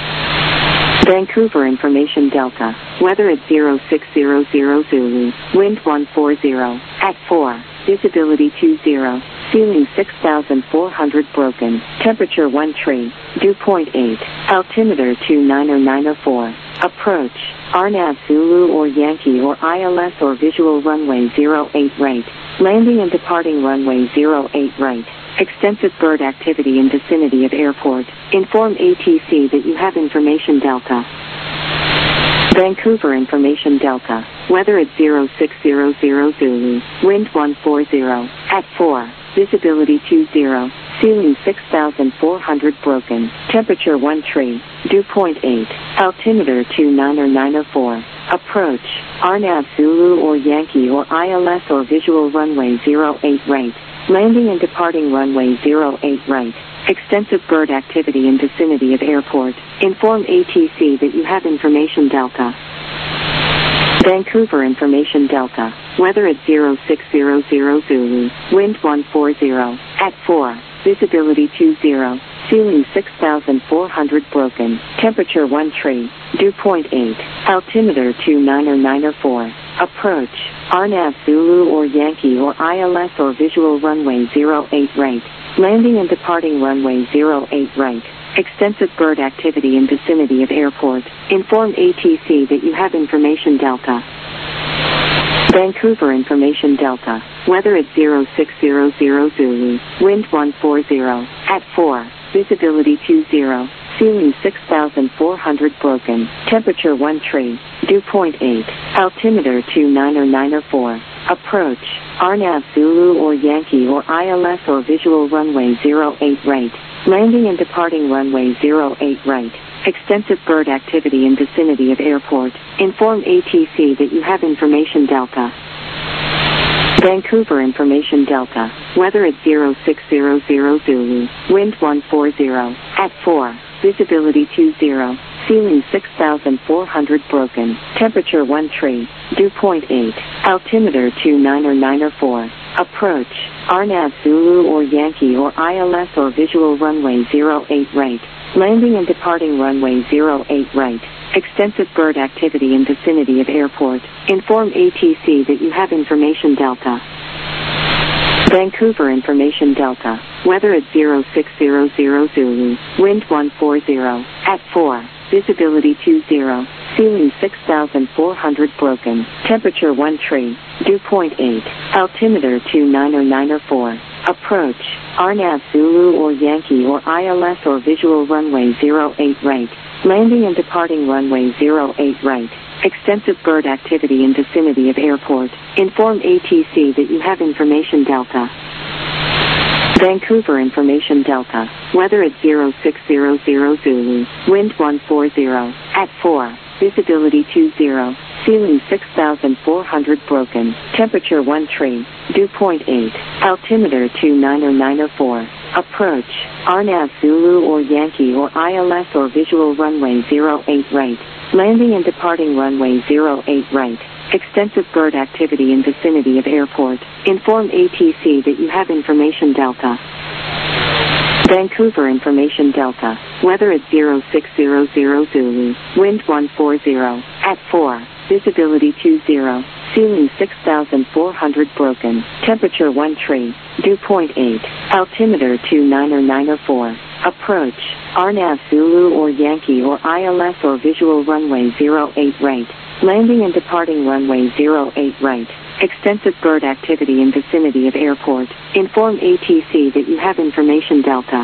Vancouver information Delta. Weather at zero six zero zero Zulu. Wind one forty. At four. Visibility two zero. Ceiling six thousand four hundred broken. Temperature one tree. Dew point eight. Altimeter two nine zero nine zero four. Approach, R NAV Zulu or Yankee or I L S or visual runway zero eight right. Landing and departing runway zero eight right. Extensive bird activity in vicinity of airport. Inform A T C that you have information Delta. Vancouver information Delta. Weather at zero six zero zero Zulu. Wind one forty. At four. Visibility two zero. Ceiling six thousand four hundred broken. Temperature one tree. Dew point eight. Altimeter two nine zero nine zero four. Approach, R NAV Zulu or Yankee or I L S or visual runway zero eight right. Landing and departing runway zero eight right. Extensive bird activity in vicinity of airport. Inform A T C that you have information Delta. Vancouver information Delta. Weather at zero six zero zero Zulu. Wind one forty. At four. Visibility two zero. Ceiling six thousand four hundred broken. Temperature one tree. Dew point eight. Altimeter two nine zero nine zero four. Approach, R NAV Zulu or Yankee or I L S or visual runway zero eight right. Landing and departing runway zero eight right. Extensive bird activity in vicinity of airport. Inform A T C that you have information Delta. Vancouver information Delta. Weather at zero six zero zero Zulu. Wind one forty. At four. Visibility two zero. Ceiling six thousand four hundred broken. Temperature one tree. Dew point eight. Altimeter two nine zero nine zero four. Approach, R NAV Zulu or Yankee or I L S or visual runway zero eight right. Landing and departing runway zero eight right. Extensive bird activity in vicinity of airport. Inform A T C that you have information Delta. Vancouver information Delta. Weather at zero six zero zero Zulu. Wind one forty. At four. Visibility two zero. Ceiling six thousand four hundred broken. Temperature one tree. Dew point eight. Altimeter two nine zero nine zero four. Approach, R NAV Zulu or Yankee or I L S or visual runway zero eight right. Landing and departing runway zero eight right. Extensive bird activity in vicinity of airport. Inform A T C that you have information Delta. Vancouver Information Delta. Weather at zero six zero zero Zulu. Wind one forty. At four. Visibility two zero. Ceiling six thousand four hundred broken. Temperature one tree. Dew point eight. Altimeter two nine zero nine zero four. Approach. R N A V Zulu or Yankee or I L S or visual runway zero eight right. Landing and departing runway zero eight right. Extensive bird activity in vicinity of airport. Inform A T C that you have information Delta. Vancouver Information Delta. Weather at zero six zero zero Zulu. Wind one forty. At four. Visibility two zero. Ceiling six thousand four hundred broken. Temperature one tree. Dew point eight. Altimeter two nine zero nine zero four. Approach. R N A V Zulu or Yankee or I L S or visual runway zero eight right. Landing and departing runway zero eight right. Extensive bird activity in vicinity of airport. Inform A T C that you have information Delta. Vancouver Information Delta. Weather at zero six zero zero Zulu. Wind one forty. At four. Visibility two zero. Ceiling six thousand four hundred broken. Temperature one tree. Dew point eight. Altimeter two nine zero nine zero four. Approach. R N A V Zulu or Yankee or I L S or visual runway zero eight right. Landing and departing runway zero eight right. Extensive bird activity in vicinity of airport. Inform A T C that you have information Delta.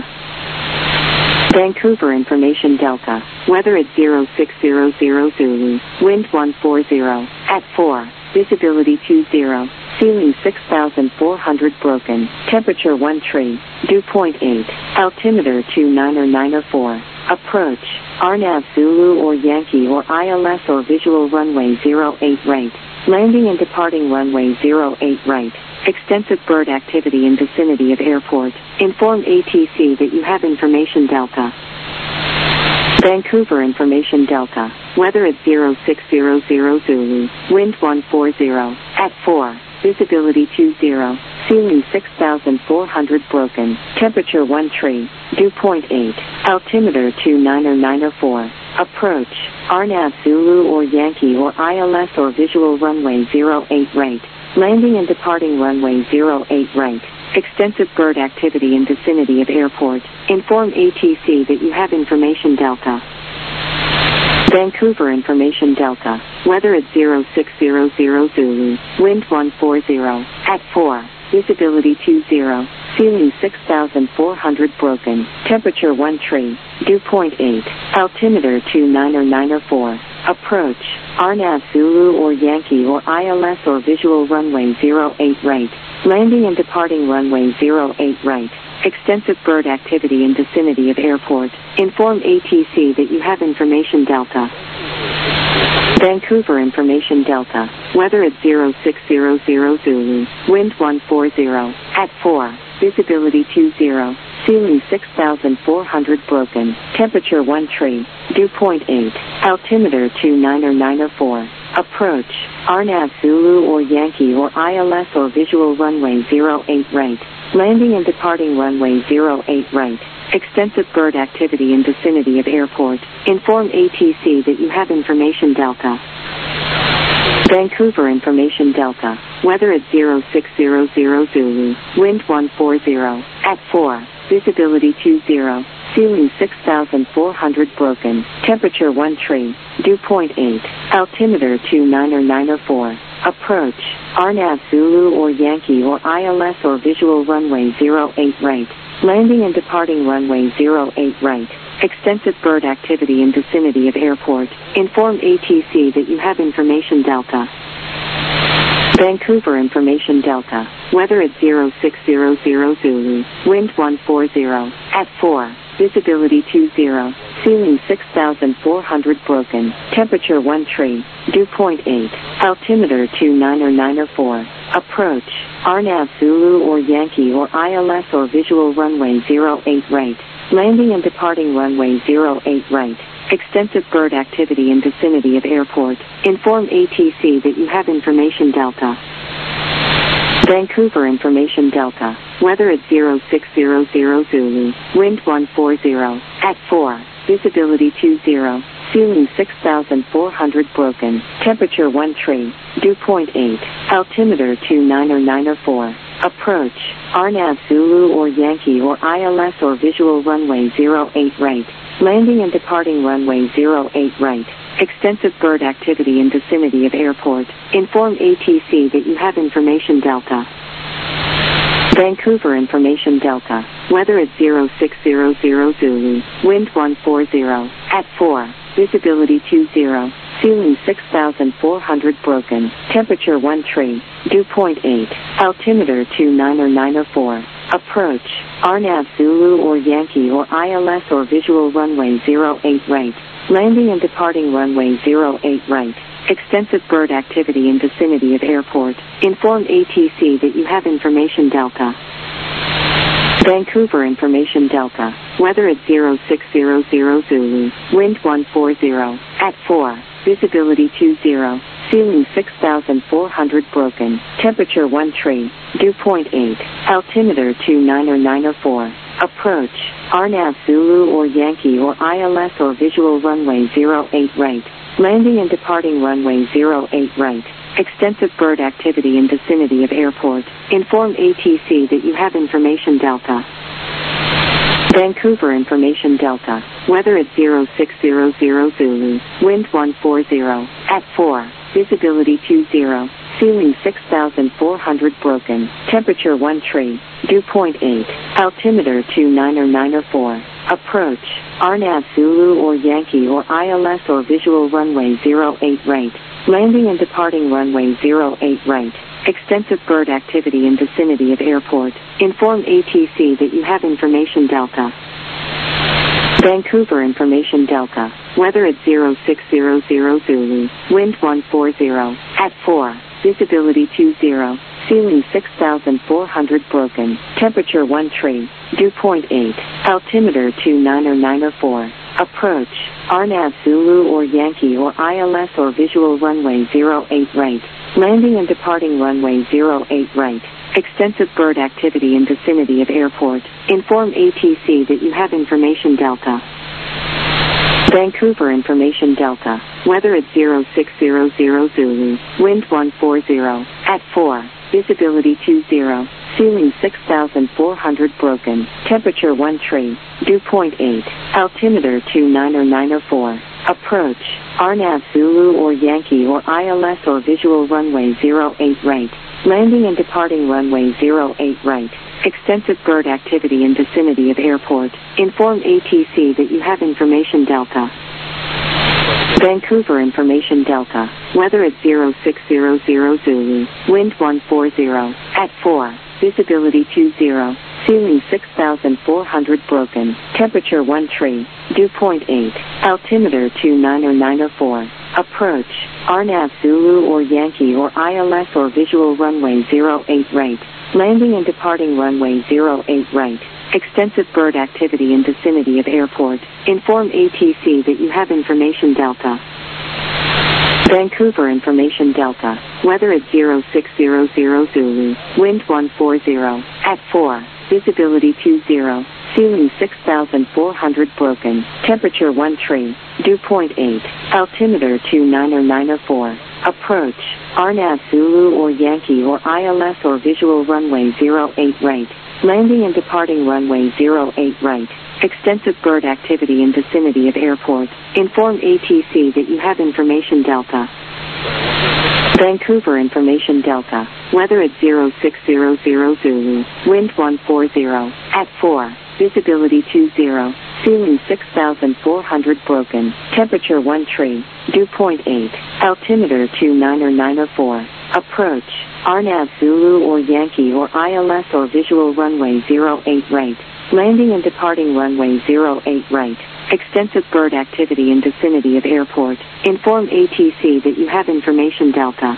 Vancouver Information Delta. Weather at zero six zero zero Zulu. Wind one forty. At four. Visibility two zero. Ceiling six thousand four hundred broken. Temperature one tree. Dew point eight. Altimeter two nine zero nine zero four. Approach. R N A V Zulu or Yankee or I L S or visual runway zero eight right. Landing and departing runway zero eight right. Extensive bird activity in vicinity of airport. Inform A T C that you have information Delta. Vancouver Information Delta. Weather at zero six zero zero Zulu. Wind one forty. At four. Visibility two zero. Ceiling six thousand four hundred broken. Temperature one tree. Dew point eight. Altimeter two nine zero nine zero four. Approach. R N A V Zulu or Yankee or I L S or visual runway zero eight right. Landing and departing runway zero eight right. Extensive bird activity in vicinity of airport. Inform A T C that you have information Delta. Vancouver Information Delta. Weather at zero six zero zero Zulu. Wind one forty. At four. Visibility two zero. Ceiling six thousand four hundred broken. Temperature one tree. Dew point eight. Altimeter two nine zero nine zero four. Approach. R N A V Zulu or Yankee or I L S or visual runway zero eight right. Landing and departing runway zero eight right. Extensive bird activity in vicinity of airport. Inform A T C that you have information Delta. Vancouver Information Delta. Weather at zero six zero zero Zulu. Wind one forty. At four. Visibility two zero. Ceiling six thousand four hundred broken. Temperature one tree. Dew point eight. Altimeter two nine zero nine zero four. Approach. R N A V Zulu or Yankee or I L S or visual runway zero eight right. Landing and departing runway zero eight right. Extensive bird activity in vicinity of airport. Inform A T C that you have information Delta. Vancouver Information Delta. Weather at zero six zero zero Zulu. Wind one forty. At four. Visibility two zero. Ceiling six thousand four hundred broken. Temperature one tree. Dew point eight. Altimeter two nine zero nine zero four. Approach. R N A V Zulu or Yankee or I L S or visual runway zero eight right. Landing and departing runway zero eight right. Extensive bird activity in vicinity of airport. Inform A T C that you have information Delta. Vancouver Information Delta. Weather at zero six zero zero Zulu. Wind one forty. At four. Visibility two zero. Ceiling six thousand four hundred broken. Temperature one tree. Dew point eight. Altimeter two nine zero nine zero four. Approach. R N A V Zulu or Yankee or I L S or visual runway zero eight right. Landing and departing runway zero eight right. Extensive bird activity in vicinity of airport. Inform A T C that you have information Delta. Vancouver Information Delta. Weather at zero six zero zero Zulu. Wind one forty. At four. Visibility two zero. Ceiling six thousand four hundred broken. Temperature one tree. Dew point eight. Altimeter two nine zero nine zero four. Approach, R NAV Zulu or Yankee or I L S or visual runway zero eight right. Landing and departing runway zero eight right. Extensive bird activity in vicinity of airport. Inform A T C that you have information Delta. Vancouver information Delta. Weather at zero six zero zero Zulu. Wind one forty. At four. Visibility two zero. Ceiling six thousand four hundred broken. Temperature one tree. Dew point eight. Altimeter two nine zero nine zero four. Approach, R NAV Zulu or Yankee or I L S or visual runway zero eight right. Landing and departing runway zero eight right. Extensive bird activity in vicinity of airport. Inform A T C that you have information Delta. Vancouver information Delta. Weather at zero six zero zero Zulu. Wind one forty. At four. Visibility two zero. Ceiling six thousand four hundred broken. Temperature one tree. Dew point eight. Altimeter two nine zero nine zero four. Approach, R NAV Zulu or Yankee or I L S or visual runway zero eight right. Landing and departing runway zero eight right. Extensive bird activity in vicinity of airport. Inform A T C that you have information Delta. Vancouver information Delta. Weather at zero six zero zero Zulu. Wind one forty. At four. Visibility two zero. Ceiling six thousand four hundred broken. Temperature one tree. Dew point eight. Altimeter two nine zero nine zero four. Approach, R NAV Zulu or Yankee or I L S or visual runway zero eight right. Landing and departing runway zero eight right. Extensive bird activity in vicinity of airport. Inform A T C that you have information Delta. Vancouver information Delta. Weather at zero six zero zero Zulu. Wind one forty. At four. Visibility two zero. Ceiling six thousand four hundred broken. Temperature one tree. Dew point eight. Altimeter two nine zero nine zero four. Approach, R NAV Zulu or Yankee or I L S or visual runway zero eight right. Landing and departing runway zero eight right. Extensive bird activity in vicinity of airport. Inform A T C that you have information Delta. Vancouver information Delta. Weather at zero six zero zero Zulu. Wind one forty. At four. Visibility two zero. Ceiling six thousand four hundred broken. Temperature one tree. Dew point eight. Altimeter two nine zero nine zero four. Approach, R NAV Zulu or Yankee or I L S or visual runway zero eight right. Landing and departing runway zero eight right. Extensive bird activity in vicinity of airport. Inform A T C that you have information Delta. Vancouver information Delta. Weather at zero six zero zero Zulu. Wind one forty. At four. Visibility two zero. Ceiling six thousand four hundred broken. Temperature one tree. Dew point eight. Altimeter two nine zero nine zero four. Approach, R NAV Zulu or Yankee or I L S or visual runway zero eight right. Landing and departing runway zero eight right. Extensive bird activity in vicinity of airport. Inform A T C that you have information Delta. Vancouver information Delta. Weather at zero six zero zero Zulu. Wind one forty. At four. Visibility two zero. Ceiling six thousand four hundred broken. Temperature one tree. Dew point eight. Altimeter two nine zero nine zero four. Approach, R NAV Zulu or Yankee or I L S or visual runway zero eight right. Landing and departing runway zero eight right. Extensive bird activity in vicinity of airport. Inform A T C that you have information Delta. Vancouver information Delta. Weather at zero six zero zero Zulu. Wind one forty. At four. Visibility two zero. Ceiling six thousand four hundred broken. Temperature one tree. Dew point eight. Altimeter two nine zero nine zero four. Approach, R NAV Zulu or Yankee or I L S or visual runway zero eight right. Landing and departing runway zero eight right. Extensive bird activity in vicinity of airport. Inform A T C that you have information Delta.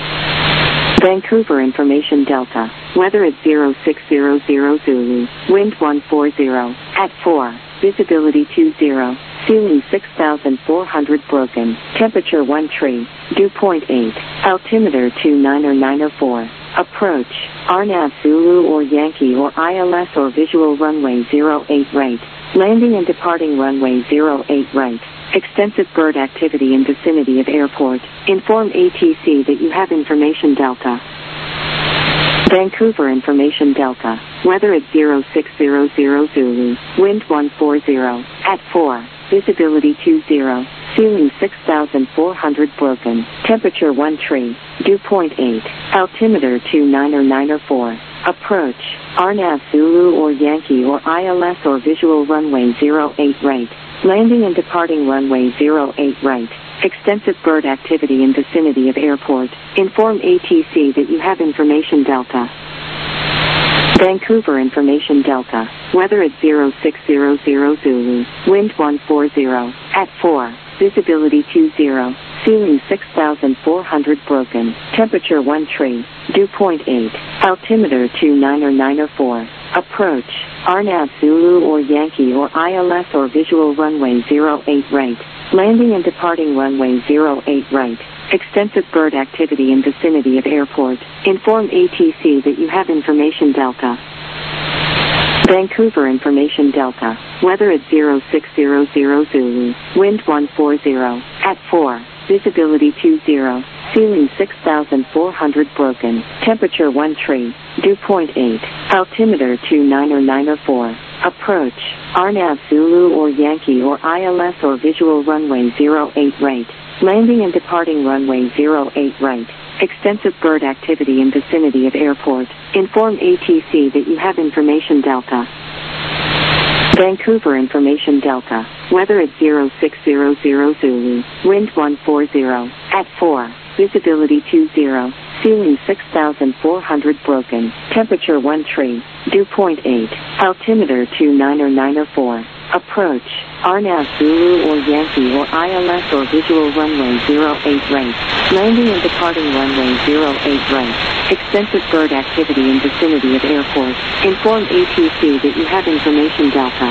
Vancouver information Delta. Weather at zero six zero zero Zulu. Wind one forty. At four. Visibility two zero. Ceiling six thousand four hundred broken. Temperature one tree. Dew point eight. Altimeter two nine zero nine zero four. Approach, R NAV Zulu or Yankee or I L S or visual runway zero eight right. Landing and departing runway zero eight right. Extensive bird activity in vicinity of airport. Inform A T C that you have information Delta. Vancouver Information Delta. Weather at zero six zero zero Zulu. Wind one four zero. At four. Visibility two zero. Ceiling six thousand four hundred broken. Temperature one tree. Dew point eight. Altimeter two nine zero nine zero four. Approach. R N A V Zulu or Yankee or I L S or visual runway zero eight right. Landing and departing runway zero eight right. Extensive bird activity in vicinity of airport. Inform A T C that you have information Delta. Vancouver Information Delta. Weather at zero six zero zero Zulu. Wind one four zero. At four. Visibility two zero. Ceiling six thousand four hundred broken. Temperature one tree. Dew point eight. Altimeter two nine zero nine zero four. Approach. R N A V Zulu or Yankee or I L S or visual runway zero eight right. Landing and departing runway zero eight right. Extensive bird activity in vicinity of airport. Inform A T C that you have information Delta. Vancouver Information Delta. Weather at zero six zero zero Zulu. Wind one four zero. At four. Visibility two zero. Ceiling six thousand four hundred broken. Temperature one tree. Dew point eight. Altimeter two nine zero nine zero four. Approach. R N A V Zulu or Yankee or I L S or visual runway zero eight right. Landing and departing runway zero eight right. Extensive bird activity in vicinity of airport. Inform A T C that you have information Delta. Vancouver Information Delta. Weather at zero six zero zero Zulu. Wind one four zero. At four. Visibility two zero. Ceiling six thousand four hundred broken. Temperature one tree. Dew point eight. Altimeter two nine zero nine zero four. Approach. R N A V Zulu or Yankee or I L S or visual runway zero eight right. Landing and departing runway zero eight right. Extensive bird activity in vicinity of airport. Inform A T C that you have information Delta.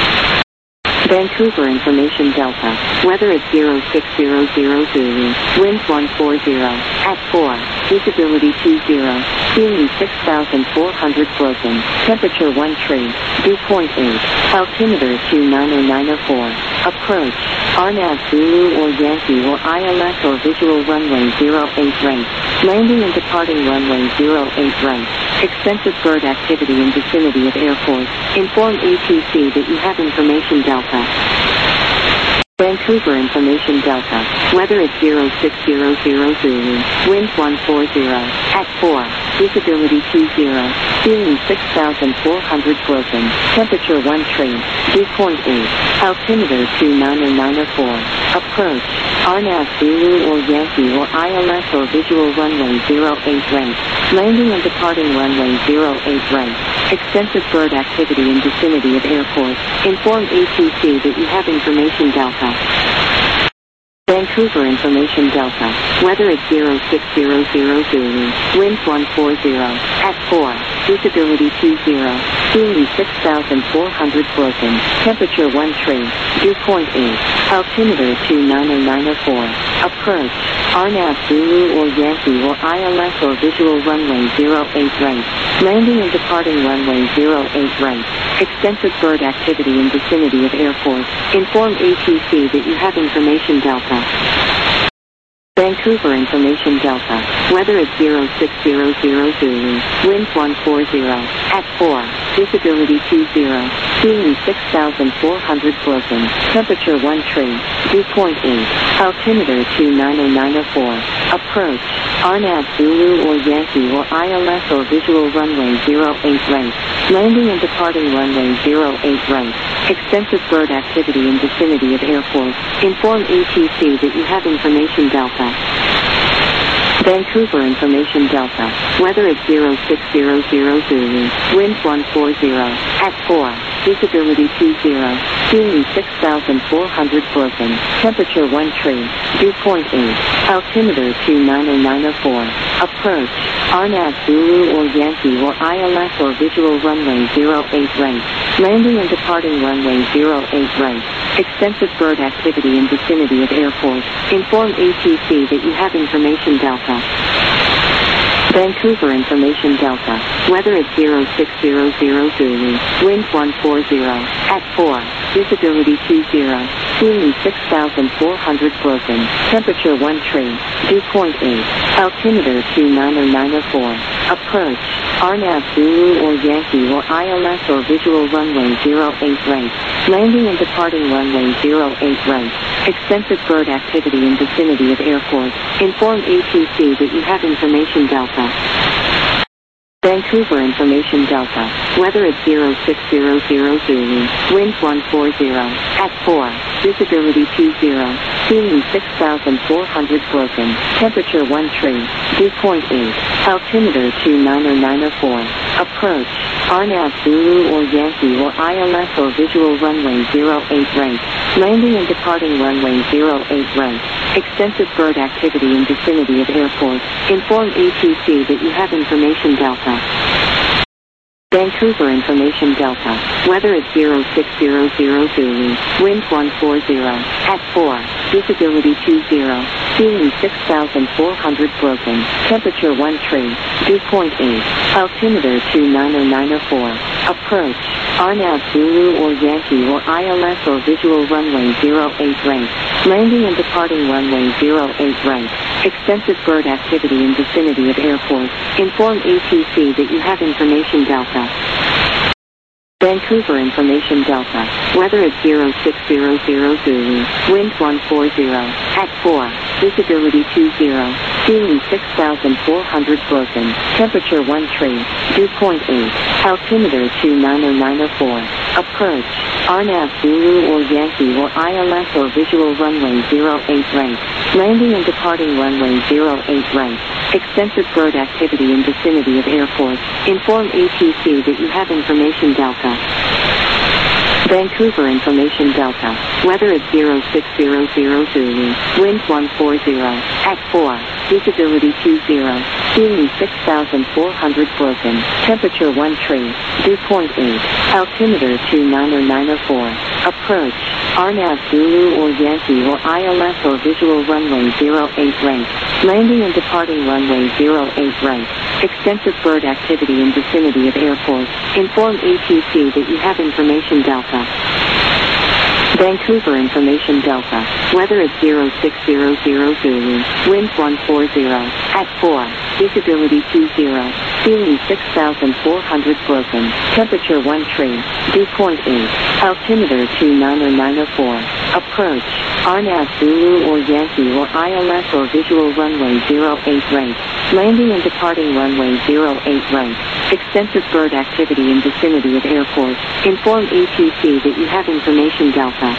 Vancouver Information Delta. Weather at zero six zero zero Zulu. Wind one four zero. At four. Visibility two zero. Ceiling six thousand four hundred broken. Temperature one tree. Dew point eight. Altimeter two nine zero nine zero four. Approach. R N A V Zulu or Yankee or I L S or visual runway zero eight right. Landing and departing runway zero eight right. Extensive bird activity in vicinity of airport. Inform A T C that you have information Delta. Vancouver Information Delta. Weather at zero six zero zero Zulu. Wind one four zero. At four. Visibility two zero. Ceiling six thousand four hundred broken. Temperature one tree. Dew point eight. Altimeter two nine zero nine zero four. Approach. R N A V Zulu or Yankee or I L S or visual runway zero eight right. Landing and departing runway zero eight right. Extensive bird activity in vicinity of airport. Inform A T C that you have information Delta. Vancouver Information Delta. Weather at zero six zero zero Zulu. Wind one four zero. At four. Visibility two zero. Ceiling six thousand four hundred broken. Temperature one tree. Dew point eight. Altimeter two nine zero nine zero four. Approach. R N A V Zulu or Yankee or I L S or visual runway zero eight right. Landing and departing runway zero eight right. Extensive bird activity in vicinity of airport. Inform A T C that you have information Delta. Vancouver Information Delta. Weather at zero six zero zero Zulu. Wind one four zero. At four. Visibility two zero. Ceiling six thousand four hundred broken. Temperature one tree. Dew point eight. Altimeter two nine zero nine zero four. Approach. R N A V Zulu or Yankee or I L S or visual runway zero eight right. Landing and departing runway zero eight right. Extensive bird activity in vicinity of airport. Inform A T C that you have information Delta. Vancouver Information Delta. Weather at zero six zero zero Zulu. Wind one four zero. At four. Visibility two zero. Ceiling six thousand four hundred broken. Temperature one tree. Dew point eight. Altimeter two nine zero nine zero four. Approach. R N A V Zulu or Yankee or I L S or visual runway zero eight right. Landing and departing runway zero eight right. Extensive bird activity in vicinity of airport. Inform A T C that you have information Delta. Vancouver Information Delta. Weather at zero six zero zero Zulu. Wind one four zero. At four. Visibility two zero. Ceiling six thousand four hundred broken. Temperature one tree. Dew point eight. Altimeter two nine zero nine zero four. Approach. R N A V Zulu or Yankee or I L S or visual runway zero eight right. Landing and departing runway zero eight right. Extensive bird activity in vicinity of airport. Inform A T C that you have information Delta. Vancouver Information Delta. Weather at zero six zero zero Zulu. Wind one forty. At four. Visibility two zero. Ceiling six thousand four hundred broken. Temperature one three. Dew point eight. Altimeter two nine zero nine zero four. Approach. R N A V Zulu or Yankee or I L S or visual runway zero eight right. Landing and departing runway zero eight right. Extensive bird activity in vicinity of airport. Inform A T C that you have information Delta. Vancouver Information Delta. Weather at zero six zero zero Zulu. Wind one forty. At four. Visibility two zero. Ceiling six thousand four hundred broken. Temperature one three. Dew point eight. Altimeter two nine zero nine zero four. Approach. R N A V Zulu or Yankee or I L S or visual runway zero eight right. Landing and departing runway zero eight right. Extensive bird activity in vicinity of airport. Inform A T C that you have information Delta. Vancouver Information Delta. Weather at zero six zero zero Zulu. Wind one forty. At four. Visibility two zero. Ceiling six thousand four hundred broken. Temperature one three. Dew point eight. Altimeter two nine zero nine zero four. Approach. R N A V Zulu or Yankee or I L S or visual runway zero eight right. Landing and departing runway zero eight right. Extensive bird activity in vicinity of airport. Inform A T C that you have information Delta. Vancouver Information Delta. Weather at zero six zero zero Zulu. Wind one forty. At four. Visibility two zero. Ceiling six thousand four hundred broken. Temperature one three. Dew point eight. Altimeter two nine zero nine zero four. Approach. R N A V Zulu or Yankee or I L S or visual runway zero eight right. Landing and departing runway zero eight right. Extensive bird activity in vicinity of airport. Inform A T C that you have information Delta. Vancouver Information Delta. Weather at zero six zero zero Zulu. Wind one forty. At four. Visibility two zero. Ceiling six thousand four hundred broken. Temperature one three. Dew point eight. Altimeter two nine zero nine zero four. Approach. R N A V Zulu or Yankee or I L S or visual runway zero eight right. Landing and departing runway zero eight right. Extensive bird activity in vicinity of airport. Inform A T C that you have information Delta.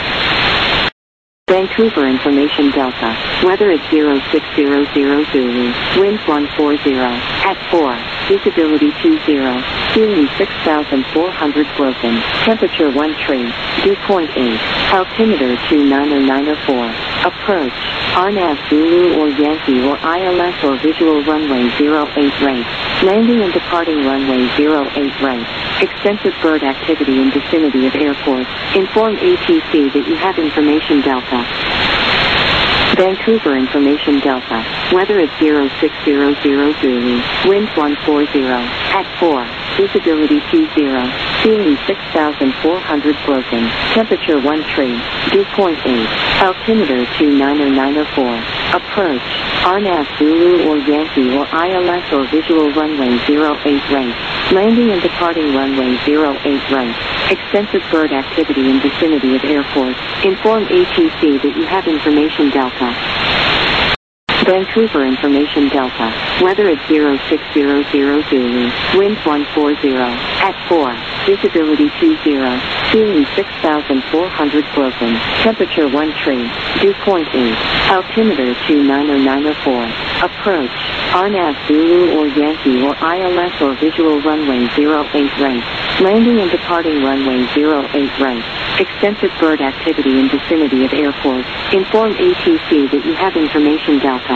Vancouver Information Delta. Weather at zero six zero zero Zulu. Wind one forty. At four. Visibility two zero. Ceiling six thousand four hundred broken. Temperature one three. Dew point eight. Altimeter two nine zero nine zero four. Approach. R N A V Zulu or Yankee or I L S or visual runway zero eight right. Landing and departing runway zero eight right. Extensive bird activity in vicinity of airport. Inform A T C that you have information Delta. Vancouver Information Delta. Weather at zero six zero zero Zulu. Wind one forty. At four. Visibility two zero. Ceiling six thousand four hundred broken. Temperature one three. Dew point eight. Altimeter two nine zero nine zero four. Approach. R N A V Zulu or Yankee or I L S or visual runway zero eight right. Landing and departing runway zero eight right. Extensive bird activity in vicinity of airport. Inform A T C that you have information Delta. Vancouver Information Delta. Weather at zero six zero zero Zulu. Wind one forty. At four. Visibility two zero. Ceiling six thousand four hundred broken. Temperature one three. Dew point eight. Altimeter two nine zero nine zero four. Approach. R N A V Zulu or Yankee or I L S or visual runway zero eight right. Landing and departing runway zero eight right. Extensive bird activity in vicinity of airport. Inform A T C that you have information Delta.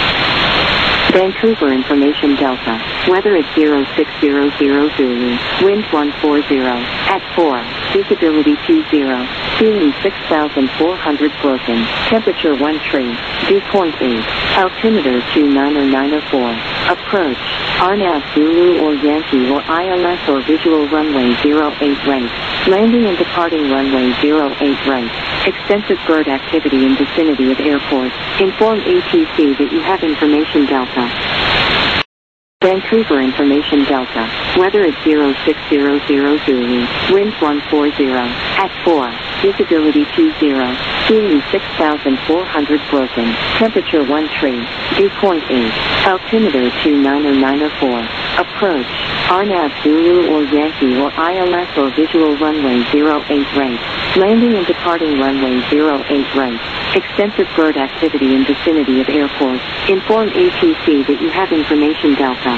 Vancouver Information Delta. Weather at zero six zero zero Zulu. Wind one forty. At four. Visibility two zero. Ceiling six thousand four hundred broken. Temperature one three. Dew point eight. Altimeter two nine zero nine zero four. Approach. R N A V Zulu or Yankee or I L S or visual runway zero eight right. Landing and departing runway zero eight right. Extensive bird activity in vicinity of airport. Inform A T C that you have information Delta. Vancouver Information Delta. Weather at zero six zero zero Zulu. Wind one four zero. At four. Visibility two zero. Ceiling six thousand four hundred broken. Temperature one tree. Dew point eight. Altimeter two nine zero nine zero four. Approach. R N A V Zulu or Yankee or I L S or visual runway zero eight right. Landing and departing runway zero eight right. Extensive bird activity in vicinity of airport. Inform A T C that you have information Delta.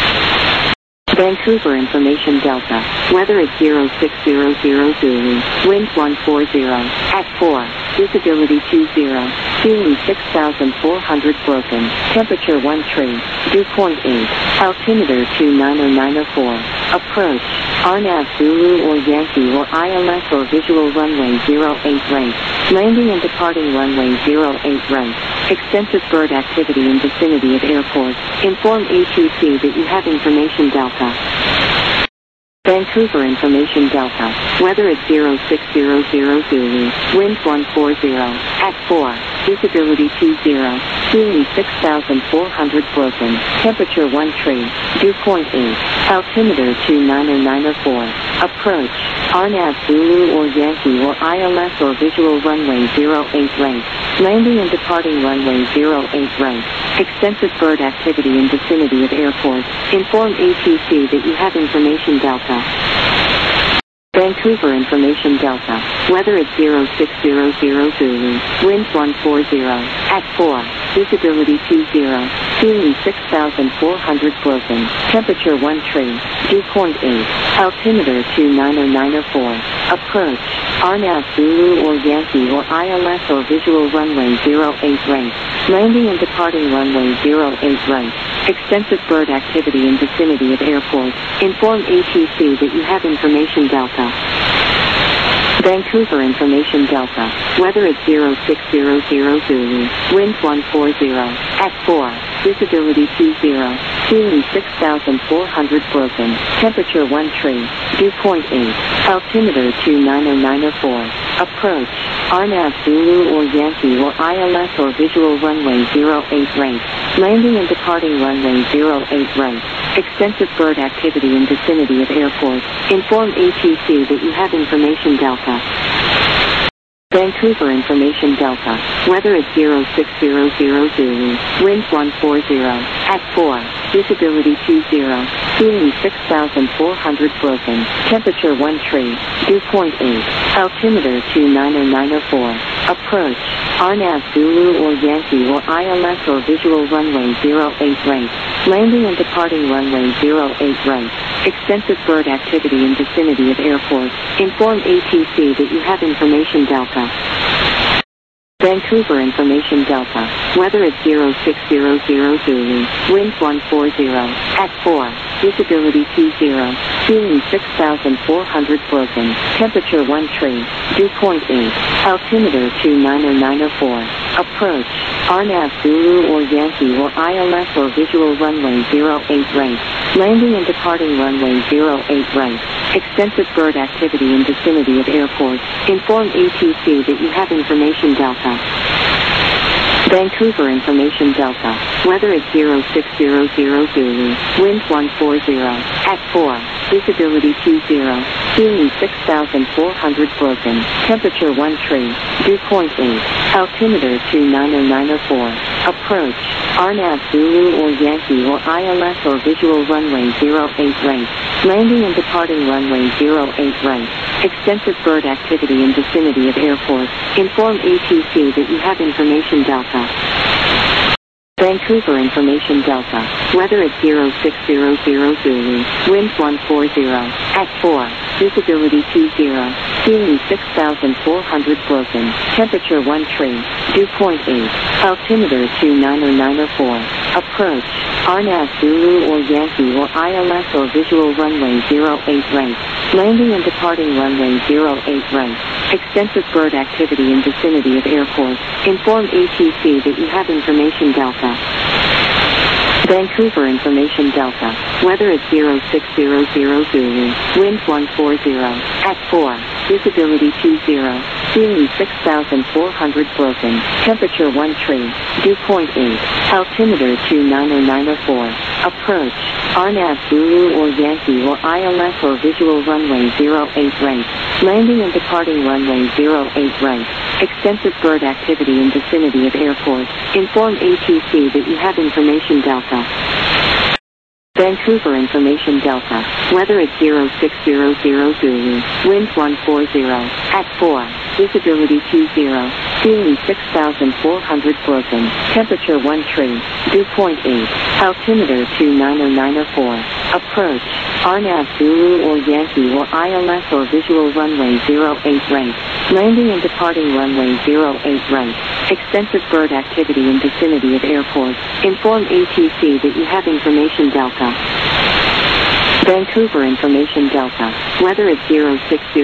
Vancouver Information Delta. Weather at zero six zero zero Zulu. Wind one four zero. At four. Visibility two zero. Ceiling six thousand four hundred broken. Temperature one tree. Dew point eight. Altimeter two nine zero nine zero four. Approach. R N A V Zulu or Yankee or I L S or visual runway zero eight right. Landing and departing runway zero eight right. Extensive bird activity in vicinity of airport. Inform A T C that you have information Delta. Vancouver Information Delta. Weather at zero six zero zero Zulu. Wind one four zero. At four. Visibility two zero. Ceiling six thousand four hundred broken. Temperature one tree. Dew point eight. Altimeter two nine zero nine zero four. Approach. R N A V Zulu or Yankee or I L S or visual runway zero eight right. Landing and departing runway zero eight right. Extensive bird activity in vicinity of airport. Inform A T C that you have information Delta. Vancouver Information Delta. Weather at zero six zero zero Zulu. Wind one four zero. At four. Visibility two zero. Ceiling six thousand four hundred broken. Temperature one tree. Dew point eight. Altimeter two nine zero nine zero four. Approach. R N A V Zulu or Yankee or I L S or visual runway zero eight right. Landing and departing runway zero eight right. Extensive bird activity in vicinity of airport. Inform A T C that you have information Delta. Vancouver Information Delta. Weather at zero six zero zero Zulu. Wind one four zero. At four. Visibility two zero. Ceiling six thousand four hundred broken. Temperature one tree. Dew point eight. Altimeter two nine zero nine zero four. Approach. R N A V Zulu or Yankee or I L S or visual runway zero eight right. Landing and departing runway zero eight right. Extensive bird activity in vicinity of airport. Inform A T C that you have information Delta. Vancouver Information Delta. Weather at zero six zero zero Zulu. Wind one four zero. At four. Visibility two zero. Ceiling six thousand four hundred broken. Temperature one tree. Dew point eight. Altimeter two nine zero nine zero four. Approach. R N A V Zulu or Yankee or I L S or visual runway zero eight right. Landing and departing runway zero eight right. Extensive bird activity in vicinity of airport. Inform A T C that you have information Delta. Vancouver Information Delta. Weather at zero six zero zero Zulu. Wind one four zero. At four. Visibility two zero. Ceiling six thousand four hundred broken. Temperature one tree. Dew point eight. Altimeter two nine zero nine zero four. Approach. R N A V Zulu or Yankee or I L S or visual runway zero eight right. Landing and departing runway zero eight right. Extensive bird activity in vicinity of airport. Inform A T C that you have information Delta. Vancouver Information Delta. Weather at zero six zero zero Zulu. Wind one four zero. At four. Visibility two zero. Ceiling six thousand four hundred broken. Temperature one tree. Dew point eight. Altimeter two nine zero nine zero four. Approach. R N A V Zulu or Yankee or I L S or visual runway zero eight right. Landing and departing runway zero eight right. Extensive bird activity in vicinity of airport. Inform A T C that you have information Delta. Vancouver Information Delta. Weather at zero six zero zero Zulu. Wind one four zero. At four. Visibility two zero. Ceiling six thousand four hundred broken. Temperature one tree. Dew point eight. Altimeter two nine zero nine zero four. Approach. R N A V Zulu or Yankee or I L S or visual runway zero eight right. Landing and departing runway zero eight right. Extensive bird activity in vicinity of airport. Inform A T C that you have information Delta. Vancouver Information Delta. Weather at zero six zero zero Zulu. Wind one four zero. At four. Visibility two zero. Ceiling six thousand four hundred broken. Temperature one tree. Dew point eight. Altimeter two nine zero nine zero four. Approach. R N A V Zulu or Yankee or I L S or visual runway zero eight right. Landing and departing runway zero eight right. Extensive bird activity in vicinity of airport. Inform A T C that you have information Delta. Vancouver Information Delta. Weather at zero six zero zero Zulu. Wind one forty. At four. Visibility two zero. Ceiling six thousand four hundred broken. Temperature one tree. Dew point eight. Altimeter two nine zero nine zero four. Approach. R N A V Zulu or Yankee or I L S or visual runway zero eight right. Landing and departing runway zero eight right. Extensive bird activity in vicinity of airport. Inform A T C that you have information Delta. Vancouver Information Delta. Weather at zero six zero